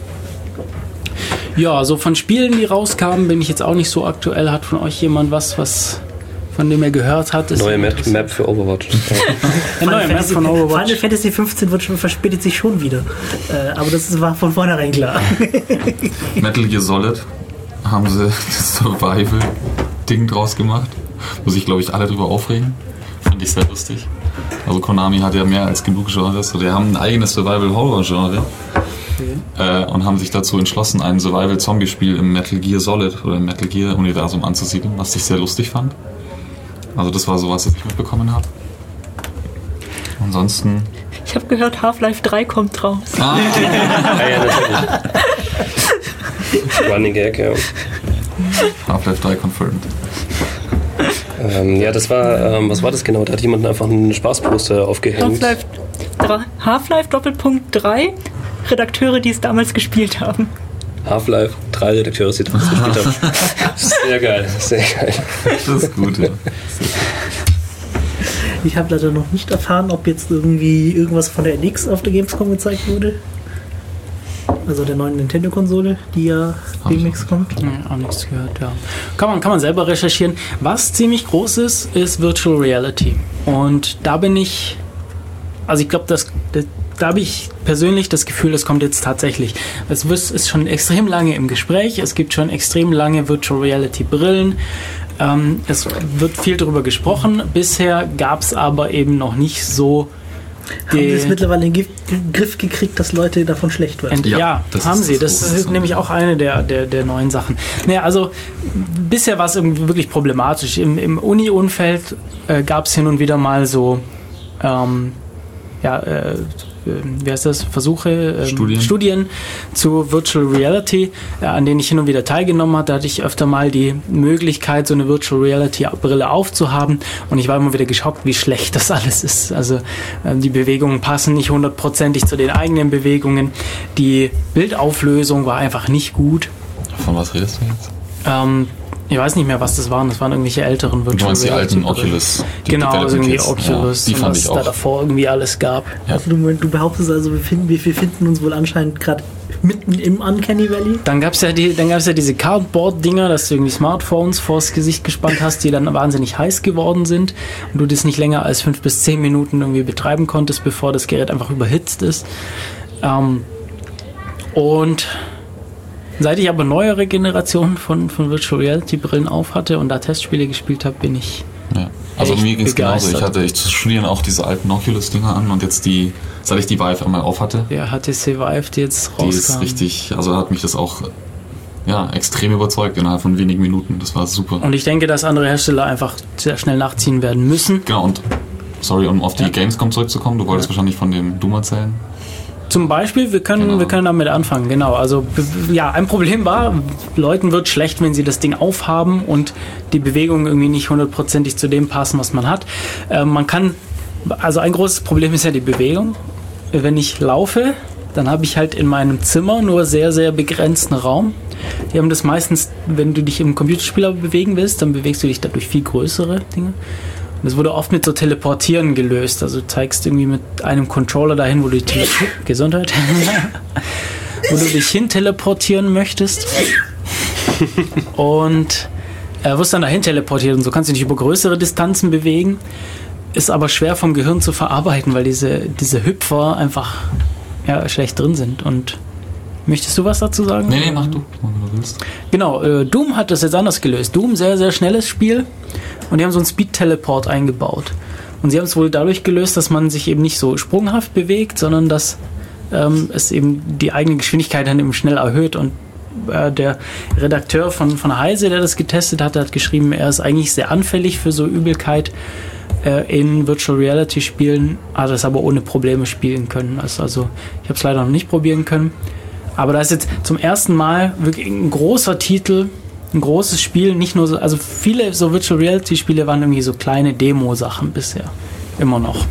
Ja, so von Spielen, die rauskamen, bin ich jetzt auch nicht so aktuell. Hat von euch jemand was, was von dem er gehört hat? Ist Neue Map, Map für Overwatch. Eine neue Map von Overwatch. Final Fantasy fünfzehn wird schon, verspätet sich schon wieder. Äh, aber das war von vornherein klar. Metal Gear Solid haben sie das Survival-Ding draus gemacht, wo sich, glaube ich, alle drüber aufregen. Fand ich sehr lustig. Also Konami hat ja mehr als genug Genres. Die haben ein eigenes Survival-Horror-Genre äh, und haben sich dazu entschlossen, ein Survival-Zombie-Spiel im Metal Gear Solid oder im Metal Gear-Universum anzusiedeln, was ich sehr lustig fand. Also das war sowas, was ich mitbekommen habe. Ansonsten... Ich habe gehört, Half-Life drei kommt raus. Ah, Ah ja, natürlich. Running Gag, ja. Half-Life drei confirmed. Ähm, ja, das war, ähm, was war das genau? Da hat jemand einfach einen Spaßposter aufgehängt. Half-Life drei Half-Life Doppelpunkt drei Redakteure, die es damals gespielt haben. Half-Life, drei Redakteure, die das gespielt haben. Sehr geil, sehr geil. Das ist gut, ja. Ich habe leider noch nicht erfahren, ob jetzt irgendwie irgendwas von der N X auf der Gamescom gezeigt wurde. Also der neuen Nintendo-Konsole, die ja Hab ich demnächst kommt. Ja, auch nichts gehört, ja. Kann man, kann man selber recherchieren. Was ziemlich groß ist, ist Virtual Reality. Und da bin ich, also ich glaube, das, das, da habe ich persönlich das Gefühl, das kommt jetzt tatsächlich. Es ist schon extrem lange im Gespräch, es gibt schon extrem lange Virtual Reality Brillen. Ähm, es wird viel darüber gesprochen. Bisher gab es aber eben noch nicht so Haben sie es die- mittlerweile in den Gif- Griff gekriegt, dass Leute davon schlecht werden? Ent- Ja, ja, das haben ist sie. das Das Große. ist nämlich auch eine der, der, der neuen Sachen. Naja, also bisher war es irgendwie wirklich problematisch. Im, im Uni-Umfeld äh, gab es hin und wieder mal so, ähm, ja, äh, wie heißt das, Versuche, ähm, Studien. Studien zu Virtual Reality, äh, an denen ich hin und wieder teilgenommen habe. Da hatte ich öfter mal die Möglichkeit, so eine Virtual Reality Brille aufzuhaben und ich war immer wieder geschockt, wie schlecht das alles ist. Also äh, die Bewegungen passen nicht hundertprozentig zu den eigenen Bewegungen. Die Bildauflösung war einfach nicht gut. Von was redest du jetzt? Ähm, ich weiß nicht mehr, was das waren. Das waren irgendwelche älteren Virtual Du meinst die alten Reality Brillen. Oculus? Die Genau, also irgendwie Development Kits. Oculus Ja, die und fand was ich da auch. davor irgendwie alles gab. Ja. Also du, du behauptest also, wir, finden, wir finden uns wohl anscheinend gerade mitten im Uncanny Valley. Dann gab es ja, die, dann gab's ja diese Cardboard-Dinger, dass du irgendwie Smartphones vors Gesicht gespannt hast, die dann wahnsinnig heiß geworden sind und du das nicht länger als fünf bis zehn Minuten irgendwie betreiben konntest, bevor das Gerät einfach überhitzt ist. Ähm, und seit ich aber neuere Generationen von, von Virtual Reality Brillen auf hatte und da Testspiele gespielt habe, bin ich Ja. Also echt mir ging es genauso. Ich begeistert. hatte ich zu studieren auch diese alten Oculus-Dinger an und jetzt die, seit ich die Vive einmal auf hatte, der H T C Vive, die jetzt die ist rauskam. richtig, also hat mich das auch ja, extrem überzeugt innerhalb von wenigen Minuten. Das war super. Und ich denke, dass andere Hersteller einfach sehr schnell nachziehen werden müssen. Genau, und sorry, um auf die Ja. Gamescom zurückzukommen, du wolltest wahrscheinlich von dem Doom erzählen. Zum Beispiel, wir können, Genau. wir können damit anfangen, genau. Also b- ja, ein Problem war, Leuten wird schlecht, wenn sie das Ding aufhaben und die Bewegungen irgendwie nicht hundertprozentig zu dem passen, was man hat. Äh, man kann, also ein großes Problem ist ja die Bewegung. Wenn ich laufe, dann habe ich halt in meinem Zimmer nur sehr, sehr begrenzten Raum. Die haben das meistens, wenn du dich im Computerspieler bewegen willst, dann bewegst du dich dadurch viel größere Dinge. Und das wurde oft mit so Teleportieren gelöst. Also du zeigst irgendwie mit einem Controller dahin, wo du dich Gesundheit, wo du dich hin teleportieren möchtest. Und äh, wirst dann dahin teleportiert und so kannst du dich über größere Distanzen bewegen. Ist aber schwer vom Gehirn zu verarbeiten, weil diese, diese Hüpfer einfach ja, schlecht drin sind. Und möchtest du was dazu sagen? Nee, nee, mach du, wenn du willst. Genau, äh, Doom hat das jetzt anders gelöst. Doom, sehr, sehr schnelles Spiel. Und die haben so einen Speed-Teleport eingebaut. Und sie haben es wohl dadurch gelöst, dass man sich eben nicht so sprunghaft bewegt, sondern dass ähm, es eben die eigene Geschwindigkeit dann eben schnell erhöht und äh, der Redakteur von, von Heise, der das getestet hat, hat geschrieben, er ist eigentlich sehr anfällig für so Übelkeit äh, in Virtual Reality Spielen, hat es aber ohne Probleme spielen können. Also, also ich habe es leider noch nicht probieren können. Aber da ist jetzt zum ersten Mal wirklich ein großer Titel, ein großes Spiel, nicht nur so, also viele so Virtual Reality Spiele waren irgendwie so kleine Demo-Sachen bisher. Immer noch.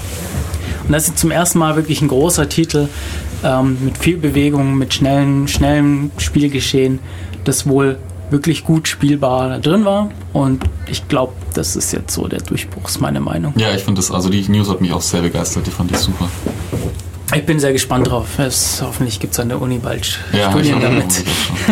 Und das ist zum ersten Mal wirklich ein großer Titel ähm, mit viel Bewegung, mit schnellen, schnellem Spielgeschehen, das wohl wirklich gut spielbar da drin war. Und ich glaube, das ist jetzt so der Durchbruch, ist meine Meinung. Ja, ich finde das, also die News hat mich auch sehr begeistert, die fand ich super. Ich bin sehr gespannt drauf. Es, hoffentlich gibt es an der Uni bald Ja, Studien ich damit.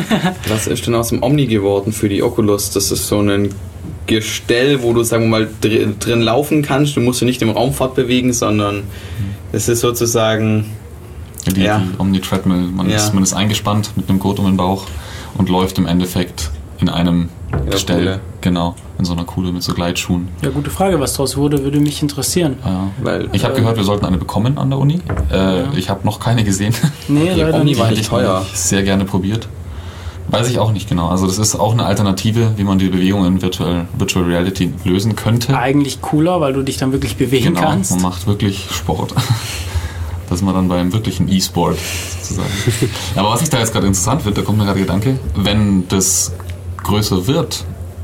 Was ist denn aus dem Omni geworden für die Oculus? Das ist so ein Gestell, wo du, sagen wir mal, dr- drin laufen kannst. Du musst dich nicht im Raum fortbewegen, sondern es ist sozusagen... Die, Ja. die Omni-Treadmill, man, Ja. ist, man ist eingespannt mit einem Gurt um den Bauch und läuft im Endeffekt in einem der Gestell. Kuhle. Genau, in so einer Kuhle mit so Gleitschuhen. Ja, gute Frage, was daraus wurde, würde mich interessieren. Ja. Weil, Ich habe äh, gehört, wir sollten eine bekommen an der Uni. Äh, Ja. Ich habe noch keine gesehen. Nee, Die leider Omni nicht. war Hätte nicht ich teuer. nämlich sehr gerne probiert. Weiß ich auch nicht genau. Also das ist auch eine Alternative, wie man die Bewegung in Virtual, Virtual Reality lösen könnte. Eigentlich cooler, weil du dich dann wirklich bewegen Genau, kannst. man macht wirklich Sport. Das ist man dann beim wirklichen E-Sport sozusagen. Aber was ich da jetzt gerade interessant finde, da kommt mir gerade der Gedanke, wenn das größer wird,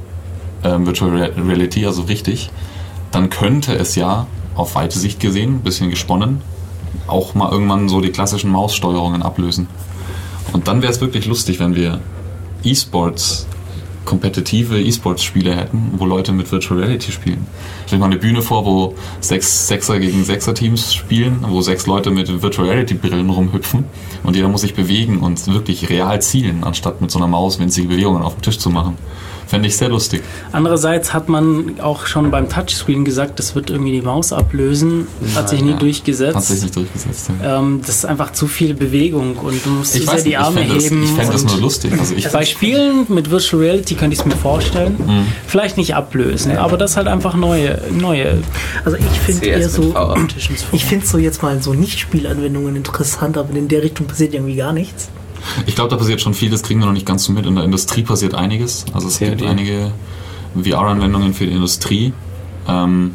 ähm, Virtual Reality, also richtig, dann könnte es ja auf weite Sicht gesehen, ein bisschen gesponnen, auch mal irgendwann so die klassischen Maussteuerungen ablösen. Und dann wäre es wirklich lustig, wenn wir E-Sports, kompetitive E-Sports-Spiele hätten, wo Leute mit Virtual Reality spielen. Stell dir mal eine Bühne vor, wo sechs Sechser gegen Sechser-Teams spielen, wo sechs Leute mit Virtual Reality-Brillen rumhüpfen und jeder muss sich bewegen und wirklich real zielen, anstatt mit so einer Maus winzige Bewegungen auf dem Tisch zu machen. Fände ich sehr lustig. Andererseits hat man auch schon beim Touchscreen gesagt, das wird irgendwie die Maus ablösen. Hat sich nie Ja, durchgesetzt. Hat sich nicht durchgesetzt. Ja. Ähm, das ist einfach zu viel Bewegung und du musst zu Ich sehr weiß die nicht, ich Arme fände das, heben. ich fänd das und nur lustig. Also ich, bei Spielen mit Virtual Reality könnte ich es mir vorstellen. Mhm. Vielleicht nicht ablösen, aber das halt einfach neue, neue Also ich finde C S eher mit so, V R. Competitions ich finde so jetzt mal so Nicht-Spielanwendungen interessant, aber in der Richtung passiert irgendwie gar nichts. Ich glaube, da passiert schon viel, das kriegen wir noch nicht ganz so mit. In der Industrie passiert einiges. Also es C A D. gibt einige V R-Anwendungen für die Industrie, ähm,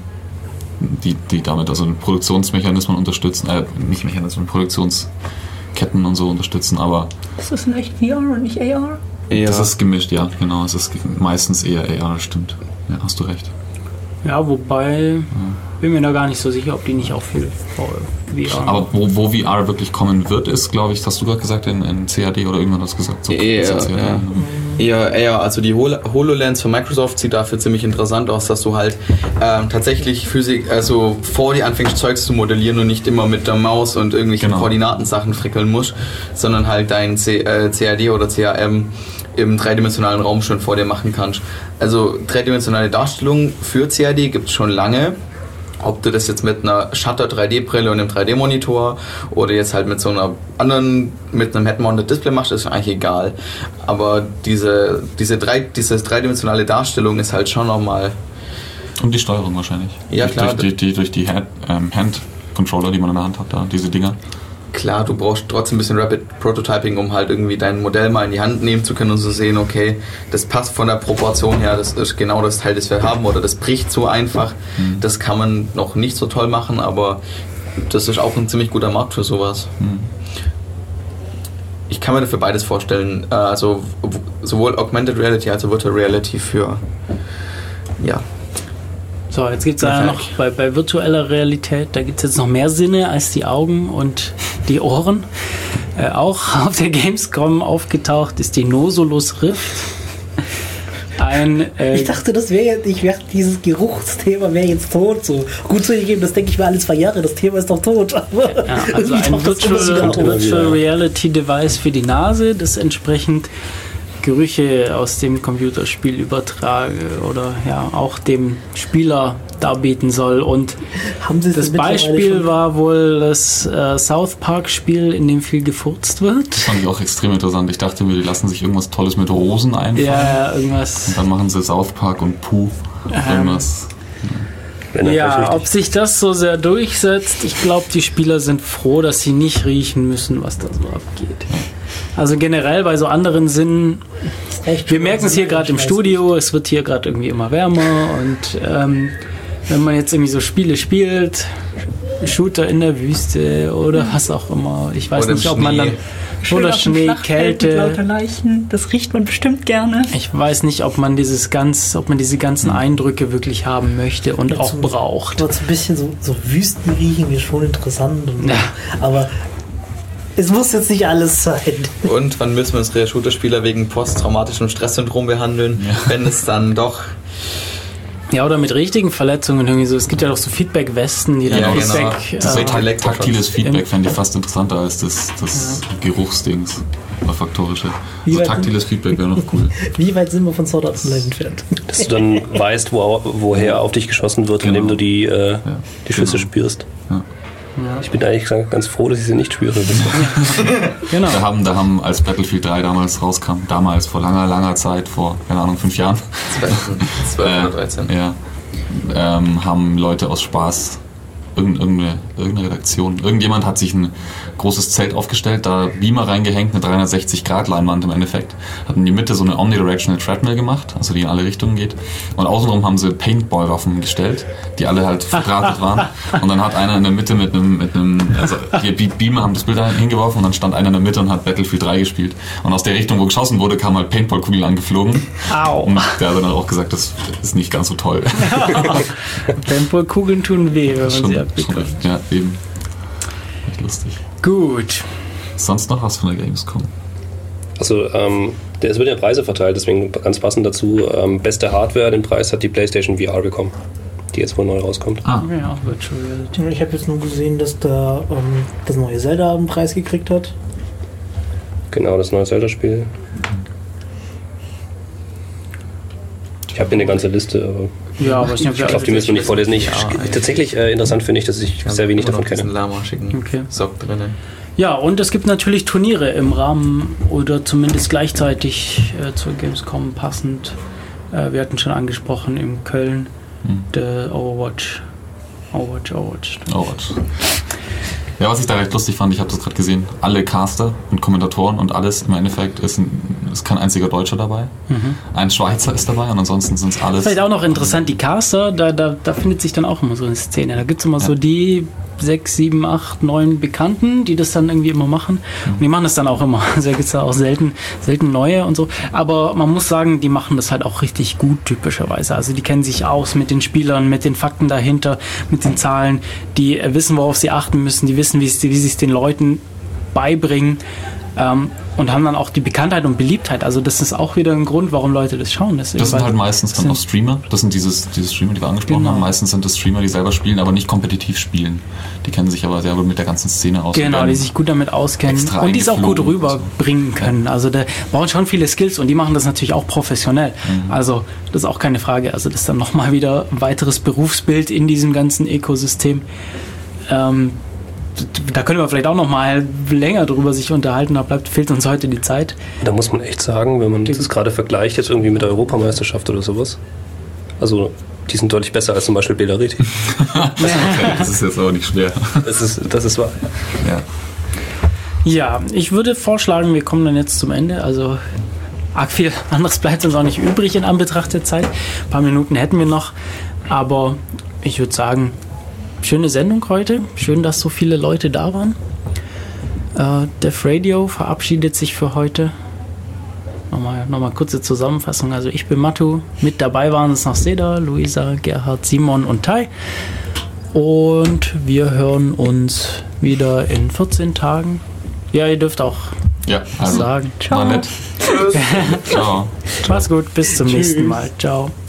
die, die damit also Produktionsmechanismen unterstützen, äh, nicht Mechanismen, Produktionsketten und so unterstützen, aber Ist das in echt V R und nicht A R? ja. das ist gemischt, ja, genau. Es ist meistens eher A R, das stimmt. Ja, hast du recht. Ja, wobei, bin mir da gar nicht so sicher, ob die nicht auch viel V R. Aber wo, wo V R wirklich kommen wird, ist, glaube ich, hast du gerade gesagt, in, in C A D oder irgendwann das gesagt? So, Eher, C A D, ja. Eher, eher, also die Hol- HoloLens von Microsoft sieht dafür ziemlich interessant aus, dass du halt ähm, tatsächlich Physik, also vor dir anfängst Zeugs zu modellieren und nicht immer mit der Maus und irgendwelchen Genau. Koordinatensachen frickeln musst, sondern halt dein C, äh, C A D oder C A M im dreidimensionalen Raum schon vor dir machen kannst. Also dreidimensionale Darstellung für C A D gibt es schon lange. Ob du das jetzt mit einer Shutter drei D Brille und einem drei D Monitor oder jetzt halt mit so einer anderen, mit einem Head-Mounted Display machst, ist eigentlich egal. Aber diese, diese, drei, diese dreidimensionale Darstellung ist halt schon nochmal... Und die Steuerung wahrscheinlich. Ja, durch, klar. Durch die, die, durch die Hand, ähm, Hand-Controller, die man in der Hand hat, da, diese Dinger. Klar, du brauchst trotzdem ein bisschen Rapid Prototyping, um halt irgendwie dein Modell mal in die Hand nehmen zu können und zu sehen, okay, das passt von der Proportion her, das ist genau das Teil, das wir haben, oder das bricht so einfach. Mhm. Das kann man noch nicht so toll machen, aber das ist auch ein ziemlich guter Markt für sowas. Mhm. Ich kann mir dafür beides vorstellen, äh, also w- sowohl Augmented Reality als auch Virtual Reality für, ja, So, jetzt gibt es ja noch bei, bei virtueller Realität, da gibt es jetzt noch mehr Sinne als die Augen und die Ohren. Äh, auch auf der Gamescom aufgetaucht ist die Nosolus Rift. Ein, äh, Ich dachte, das wäre jetzt, ich wär, dieses Geruchsthema wäre jetzt tot. So. Gut zugegeben, das denke ich mir alle zwei Jahre, das Thema ist doch tot. Aber ja, also irgendwie ein taucht das immer Virtual, wieder auf. Virtual Reality Device für die Nase, das entsprechend Gerüche aus dem Computerspiel übertrage oder ja auch dem Spieler darbieten soll. Und Haben Sie das mittlerweile Beispiel schon- war wohl das äh, South Park Spiel, in dem viel gefurzt wird. Das fand ich auch extrem interessant. Ich dachte mir, die lassen sich irgendwas Tolles mit Rosen einfallen. Ja, irgendwas. Und dann machen sie South Park und Pooh. Irgendwas. Wenn er Ja, vielleicht ob sich das so sehr durchsetzt, ich glaube, die Spieler sind froh, dass sie nicht riechen müssen, was da so abgeht. Also generell bei so anderen Sinnen, wir merken es hier gerade im Studio, es wird hier gerade irgendwie immer wärmer und ähm, wenn man jetzt irgendwie so Spiele spielt, Shooter in der Wüste oder was auch immer, ich weiß oder nicht, ob Schnee. man dann Schön oder auf dem Schnee, Schlachtfeld mit lauter Kälte. Leichen, das riecht man bestimmt gerne. Ich weiß nicht, ob man dieses ganz, ob man diese ganzen Eindrücke wirklich haben möchte und auch Dazu- braucht. Aber so ein bisschen so, so Wüsten riechen ist schon interessant. Und, Ja. Aber es muss jetzt nicht alles sein. Und wann müssen wir unsere Shooter-Spieler wegen posttraumatischem Stresssyndrom behandeln, wenn es dann doch... Ja, oder mit richtigen Verletzungen irgendwie so. Es gibt ja doch so Feedback-Westen, die dann Ja, Feedback. genau. Das äh, Direkt- Elektroschocks. taktiles Feedback Im- fände ich fast interessanter als das, das Geruchsdings, olfaktorische. Wie Also weit- taktiles Feedback wäre noch cool. Wie weit sind wir von Sword Art Online entfernt? Dass du dann weißt, wo, woher auf dich geschossen wird, Genau. indem du die, äh, die Schüsse Genau. spürst. Ja. Ich bin eigentlich ganz froh, dass ich sie nicht spüre. Genau. Da haben, da haben, als Battlefield drei damals rauskam, damals vor langer, langer Zeit, vor, keine Ahnung, fünf Jahren, zwölf oder dreizehn. ja, ähm, haben Leute aus Spaß, irgendeine, irgendeine, irgendeine Redaktion, irgendjemand hat sich ein großes Zelt aufgestellt, da Beamer reingehängt, eine dreihundertsechzig Grad Leinwand im Endeffekt, hat in die Mitte so eine Omnidirectional Treadmill gemacht, also die in alle Richtungen geht, und außenrum haben sie Paintball-Waffen gestellt, die alle halt verdrahtet waren, und dann hat einer in der Mitte mit einem, mit einem, also die Be- Beamer haben das Bild da hingeworfen und dann stand einer in der Mitte und hat Battlefield drei gespielt, und aus der Richtung, wo geschossen wurde, kamen halt Paintball-Kugeln angeflogen. Au. Und der hat dann auch gesagt, das ist nicht ganz so toll. Tempokugeln tun weh, wenn man Schon, sie schon abbekommt. echt, ja, eben. Echt lustig. Gut. Sonst noch was von der Gamescom? Also, ähm, es wird ja Preise verteilt, deswegen ganz passend dazu. Ähm, beste Hardware, den Preis hat die PlayStation V R bekommen, die jetzt wohl neu rauskommt. Ah, Ja, Virtual Reality. Ich habe jetzt nur gesehen, dass da ähm, das neue Zelda einen Preis gekriegt hat. Genau, das neue Zelda-Spiel. Ich habe hier eine ganze Liste, aber Ja, aber ich ich glaube, die müssen wir nicht vorlesen. Ich, Ja, tatsächlich äh, interessant finde ich, dass ich sehr wenig davon kenne. Lama schicken. Okay. Sock drinnen. Ja, und es gibt natürlich Turniere im Rahmen oder zumindest gleichzeitig äh, zur Gamescom passend. Äh, wir hatten schon angesprochen in Köln Hm. der Overwatch. Overwatch, Overwatch. oh Gott. Ja, was ich da recht lustig fand, ich habe das gerade gesehen, alle Caster und Kommentatoren und alles im Endeffekt ist, ein, ist kein einziger Deutscher dabei. Mhm. Ein Schweizer ist dabei und ansonsten sind es alles... Vielleicht auch noch interessant, die Caster, da, da, da findet sich dann auch immer so eine Szene. Da gibt es immer Ja. so die sechs, sieben, acht, neun Bekannten, die das dann irgendwie immer machen. Und die machen das dann auch immer. Also da gibt es da auch selten, selten neue und so. Aber man muss sagen, die machen das halt auch richtig gut, typischerweise. Also die kennen sich aus mit den Spielern, mit den Fakten dahinter, mit den Zahlen. Die äh, wissen, worauf sie achten müssen. Die wissen, wie es- wie sie es den Leuten beibringen. Ähm, und haben dann auch die Bekanntheit und Beliebtheit. Also das ist auch wieder ein Grund, warum Leute das schauen. Das sind halt meistens dann sind- auch Streamer. Das sind dieses, diese Streamer, die wir angesprochen Genau. haben. Meistens sind das Streamer, die selber spielen, aber nicht kompetitiv spielen. Die kennen sich aber sehr gut mit der ganzen Szene aus. und Genau, werden die sich gut damit auskennen extra und die es auch gut eingeflogen und so. rüberbringen können. Also da brauchen schon viele Skills und die machen das natürlich auch professionell. Mhm. Also das ist auch keine Frage. Also das ist dann nochmal wieder ein weiteres Berufsbild in diesem ganzen Ökosystem. Ähm, da können wir vielleicht auch noch mal länger drüber sich unterhalten, da bleibt, fehlt uns heute die Zeit. Da muss man echt sagen, wenn man das gerade vergleicht, jetzt irgendwie mit der Europameisterschaft oder sowas. Also, die sind deutlich besser als zum Beispiel Belariti. Das ist jetzt aber nicht schwer. Das ist, das ist wahr. Ja. Ja, ich würde vorschlagen, wir kommen dann jetzt zum Ende. Also arg viel anderes bleibt uns auch nicht übrig in Anbetracht der Zeit. Ein paar Minuten hätten wir noch, aber ich würde sagen, schöne Sendung heute. Schön, dass so viele Leute da waren. Äh, Def Radio verabschiedet sich für heute. Nochmal, nochmal kurze Zusammenfassung. Also ich bin Matu. Mit dabei waren es noch Seda, Luisa, Gerhard, Simon und Tai. Und wir hören uns wieder in vierzehn Tagen. Ja, ihr dürft auch Ja, also, sagen. war nett. Ciao. Macht's gut, bis zum nächsten Mal. Ciao.